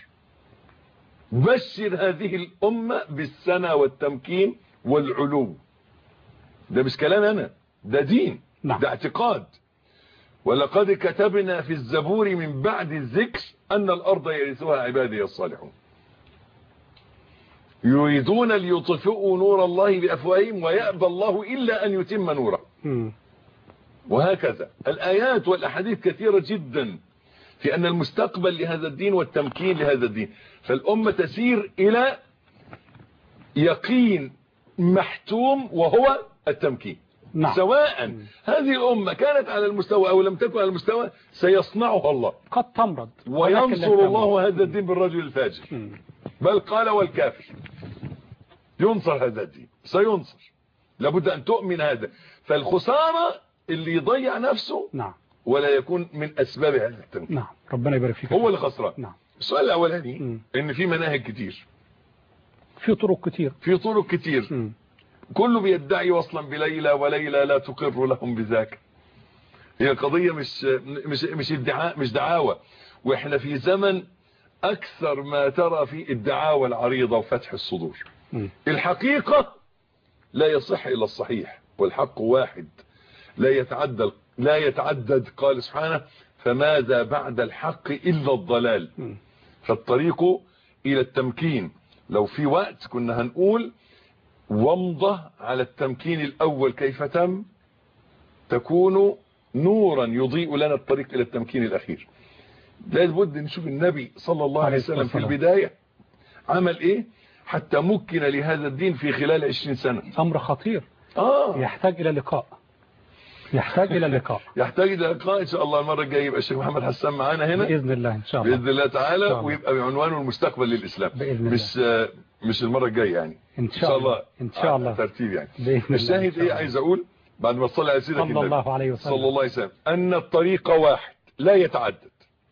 بشر هذه الأمة بالسنة والتمكين والعلو. ده مش كلام أنا، ده دين. نعم. ده اعتقاد. ولقد كتبنا في الزبور من بعد الذكر أن الأرض يرثها عبادي الصالحون يريدون ليطفئوا نور الله بأفواههم ويأبى الله إلا أن يتم نوره. م. وهكذا الآيات والأحاديث كثيرة جدا في أن المستقبل لهذا الدين والتمكين لهذا الدين. فالأمة تسير إلى يقين محتوم وهو التمكين. نعم. سواء م. هذه الأمة كانت على المستوى أو لم تكن على المستوى سيصنعها الله قد تمرض وينصر الله هذا الدين بالرجل الفاجر. م. بل قال والكافر ينصر هذا الدين، سينصر. لابد أن تؤمن هذا. فالخسارة اللي يضيع نفسه نعم ولا يكون من أسباب هذا التمكين. نعم ربنا يبارك فيك. هو اللي خسران. نعم. السؤال الأولاني إن في مناهج كتير، في طرق كتير، في طرق كتير. م. كله بيدعي وصلا بليلى وليلى لا تقر لهم بذاك. هي قضية مش مش مش ادعاء، مش دعاوى. واحنا في زمن أكثر ما ترى في الدعاوى العريضة وفتح الصدور. م. الحقيقة لا يصح إلا الصحيح، والحق واحد لا يتعدد لا يتعدد. قال سبحانه فماذا بعد الحق إلا الضلال. م. فالطريق إلى التمكين لو في وقت كنا هنقول ومضة على التمكين الأول كيف تم، تكون نورا يضيء لنا الطريق إلى التمكين الأخير. لابد نشوف النبي صلى الله عليه وسلم في البداية عمل إيه حتى مكن لهذا الدين في خلال عشرين سنة. أمر خطير. آه. يحتاج إلى لقاء، يحتاج إلى لقاء يحتاج إلى لقاء إن شاء الله. المرة الجاية يبقى الشيخ محمد حسان معانا هنا بإذن الله إن شاء الله بإذن الله تعالى، ويبقى بعنوانه المستقبل للإسلام بإذن مش الله. مش المرة الجاية يعني إن شاء الله إن شاء الله ترتيب يعني. الشاهد إيه عايز أقول بعد ما صلى على سيدنا صلى الله عليه وسلم صلى الله عليه وسلم أن الطريق واحد لا يتعدد.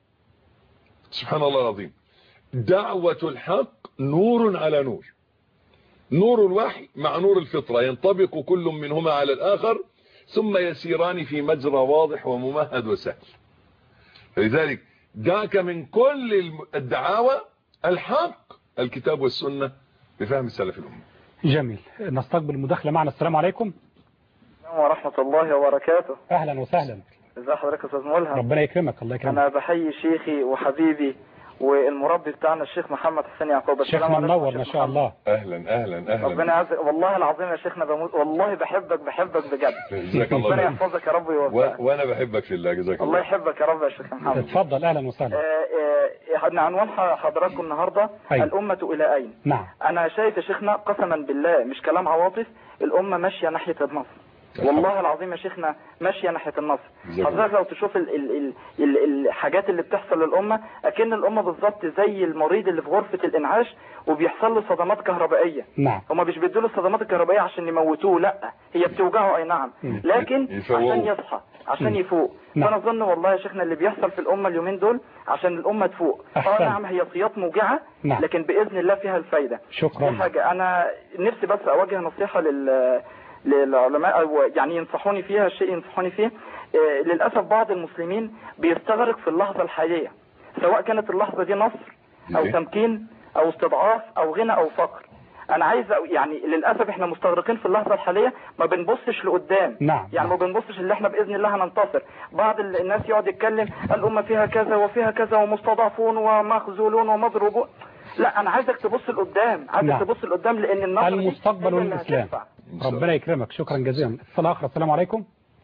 سبحان الله العظيم. دعوة الحق نور على نور. نور الوحي مع نور الفطرة ينطبق كل منهما على الآخر ثم يسيران في مجرى واضح وممهد وسهل. لذلك دعك من كل الدعاوى الحق الكتاب والسنة بفهم السلف الأمة. جميل. نستقبل المداخلة معنا. السلام عليكم. السلام ورحمة الله وبركاته. أهلا وسهلا. ازي حضرتك يا أستاذ ملهم؟ ربنا يكرمك. الله يكرمك. أنا بحيي شيخي وحبيبي والمربي بتاعنا الشيخ محمد حسين يعقوب. السلام عليكم. منور ما شاء الله. اهلا اهلا اهلا. ربنا يعز والله العظيم يا شيخنا بموت والله بحبك بحبك بجد. جزاك الله ربنا يحفظك يا رب ويوفقك. و... وانا بحبك في الله. جزاك الله. الله يحبك يا رب يا شيخ محمد. اتفضل. اهلا وسهلا. احنا عنوان حضراتكم النهارده أي. الامه الى اين؟ نعم. انا شايف يا شيخنا قسما بالله مش كلام عواطف، الامه ماشيه ناحيه النصر والله العظيم يا شيخنا ماشيه ناحيه النصر. حضرتك لو تشوف ال ال ال ال الحاجات اللي بتحصل للامه اكن الامه بالظبط زي المريض اللي في غرفه الانعاش وبيحصل له صدمات كهربائيه. نعم. هما مش بيدوا له الصدمات الكهربائيه عشان يموتوه، لا هي بتوجعه اي نعم، لكن عشان يصحى عشان يفوق. نعم. فانا اظن والله يا شيخنا اللي بيحصل في الامه اليومين دول عشان الامه تفوق. اه نعم هي صياط موجعه. نعم. لكن باذن الله فيها الفايده. شكرا. دي حاجه انا نفسي بس اوجه نصيحه لل للعلماء أو يعني ينصحوني فيها الشيء ينصحوني فيه. آه للأسف بعض المسلمين بيستغرق في اللحظة الحالية سواء كانت اللحظة دي نصر أو تمكين أو استضعاف أو غنى أو فقر. انا عايز أ- يعني للاسف احنا مستغرقين في اللحظه الحاليه، ما بنبصش لقدام. نعم. يعني ما بنبصش اللي احنا باذن الله هننتصر. بعض ال- الناس يقعد يتكلم الامه فيها كذا وفيها كذا ومستضعفون ومخذولون ومضروبون. لا انا عايزك تبص لقدام، عايزك نعم. تبص لقدام، لان النصر دي المستقبل هي اللي والإسلام. هتدفع. ربنا يكرمك، شكرا جزيلا. اتصال آخر. السلام عليكم.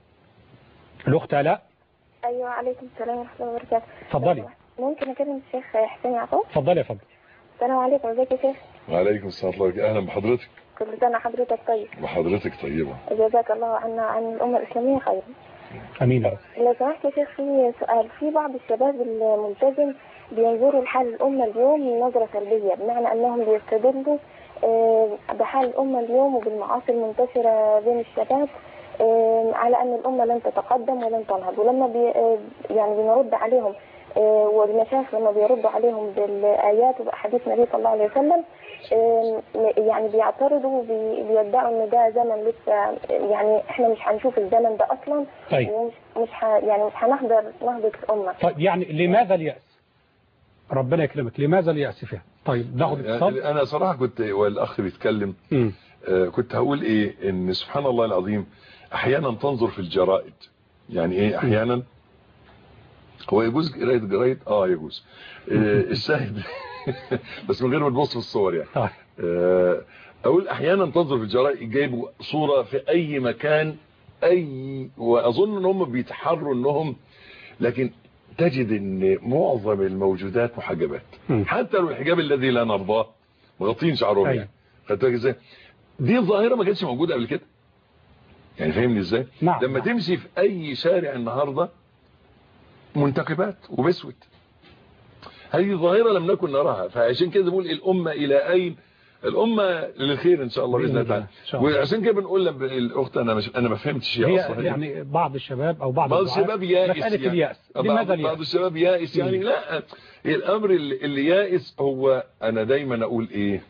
الأخت آلاء. ايوه عليكم السلام ورحمه الله وبركاته. اتفضلي. ممكن اكلم الشيخ حسين يعقوب؟ اتفضلي يا فندم. السلام عليكم، ازيك يا شيخ؟ وعليكم السلام ورحمة الله. أهلا بحضرتك. كل سنه حضرتك طيب. وحضرتك طيبة. جزاك الله عنا عن الامه الاسلاميه خيرا. امين يا رب. لو سمحت يا شيخ، في سؤال. في بعض الشباب الملتزم بينظروا لحال الامه اليوم من نظره سلبيه، بمعنى انهم بيستدلوا آه، بحال الامه اليوم وبالمعاصي المنتشره بين الشباب آه، على ان الامه لن تتقدم ولن تنهض. ولما بي آه، يعني بنرد عليهم آه، والمشايخ لما بيردوا عليهم بالايات وباحاديث النبي صلى الله عليه وسلم آه، يعني بيعترضوا وبيدعوا ان ده زمن لسه، يعني احنا مش هنشوف الزمن ده اصلا. طيب. ومش مش ح يعني مش هنحضر نهضه الامه. طيب يعني لماذا اليأس؟ ربنا يكرمك، لماذا اليأس فيها؟ طيب ناخد اتصال. يعني أنا صراحة كنت والأخ بيتكلم امم آه كنت هقول إيه، إن سبحان الله العظيم أحيانا تنظر في الجرائد. يعني إيه أحيانا؟ هو يجوز قراية جرايد؟ آه يجوز. آه الشاهد بس من غير ما تبص في الصور يعني. آه أقول أحيانا تنظر في الجرائد جايبوا صورة في أي مكان، أي وأظن إن هم بيتحروا إنهم، لكن تجد ان معظم الموجودات محجبات، حتى لو الحجاب الذي لا نرضاه مغطين شعرهم. يعني خدت بالك ازاي؟ دي ظاهره ما كانتش موجوده قبل كده. يعني فاهمني ازاي؟ نعم. لما تمشي في اي شارع النهارده منتقبات وبسود، هذه ظاهره لم نكن نراها. فعشان كده بقول الامه الى اين؟ الامه للخير ان شاء الله باذن الله تعالى. وعشان كده بنقول للاخت انا مش انا ما فهمتش هي اصلا يعني بعض الشباب او بعض بعض الشباب يائس. مساله يعني الياس، لماذا الياس؟ بعض الشباب يائس يعني. مم. لا الامر اللي يائس هو، انا دايما اقول ايه،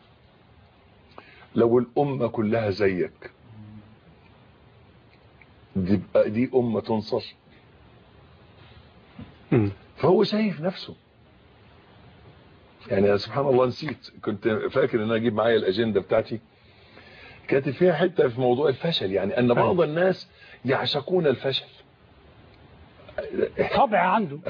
لو الامه كلها زيك دي دي امه تنصر. مم. فهو شايف نفسه. يعني سبحان الله نسيت، كنت فاكر ان انا اجيب معايا الاجنده بتاعتي، كاتب فيها حته في موضوع الفشل. يعني ان بعض الناس يعشقون الفشل، طبع عنده.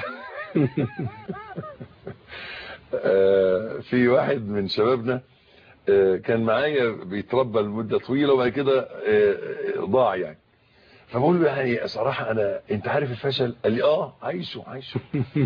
في واحد من شبابنا كان معايا بيتربى لمده طويله وبعد كده ضاع يعني. فبقول له يعني صراحه انا انت عارف الفشل؟ قال لي اه عايشه عايشه.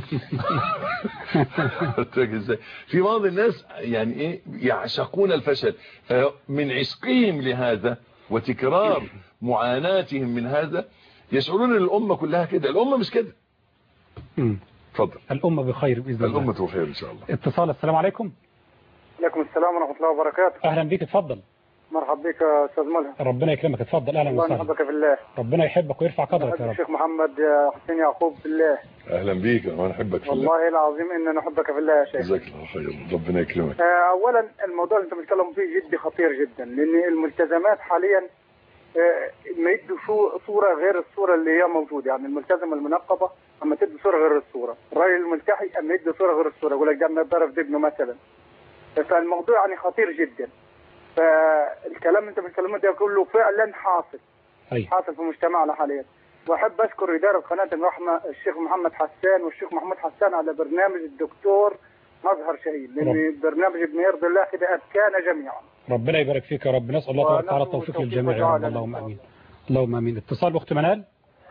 قلت لك ازاي؟ في بعض الناس يعني ايه يعشقون الفشل، فمن عشقهم لهذا وتكرار معاناتهم من هذا يشعرون ان الامه كلها كده. الامه مش كده. اتفضل. الامه بخير باذن الله. الامه بخير ان شاء الله. اتصال. السلام عليكم. عليكم السلام ورحمه الله وبركاته. اهلا بيك، اتفضل. مرحبا بك يا استاذ ملهم. ربنا يكرمك، اتفضل. اهلا وسهلا. الله يحبك في الله. ربنا يحبك ويرفع قدرك يا رب. الشيخ محمد حسين يعقوب بالله. اهلا بيك، وانا احبك في الله. والله العظيم اننا نحبك في الله يا شيخ. جزاك الله خير، ربنا يكرمك. اولا الموضوع اللي انت بتتكلم فيه جدي خطير جدا، لان الملتزمات حاليا ما يدوا صوره غير الصوره اللي هي موجوده. يعني الملتزمه المنقبه اما تدي صوره غير الصوره، الراجل الملتحي اما يدي صوره غير الصوره، يقول لك ده ضرب ابنه مثلا. فالموضوع يعني خطير جدا. فالكلام اللي انت بتتكلمه ده كله فعلا حاصل. أي. حاصل في مجتمعنا حاليا. واحب اشكر اداره قناه الرحمه الشيخ محمد حسان والشيخ محمود حسان على برنامج الدكتور مظهر شهيد، لان برنامج ابن يرضي الله كده ابكانا جميعا. ربنا يبارك فيك يا رب، نسال الله تبارك وتعالى التوفيق للجميع يا رب. اللهم امين. اللهم امين. اتصال اخت منال.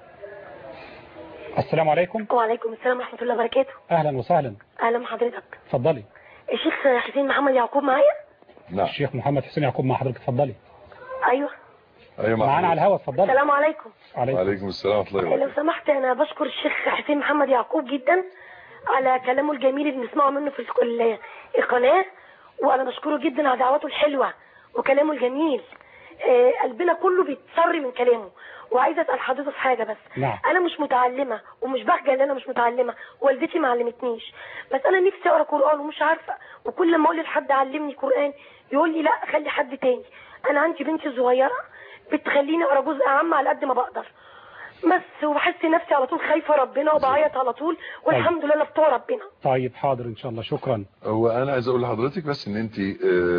السلام عليكم. وعليكم السلام ورحمه الله وبركاته. اهلا وسهلا. اهلا بحضرتك. اتفضلي. الشيخ حسين محمد يعقوب معايا؟ نعم. الشيخ محمد حسين يعقوب مع حضرتك، اتفضلي. ايوه ايوه معانا على الهواء، اتفضلي. السلام عليكم. وعليكم السلام ورحمه الله وبركاته. لو سمحت انا بشكر الشيخ حسين محمد يعقوب جدا على كلامه الجميل اللي بنسمعه منه في القناه، وانا بشكره جدا على دعواته الحلوه وكلامه الجميل. آه قلبنا كله بيتسر من كلامه. وعايزه اسال حضرتك حاجه بس. نعم. انا مش متعلمه ومش بخجل ان انا مش متعلمه، والدتي ما علمتنيش، بس انا نفسي اقرا قران ومش عارفه، وكل ما اقول لحد علمني قران يقول لي لا خلي حد تاني. انا عندي بنتي صغيره بتخليني اقرا جزء عام على قد ما بقدر بس، وبحس نفسي على طول خايفه ربنا وبعيط على طول، والحمد لله بتوع ربنا. طيب حاضر ان شاء الله، شكرا. هو انا عايز اقول لحضرتك بس ان انت آه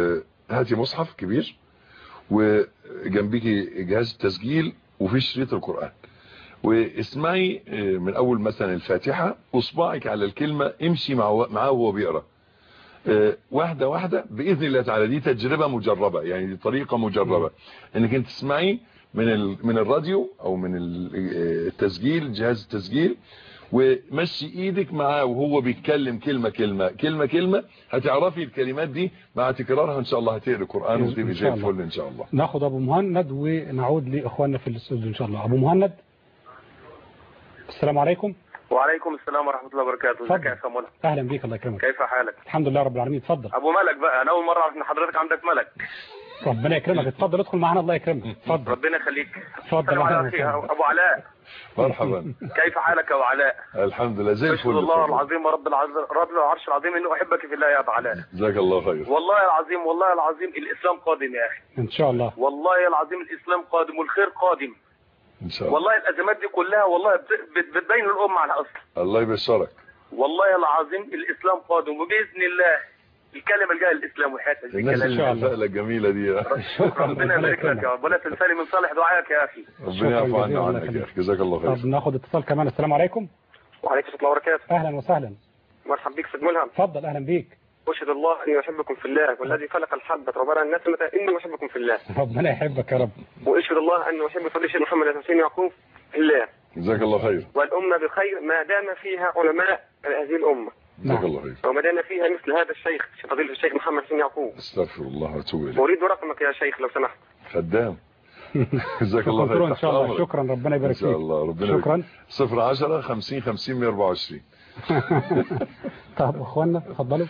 هاتي مصحف كبير وجنبيكي جهاز تسجيل وفي شريط القرآن، واسمعي من اول مثلا الفاتحة، اصبعك على الكلمة، امشي معاه وهو بيقرأ واحدة واحدة بإذن الله تعالى. دي تجربة مجربة، يعني دي طريقة مجربة انك انت تسمعي من من الراديو او من التسجيل، جهاز التسجيل، ومشي ايدك معاه وهو بيتكلم كلمة كلمة كلمة كلمة، هتعرفي الكلمات دي مع تكرارها ان شاء الله هتقري القرآن وتبقي زي الفل ان شاء الله. ناخد ابو مهند ونعود لاخواننا في الاستوديو ان شاء الله. ابو مهند السلام عليكم. وعليكم السلام ورحمة الله وبركاته. ازيك يا سمولة؟ اهلا بيك، الله يكرمك. كيف حالك؟ الحمد لله رب العالمين. اتفضل. ابو ملك بقى، انا اول مرة اعرف ان حضرتك عندك ملك. ربنا يكرمك، اتفضل ادخل معانا، الله يكرمك. اتفضل. ربنا يخليك. اتفضل على اخي ابو علاء. مرحبا. كيف حالك يا ابو علاء؟ الحمد لله زي الفل. اشهد الله العظيم ورب العظيم رب العرش العظيم انه احبك في الله يا ابو علاء. جزاك الله خير. والله العظيم والله العظيم الاسلام قادم يا اخي. ان شاء الله. والله العظيم الاسلام قادم والخير قادم. ان شاء الله. والله الازمات دي كلها والله بتبين الامه على اصل. الله يبشرك. والله العظيم الاسلام قادم وباذن الله الكلمه الجايه الاسلام وحياتك. الناس الفعله الجميله دي. ربنا يبارك لك يا رب، ولا تنساني من صالح دعائك يا اخي. ربنا يعفو عنا وعنك يا اخي، جزاك الله خير. طب ناخد اتصال كمان. السلام عليكم. وعليكم السلام وبركاته. اهلا وسهلا. مرحبا بك سيد ملهم. اتفضل. اهلا بيك. أشهد الله اني احبكم في الله والذي خلق الحبة وبرأ النسمة اني احبكم في الله. ربنا يحبك يا رب. واشهد الله اني احب فضيلة الشيخ محمد حسين يعقوب في الله. جزاك الله خير. والامه بخير ما دام فيها علماء هذه الامه. جزاك الله خير. وما دام فيها مثل هذا الشيخ فضيلة الشيخ محمد حسين يعقوب. استغفر الله واتوب اليه. اريد رقمك يا شيخ لو سمحت. خدام. جزاك الله خير. ان شاء الله. شكرا، ربنا يبارك فيك. ان شاء الله. ربنا شكرا. صفر عشرة خمسين خمسين مية واربعة وعشرين. طب اخواننا اتفضلوا.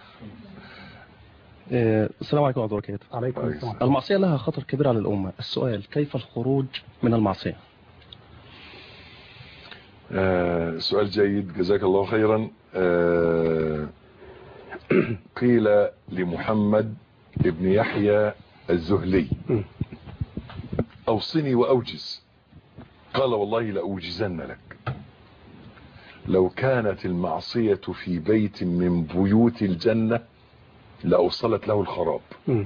السلام عليكم ورحمة الله وبركاته. عليكم السلام. المعصية لها خطر كبير على الأمة، السؤال كيف الخروج من المعصية؟ آه سؤال جيد، جزاك الله خيرا. آه قيل لمحمد ابن يحيى الزهلي أوصني وأوجز، قال والله لأوجزن لك. لو كانت المعصية في بيت من بيوت الجنة لأوصلت له الخراب.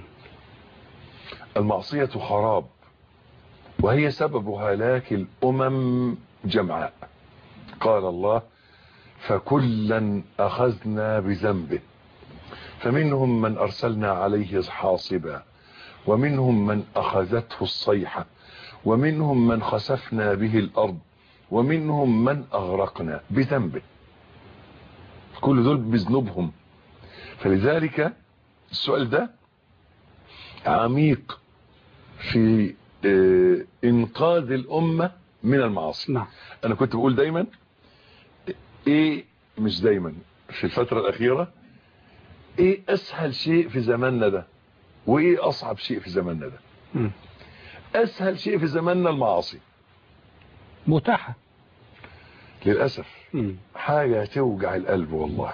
المعصية خراب، وهي سبب هلاك الأمم جمعاء. قال الله فكلا أخذنا بذنبه فمنهم من أرسلنا عليه حاصبا ومنهم من أخذته الصيحة ومنهم من خسفنا به الأرض ومنهم من أغرقنا بذنبه. كل دول بذنوبهم. فلذلك السؤال ده عميق في انقاذ الامه من المعاصي. نعم. انا كنت بقول دايما ايه، مش دايما، في الفتره الاخيره، ايه اسهل شيء في زماننا ده وايه اصعب شيء في زماننا ده. م. اسهل شيء في زماننا المعاصي متاحه للاسف. م. حاجه توجع القلب والله.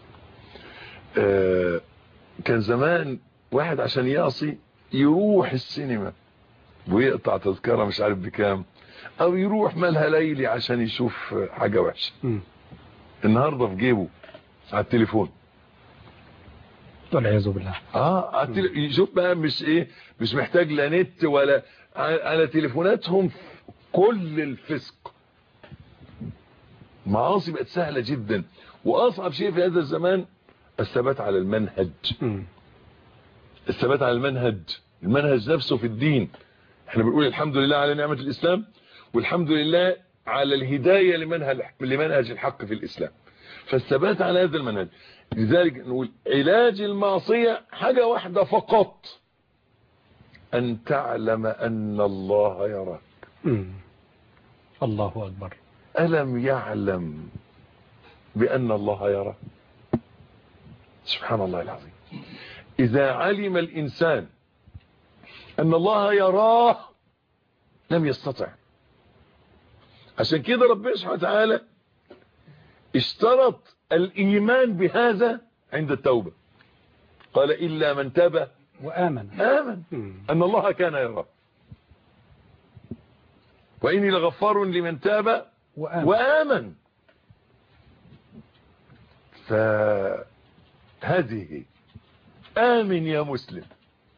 آه كان زمان واحد عشان يعصي يروح السينما ويقطع تذكرة مش عارف بكام، او يروح مالها ليلي عشان يشوف حاجة وحشة. م. النهاردة في جيبه على التليفون. والعياذ بالله. اه على التل... شوف بقى، مش ايه، مش محتاج لا نت ولا على تليفوناتهم كل الفسق. معاصي بقت سهلة جدا. واصعب شيء في هذا الزمان الثبات على المنهج. م. الثبات على المنهج، المنهج نفسه في الدين. احنا بنقول الحمد لله على نعمة الإسلام، والحمد لله على الهداية لمنهج لمنهج الحق في الإسلام. فالثبات على هذا المنهج. لذلك نقول علاج المعصية حاجة واحدة فقط، أن تعلم أن الله يراك. م. الله أكبر. ألم يعلم بأن الله يرى؟ سبحان الله العظيم. إذا علم الإنسان أن الله يراه لم يستطع. عشان كده ربنا سبحانه وتعالى اشترط الإيمان بهذا عند التوبة. قال إلا من تاب وآمن آمن أن الله كان يراه وإني لغفار لمن تاب وآمن, وآمن. فهذه آمن يا مسلم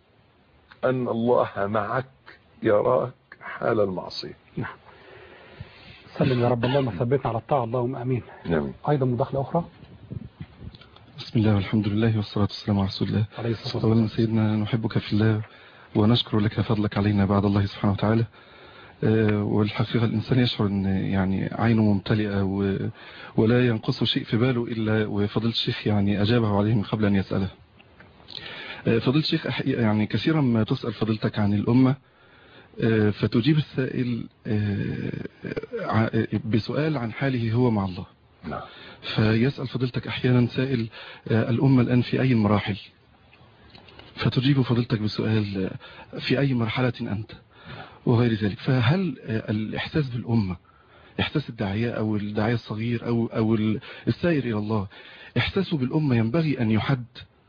أن الله معك يراك حال المعصية. نعم. سلم يا رب، اللهم ثبتنا على الطاعة، اللهم امين. نعم. ايضا مداخلة اخرى. بسم الله والحمد لله والصلاة والسلام على رسول الله. اولا سيدنا نحبك في الله ونشكر لك فضلك علينا بعد الله سبحانه وتعالى. والحقيقة الإنسان يشعر أن يعني عينه ممتلئة ولا ينقص شيء في باله إلا وفضيلة الشيخ يعني أجابه عليه من قبل أن يسأله. فضيلة الشيخ يعني كثيرا ما تسأل فضيلتك عن الأمة فتجيب السائل بسؤال عن حاله هو مع الله. نعم. فيسأل فضيلتك أحيانا سائل الأمة الآن في أي المراحل، فتجيب فضيلتك بسؤال في أي مرحلة أنت وغير ذلك. فهل الإحساس بالأمة، إحساس الداعية أو الداعية الصغير أو أو السائر إلى الله، إحساسه بالأمة ينبغي أن يحد؟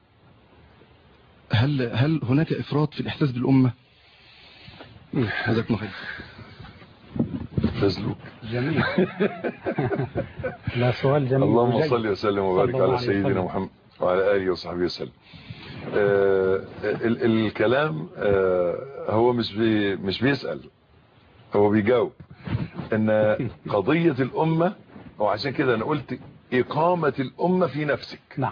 هل هل هناك إفراط في الإحساس بالأمة؟ جزاكم الله خير. فزلوك جميل. لا سؤال جميل. اللهم صل وسلم وبارك على سيدنا محمد وعلى آله وصحبه وسلم. آه الكلام آه هو مش بي مش بيسأل، هو بيجاوب. ان قضية الأمة، وعشان كده انا قلت إقامة الأمة في نفسك. نعم.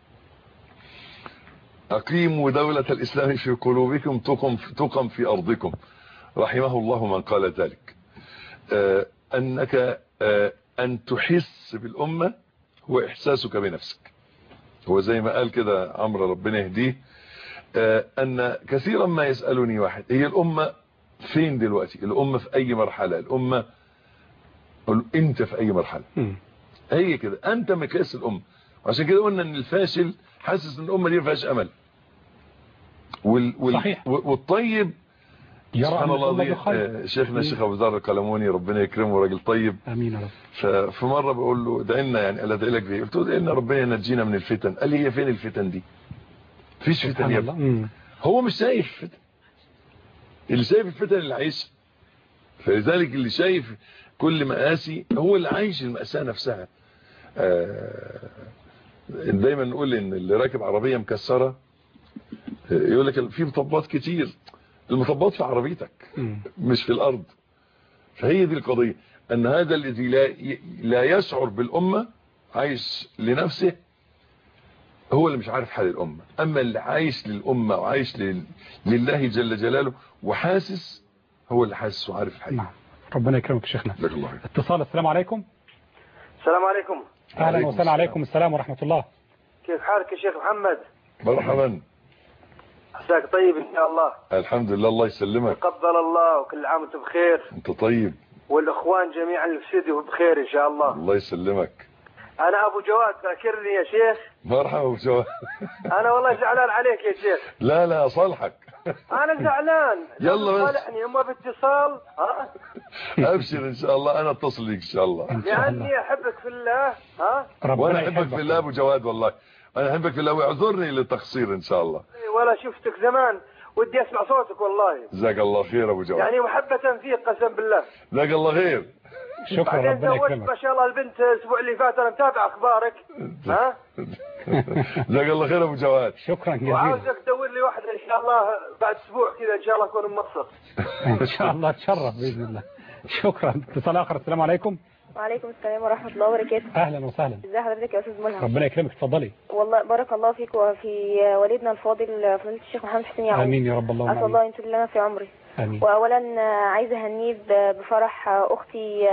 أقيموا دولة الإسلام في قلوبكم تقم تقم في أرضكم، رحمه الله من قال ذلك. آه أنك آه أن تحس بالأمة هو إحساسك بنفسك. هو زي ما قال كده عمرو ربنا يهديه، آه أن كثيرا ما يسألني واحد هي الأمة فين دلوقتي، الأمة في أي مرحلة، الأمة قل أنت في أي مرحلة. م. هي كده أنت مقياس الأمة. وعشان كده قلنا أن الفاشل حاسس أن الأمة دي ما فيهاش أمل، وال وال صحيح. والطيب سبحان الله. آه شيخنا الشيخ ابو ذر القلموني ربنا يكرمه راجل طيب. امين يا رب. ففي مره بقول له ادعي لنا، يعني قال ادعي لك بايه؟ قلت له ادعي لنا ربنا ينجينا من الفتن. قال لي هي فين الفتن دي؟ مفيش فتن يا ابني. هو مش شايف فتن، اللي شايف الفتن اللي عايشها. فلذلك اللي شايف كل مآسي هو اللي عايش المأساة نفسها. آه دايما نقول ان اللي راكب عربيه مكسره يقول لك في مطبات كتير، المطبات في عربيتك مش في الارض. فهي دي القضية، ان هذا الذي لا لا يشعر بالامة عايش لنفسه هو اللي مش عارف حال الامة. اما اللي عايش للامة وعايش لله جل جلاله وحاسس، هو اللي حاسس وعارف الحقيقة. نعم. ربنا يكرمك شيخنا. جزاك الله خير. اتصال. السلام عليكم. السلام عليكم. اهلا وسهلا. عليكم السلام ورحمة الله. كيف حالك يا شيخ محمد؟ مرحبا. عساك طيب ان شاء الله. الحمد لله. الله يسلمك. تقبل الله، وكل عام وانت بخير. انت طيب. والاخوان جميعا اللي في سيدي بخير ان شاء الله. الله يسلمك. انا ابو جواد، فاكرني يا شيخ؟ مرحبا ابو جواد. انا والله زعلان عليك يا شيخ. لا لا اصالحك. انا زعلان. يلا بس صالحني، اما باتصال ها. ابشر ان شاء الله، انا اتصل بك ان شاء الله. لاني احبك في الله ها. وانا احبك في الله ابو جواد، والله انا احبك في الله، واعذرني للتقصير ان شاء الله. ولا شفتك زمان ودي اسمع صوتك والله. جزاك الله خير ابو جواد. يعني محبة فيك قسم بالله. جزاك الله خير. شكرا ربنا يكرمك. ما شاء الله البنت الاسبوع اللي فات انا متابع اخبارك ها. جزاك الله خير ابو جواد. شكرا جزيلا. وعاوزك تدور لي واحده ان شاء الله بعد اسبوع كذا ان شاء الله اكون مبسوط. ان شاء الله تشرف باذن الله. شكرا. اتصال اخر. السلام عليكم. وعليكم السلام ورحمة الله وبركاته. اهلا وسهلا. ازي حضرتك يا استاذ ملهم؟ ربنا يكرمك. اتفضلي. والله بارك الله فيك وفي والدنا الفاضل فضيلة الشيخ محمد حسين يعقوب. امين يا رب. اللهم اسال الله ينتج لنا في عمري. امين. واولا عايزه اهنيه بفرح اختي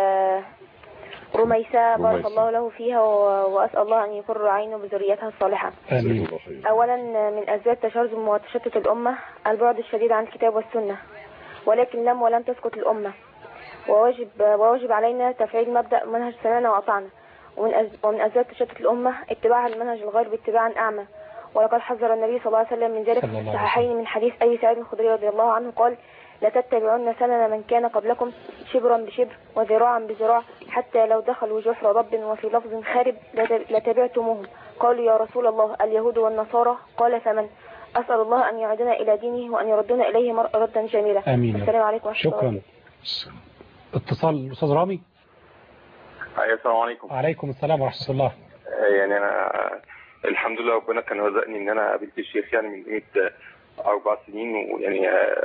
رميسة، بارك الله له فيها، واسال الله ان يقر عينه بذريتها الصالحه. امين. اولا من اسباب تشرذم وتشتت الامه البعد الشديد عن الكتاب والسنه، ولكن لم ولم تسكت الامه، وواجب وواجب علينا تفعيل مبدأ منهج سمعنا وأطعنا. ومن ومن أسباب تشتت الأمة اتباعها لمنهج الغير باتباعا أعمى، ولقد حذر النبي صلى الله عليه وسلم من ذلك في الصحيحين من حديث أبي سعيد الخدري رضي الله عنه قال: لتتبعون سنن من كان قبلكم شبرا بشبر وذراعا بذراع حتى لو دخلوا جحر رب، وفي لفظ خارب لتبعتموهم. قالوا يا رسول الله اليهود والنصارى؟ قال فمن؟ أسأل الله أن يعيدنا إلى دينه وأن يردنا إليه ردا جميلا. آمين. السلام عليكم ورحمة الله وبركاته. شكرا. اتصال الاستاذ رامي. السلام عليكم. وعليكم السلام ورحمه الله. يعني انا الحمد لله ربنا كان رزقني ان انا قابلت الشيخ يعني من قيمه أربع سنين، ويعني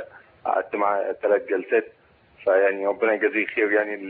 قعدت معاه ثلاث جلسات، فيعني ربنا يجازيه خير يعني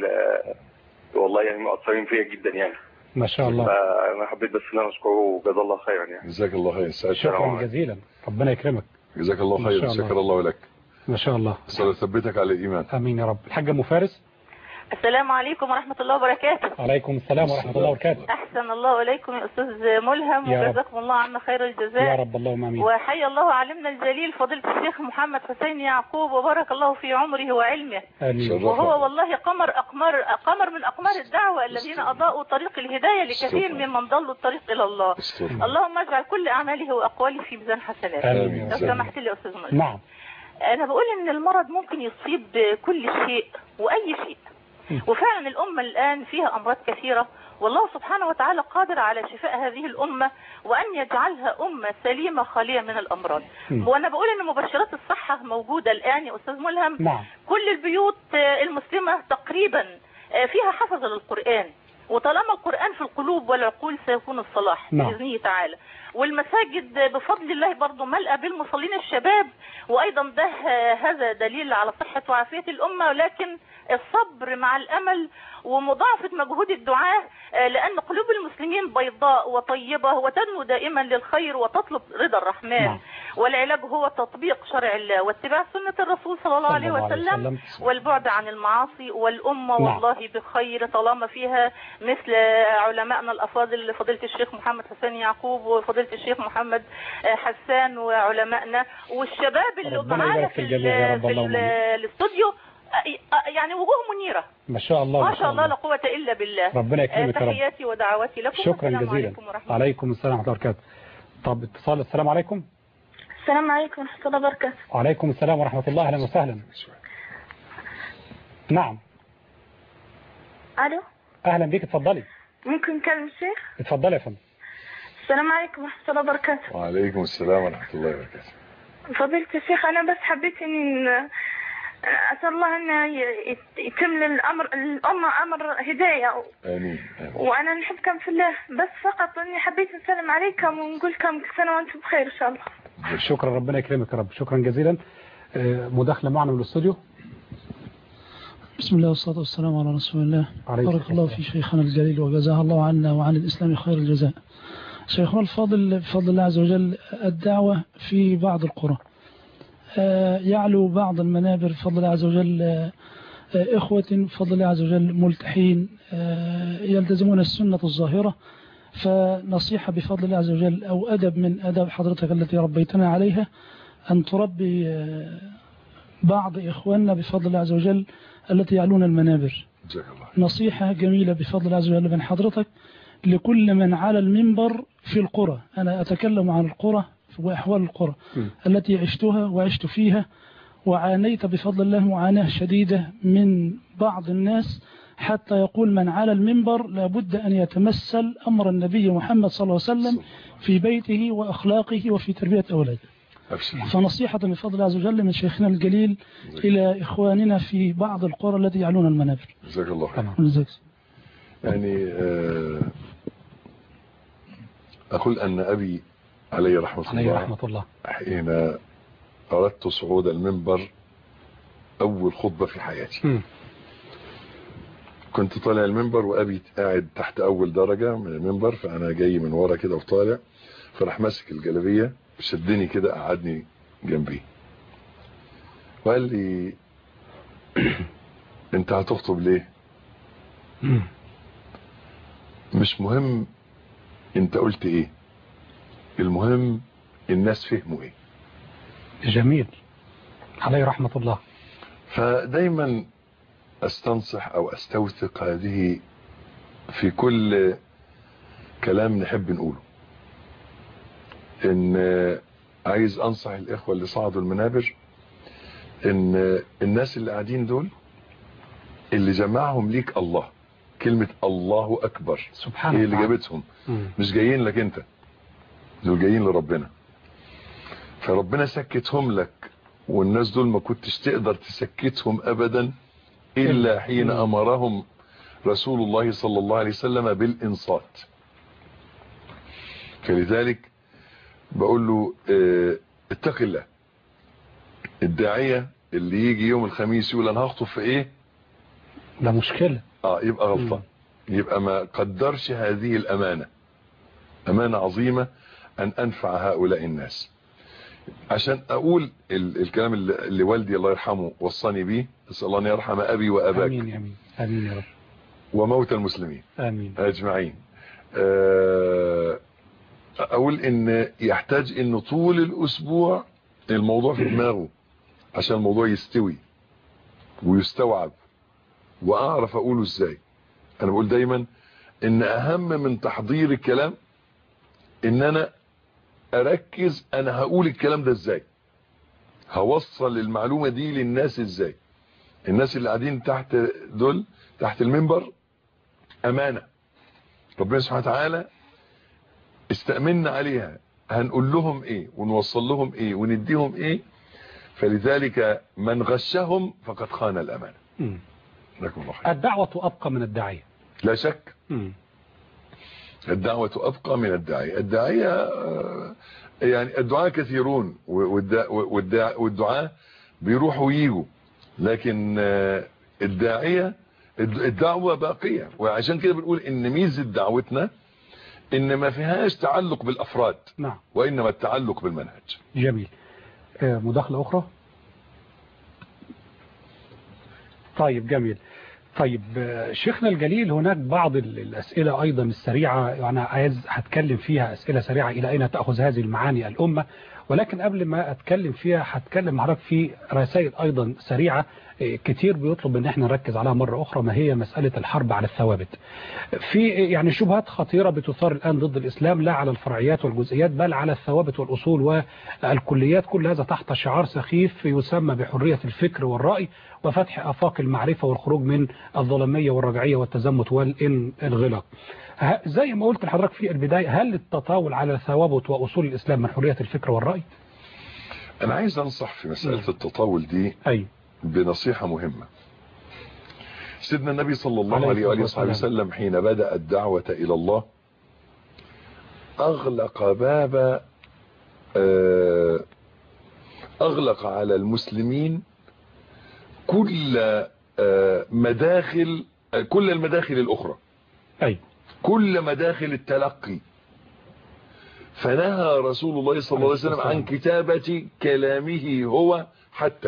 والله يعني مؤثرين فيا جدا يعني. ما شاء الله. فأنا حبيت بس إن أنا أشكره وجزاه الله خيرا يعني. جزاك الله خير. شكرا جزيلا، ربنا يكرمك. جزاك الله خير، شكر الله لك. ما شاء الله. صلى ثبتك على الإيمان. آمين يا رب. الحاجة أم فارس. السلام عليكم ورحمة الله وبركاته. عليكم السلام ورحمة الله وبركاته. أحسن الله إليكم يا أستاذ ملهم، وجزاكم الله عنا خير الجزاء يا رب. اللهم آمين. وحي الله علمنا الجليل فضيلة الشيخ محمد حسين يعقوب، وبارك الله في عمره وعلمه. آمين. وهو والله قمر أقمار قمر من أقمار الدعوة الذين أضاءوا طريق الهداية لكثير ممن ضلوا الطريق إلى الله. اللهم اجعل كل أعماله وأقواله في ميزان حسنات. آمين. لو سمحت لي يا أستاذ ملهم. نعم. أنا بقول إن المرض ممكن يصيب كل شيء وأي شيء، وفعلا الأمة الآن فيها أمراض كثيرة، والله سبحانه وتعالى قادر على شفاء هذه الأمة وأن يجعلها أمة سليمة خالية من الأمراض. وأنا بقول إن مبشرات الصحة موجودة الآن يا أستاذ ملهم. نعم. كل البيوت المسلمة تقريبا فيها حفظ للقرآن، وطالما القرآن في القلوب والعقول سيكون الصلاح بإذنه تعالى. والمساجد بفضل الله برضو ملأة بالمصلين الشباب، وأيضا ده هذا دليل على صحة وعافية الأمة، ولكن الصبر مع الأمل ومضاعفة مجهود الدعاء، لأن قلوب المسلمين بيضاء وطيبة وتنمو دائما للخير وتطلب رضا الرحمن. والعلاج هو تطبيق شرع الله واتباع سنة الرسول صلى الله عليه وسلم والبعد عن المعاصي. والأمة والله بخير طالما فيها مثل علمائنا الأفاضل فضيلة الشيخ محمد حسين يعقوب وفضيلة الشيخ محمد حسان وعلمائنا والشباب اللي معانا في, في الاستوديو، يعني وجوه منيرة ما شاء الله. ما شاء الله لا قوة إلا بالله. ربنا يكرمك يا رب. تحياتي ودعواتي لكم. شكرا جزيلا. عليكم السلام ورحمة الله وبركاته. طب اتصال. السلام عليكم. السلام عليكم ورحمة الله وبركاته. وعليكم السلام ورحمة الله. أهلا وسهلا. نعم. ألو. أهلا بك، اتفضلي. ممكن نكلم الشيخ؟ اتفضلي يا فندم. السلام عليكم ورحمة الله وبركاته. وعليكم السلام ورحمة الله وبركاته. فضيلة الشيخ، أنا بس حبيت إني أسأل الله أن يتم للأمر الأمة أمر هداية. آمين. وأنا نحبكم في الله، بس فقط إني حبيت نسلم عليكم ونقول لكم كل سنة وأنتم بخير إن شاء الله. شكرا، ربنا يكرمك يا رب. شكرا جزيلا. مداخلة معنا من الاستوديو. بسم الله والصلاة والسلام على رسول الله. بارك الله في شيخنا الجليل وجزاه الله عنا وعن الإسلام خير الجزاء. شيخنا الفاضل، بفضل الله عز وجل الدعوة في بعض القرى يعلو بعض المنابر بفضل الله عز وجل إخوة بفضل الله عز وجل ملتحين يلتزمون السنة الظاهرة، فنصيحة بفضل الله عز وجل أو أدب من أدب حضرتك التي ربيتنا عليها أن تربي بعض إخواننا بفضل الله عز وجل التي يعلون المنابر. نصيحة جميلة بفضل الله عز وجل من حضرتك لكل من على المنبر في القرى. أنا أتكلم عن القرى وأحوال القرى م. التي عشتها وعشت فيها، وعانيت بفضل الله معاناة شديدة من بعض الناس، حتى يقول من على المنبر لابد أن يتمثل أمر النبي محمد صلى الله عليه وسلم في بيته وأخلاقه وفي تربية أولاده. فنصيحة بفضل الله عز وجل من شيخنا الجليل إلى إخواننا في بعض القرى التي يعلون المنابر. جزاك الله خير. يعني أقول أن أبي عليه رحمة عليه الله, رحمة الله حين أردت صعود المنبر أول خطبة في حياتي م. كنت طالع المنبر وأبي قاعد تحت أول درجة من المنبر، فأنا جاي من ورا كده وطالع، فراح ماسك الجلابية شدني كده قعدني جنبي وقال لي انت هتخطب ليه؟ مش مهم انت قلت ايه، المهم الناس فهموا ايه. جميل، عليه رحمة الله. فدايما استنصح او استوثق هذه في كل كلام نحب نقوله، ان عايز انصح الاخوة اللي صعدوا المنابر ان الناس اللي قاعدين دول اللي جمعهم ليك الله، كلمة الله اكبر سبحانه هي اللي جابتهم، مش جايين لك انت، دول جايين لربنا. فربنا سكتهم لك، والناس دول ما كنتش تقدر تسكتهم ابدا الا حين امرهم رسول الله صلى الله عليه وسلم بالانصات. فلذلك بقول له اه اتق الله، الداعية اللي يجي يوم الخميس يقول انا هخطب في ايه ده مشكلة. اه يبقى غلطان، يبقى ما قدرش هذه الامانة، امانة عظيمة ان انفع هؤلاء الناس. عشان اقول ال الكلام اللي, اللي والدي الله يرحمه وصاني بيه، اسال الله ان يرحم ابي واباك. امين يا امين امين يا رب. وموتى المسلمين امين اجمعين. اقول ان يحتاج انه طول الاسبوع الموضوع في دماغه عشان الموضوع يستوي ويستوعب واعرف اقوله ازاي. انا بقول دايما ان اهم من تحضير الكلام ان انا اركز انا هقول الكلام ده ازاي، هوصل المعلومة دي للناس ازاي. الناس اللي قاعدين تحت دول تحت المنبر امانة ربنا سبحانه وتعالى استأمنا عليها، هنقول لهم ايه ونوصل لهم ايه ونديهم ايه، فلذلك من غشهم فقد خان الامانة. لكم الله خير. الدعوة ابقى من الداعية لا شك. م. الدعوة ابقى من الداعية. الداعية يعني الدعاء كثيرون والدعاء بيروحوا ويجوا، لكن الداعية الدعوة باقية. وعشان كده بنقول ان ميزة دعوتنا ان ما فيهاش تعلق بالافراد، نعم، وانما التعلق بالمنهج. جميل. مداخلة اخرى. طيب جميل. طيب شيخنا الجليل، هناك بعض الأسئلة أيضا السريعة أنا عايز هتكلم فيها أسئلة سريعة إلى أين تأخذ هذه المعاني الأمة، ولكن قبل ما أتكلم فيها هتكلم معك في رسائل أيضا سريعة كتير بيطلب ان احنا نركز عليها مرة أخرى، ما هي مسألة الحرب على الثوابت. في يعني شبهات خطيرة بتثار الآن ضد الإسلام، لا على الفرعيات والجزئيات بل على الثوابت والأصول والكليات، كل هذا تحت شعار سخيف يسمى بحرية الفكر والرأي وفتح آفاق المعرفة والخروج من الظلمية والرجعية والتزمت والانغلاق. زي ما قلت لحضرتك في البداية، هل التطاول على ثوابت وأصول الإسلام من حرية الفكر والرأي؟ أنا عايز أنصح في مسألة التطاول دي أي بنصيحة مهمة. سيدنا النبي صلى الله عليه وآله وسلم حين بدأ الدعوة إلى الله أغلق باب أغلق على المسلمين كل مداخل كل المداخل الأخرى، أي كل مداخل التلقي. فنهى رسول الله صلى الله عليه وسلم عن كتابة كلامه هو حتى.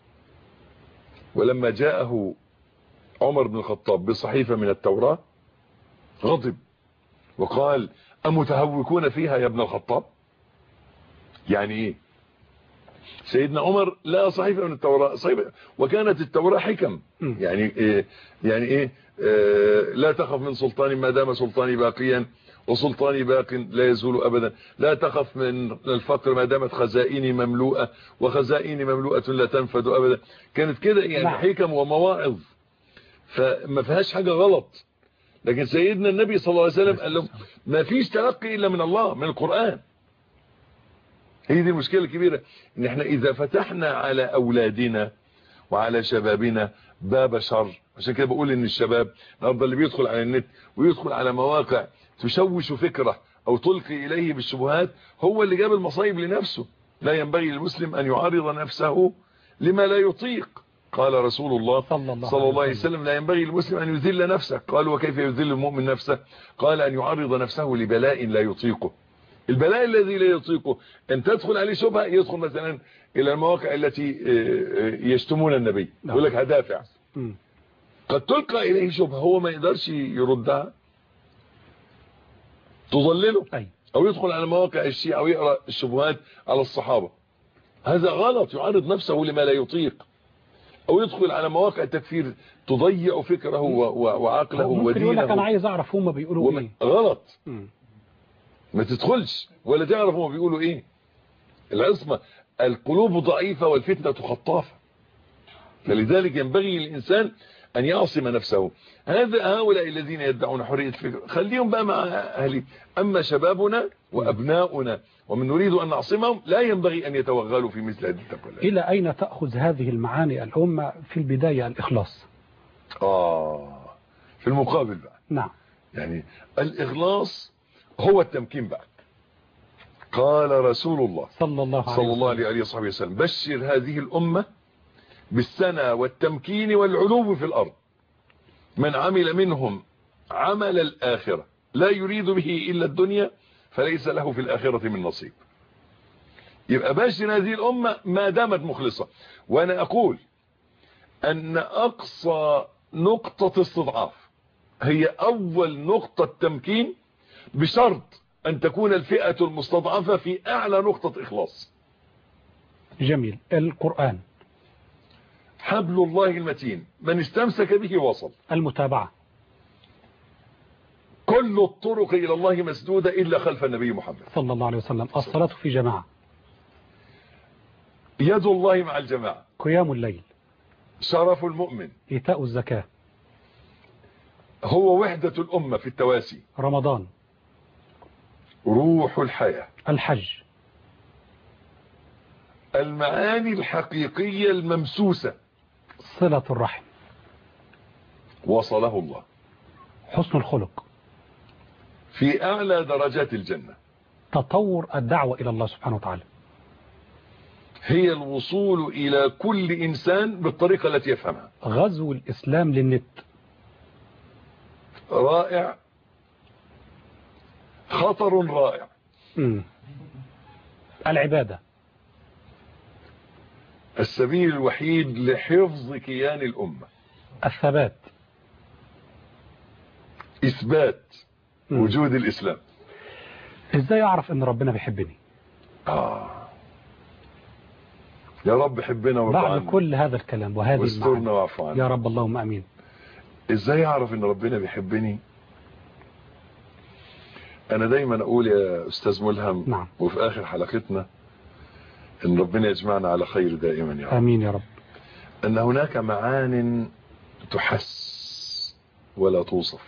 ولما جاءه عمر بن الخطاب بصحيفة من التوراة غضب وقال أمتهوكون فيها يا ابن الخطاب؟ يعني ايه؟ سيدنا عمر لا صحيفة من التوراة صحيفة، وكانت التوراة حكم. يعني ايه؟ يعني ايه آه لا تخف من سلطان ما دام سلطاني باقيا وسلطاني باق لا يزول أبدا، لا تخف من الفقر ما دامت خزائني مملوءة وخزائني مملوءة لا تنفد أبدا. كانت كده يعني حكم ومواعظ، فما فيهاش حاجة غلط. لكن سيدنا النبي صلى الله عليه وسلم قال لهم ما فيش تلقي إلا من الله، من القرآن. هي دي المشكلة الكبيرة، ان احنا اذا فتحنا على اولادنا وعلى شبابنا باب شر. عشان كده بقول ان الشباب النهارده اللي بيدخل على النت ويدخل على مواقع تشوش فكره او تلقي اليه بالشبهات هو اللي جاب المصايب لنفسه. لا ينبغي للمسلم ان يعرض نفسه لما لا يطيق. قال رسول الله صلى الله, صلى الله عليه وسلم لا ينبغي للمسلم ان يذل نفسه. قال وكيف يذل المؤمن نفسه؟ قال ان يعرض نفسه لبلاء لا يطيقه. البلاء الذي لا يطيقه ان تدخل عليه شبهه، يدخل مثلا الى المواقع التي يشتمون النبي، يقول لك هدافع، قد تلقى اليه شبهه هو ما يقدرش يردها تضلله، او يدخل على مواقع الشيعة ويقرأ الشبهات على الصحابة، هذا غلط، يعرض نفسه لما لا يطيق. او يدخل على مواقع التكفير تضيع فكره وعقله ودينه. ممكن يقول لك انا عايز اعرف هم بيقولوا ايه. غلط، م. ما تدخلش ولا تعرف هم بيقولوا ايه. العصمة القلوب ضعيفة والفتنة خطافة، فلذلك ينبغي للإنسان أن يعصم نفسه. هذا هؤلاء الذين يدعون حرية الفكر خليهم بقى مع أهلي. أما شبابنا وأبناؤنا ومن نريد أن نعصمهم لا ينبغي أن يتوغلوا في مثل هذه التقليد. إلى أين تأخذ هذه المعاني الأمة؟ في البداية الإخلاص. آه في المقابل بقى نعم، يعني الإخلاص هو التمكين بقى. قال رسول الله صلى الله عليه, صلى الله عليه وصحبه وسلم بشر هذه الأمة بالسنة والتمكين والعلو في الأرض، من عمل منهم عمل الآخرة لا يريد به إلا الدنيا فليس له في الآخرة من نصيب. يبقى بشر هذه الأمة ما دامت مخلصة. وأنا أقول أن أقصى نقطة استضعاف هي أول نقطة تمكين، بشرط أن تكون الفئة المستضعفة في أعلى نقطة إخلاص. جميل. القرآن حبل الله المتين، من استمسك به وصل. المتابعة، كل الطرق إلى الله مسدودة إلا خلف النبي محمد صلى الله عليه وسلم. الصلاة في جماعة، يد الله مع الجماعة. قيام الليل، شرف المؤمن. إيتاء الزكاة، هو وحدة الأمة في التواسي. رمضان، روح الحياة. الحج، المعاني الحقيقية الممسوسة. صلة الرحم، وصله الله. حسن الخلق، في أعلى درجات الجنة. تطور الدعوة إلى الله سبحانه وتعالى، هي الوصول إلى كل إنسان بالطريقة التي يفهمها. غزو الإسلام للنت، رائع، خطر رائع. م. العبادة، السبيل الوحيد لحفظ كيان الأمة. الثبات، إثبات م. وجود الإسلام. إزاي أعرف أن ربنا بيحبني؟ آه يا رب حبنا وارضى بعد عنا. كل هذا الكلام وهذه واسترنا واعف عنا يا رب، اللهم أمين. إزاي أعرف أن ربنا بيحبني؟ أنا دايما أقول يا أستاذ ملهم، نعم. وفي آخر حلقتنا، أن ربنا يجمعنا على خير دائما يا رب. آمين يا رب. أن هناك معان تحس ولا توصف.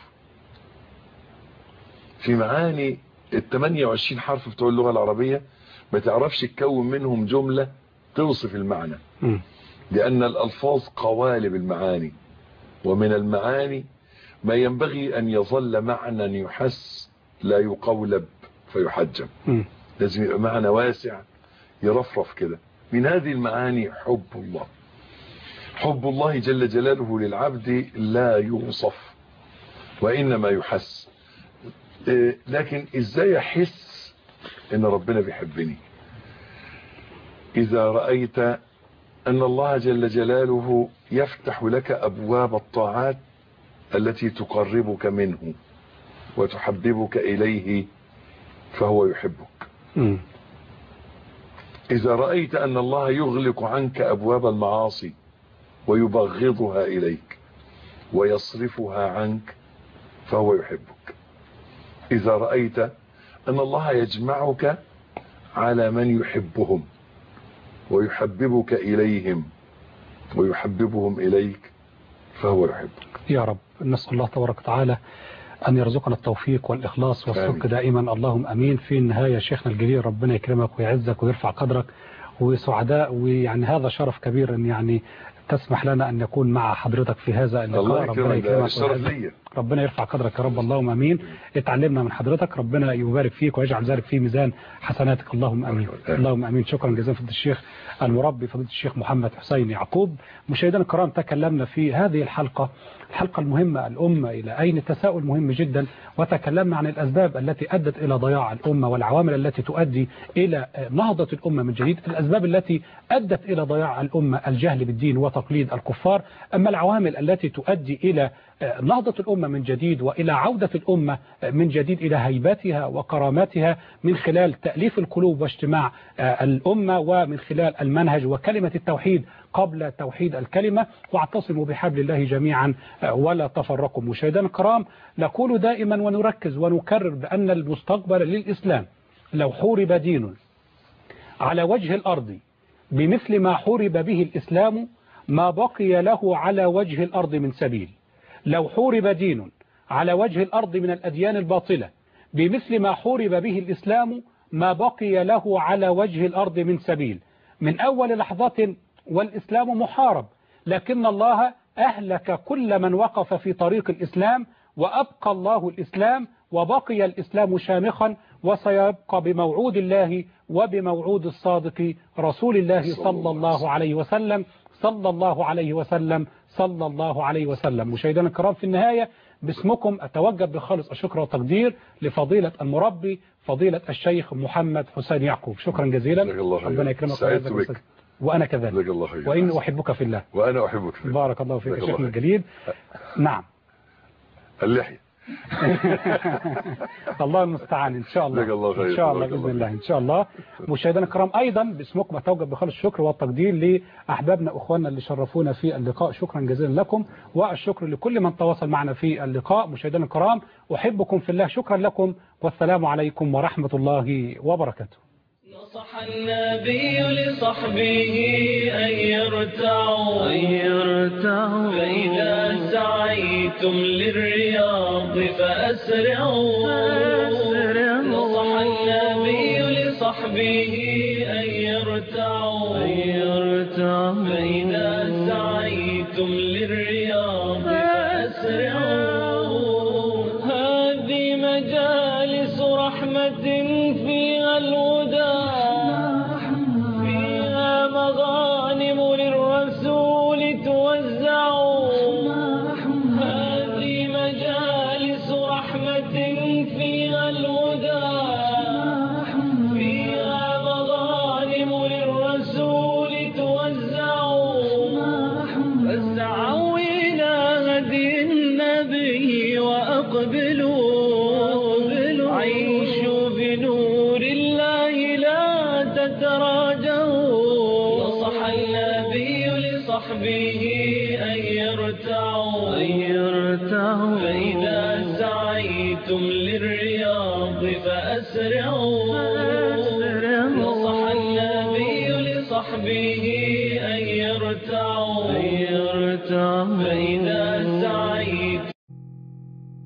في معاني الثمانية وعشرين حرف بتوع اللغة العربية ما تعرفش تكون منهم جملة توصف المعنى، م. لأن الألفاظ قوالب المعاني، ومن المعاني ما ينبغي أن يظل معنى يحس لا يقولب فيحجم. م. لازم يبقى معنى واسع يرفرف كده. من هذه المعاني حب الله. حب الله جل جلاله للعبد لا يوصف وإنما يحس. لكن إزاي أحس إن ربنا بيحبني؟ إذا رأيت أن الله جل جلاله يفتح لك أبواب الطاعات التي تقربك منه وتحببك إليه فهو يحبك. م. إذا رأيت أن الله يغلق عنك أبواب المعاصي ويبغضها إليك ويصرفها عنك فهو يحبك. إذا رأيت أن الله يجمعك على من يحبهم ويحببك إليهم ويحببهم إليك فهو يحبك. يا رب، نسأل الله تبارك وتعالى أن يرزقنا التوفيق والإخلاص والصدق دائما، اللهم أمين. في النهاية شيخنا الجليل، ربنا يكرمك ويعزك ويرفع قدرك، وسعداء، ويعني هذا شرف كبير أن يعني تسمح لنا أن نكون مع حضرتك في هذا اللقاء. الله ربنا يكرمك، الشرف ليا. ربنا يرفع قدرك يا رب، اللهم امين. اتعلمنا من حضرتك، ربنا يبارك فيك ويجعل ذلك في ميزان حسناتك، اللهم امين. اللهم امين. شكرا جزيلا فضيلة الشيخ المربي فضيلة الشيخ محمد حسين يعقوب. مشاهدينا الكرام، تكلمنا في هذه الحلقة الحلقة المهمة، الأمة إلى أين؟ تساؤل مهم جدا، وتكلمنا عن الأسباب التي أدت إلى ضياع الأمة والعوامل التي تؤدي إلى نهضة الأمة من جديد. الأسباب التي أدت إلى ضياع الأمة الجهل بالدين وتقليد الكفار، أما العوامل التي تؤدي إلى نهضة الأمة من جديد وإلى عودة الأمة من جديد إلى هيباتها وكراماتها من خلال تأليف القلوب واجتماع الأمة، ومن خلال المنهج وكلمة التوحيد قبل توحيد الكلمة، واعتصموا بحبل الله جميعا ولا تفرقوا. مشاهدينا الكرام، نقول دائما ونركز ونكرر بأن المستقبل للإسلام لو حورب دين على وجه الأرض بمثل ما حورب به الإسلام ما بقي له على وجه الأرض من سبيل. لو حورب دين على وجه الأرض من الأديان الباطلة بمثل ما حورب به الإسلام ما بقي له على وجه الأرض من سبيل. من أول لحظة والإسلام محارب، لكن الله أهلك كل من وقف في طريق الإسلام، وأبقى الله الإسلام، وبقي الإسلام شامخا وسيبقى بموعود الله وبموعود الصادق رسول الله صلى الله عليه وسلم صلى الله عليه وسلم صلى الله عليه وسلم. مشاهدينا الكرام، في النهاية باسمكم أتوجه بخالص الشكر والتقدير لفضيلة المربي فضيلة الشيخ محمد حسين يعقوب. شكرا جزيلا، ربنا يكرمك. سعدت بك وأنا كذلك، وإن أحبك في الله. وأنا أحبك في الله. بارك الله فيك شيخنا الجليل. نعم، اللحية. الله المستعان ان شاء الله. الله ان شاء الله باذن الله ان شاء الله. مشاهدينا الكرام، ايضا باسمكم اتوجه بخالص الشكر والتقدير لاحبابنا اخواننا اللي شرفونا في اللقاء. شكرا جزيلا لكم، والشكر لكل من تواصل معنا في اللقاء. مشاهدينا الكرام، احبكم في الله. شكرا لكم، والسلام عليكم ورحمه الله وبركاته. نصح النبي لصحبه أن يرتعوا أن يرتعوا فإذا سعيتم للرياض فأسرعوا نصح النبي لصحبه أن يرتعوا أن يرتعوا فإذا سعيتم للرياض فأسرعوا هذه مجالس رحمة فيها الهدى مغانم للرسول توزعوا هذه مجالس رحمة فيها الهدى فيها مغانم للرسول توزعوا فاسعوا إلى هدي النبي وأقبلوا عيشوا بنور الله لا تتراجعوا النبي لصحبه أن يرتعوا أن يرتعوا فإذا سعيتم للرياض فأسرعوا نصح النبي لصحبه أن يرتعوا أن يرتعوا فإذا سعيتم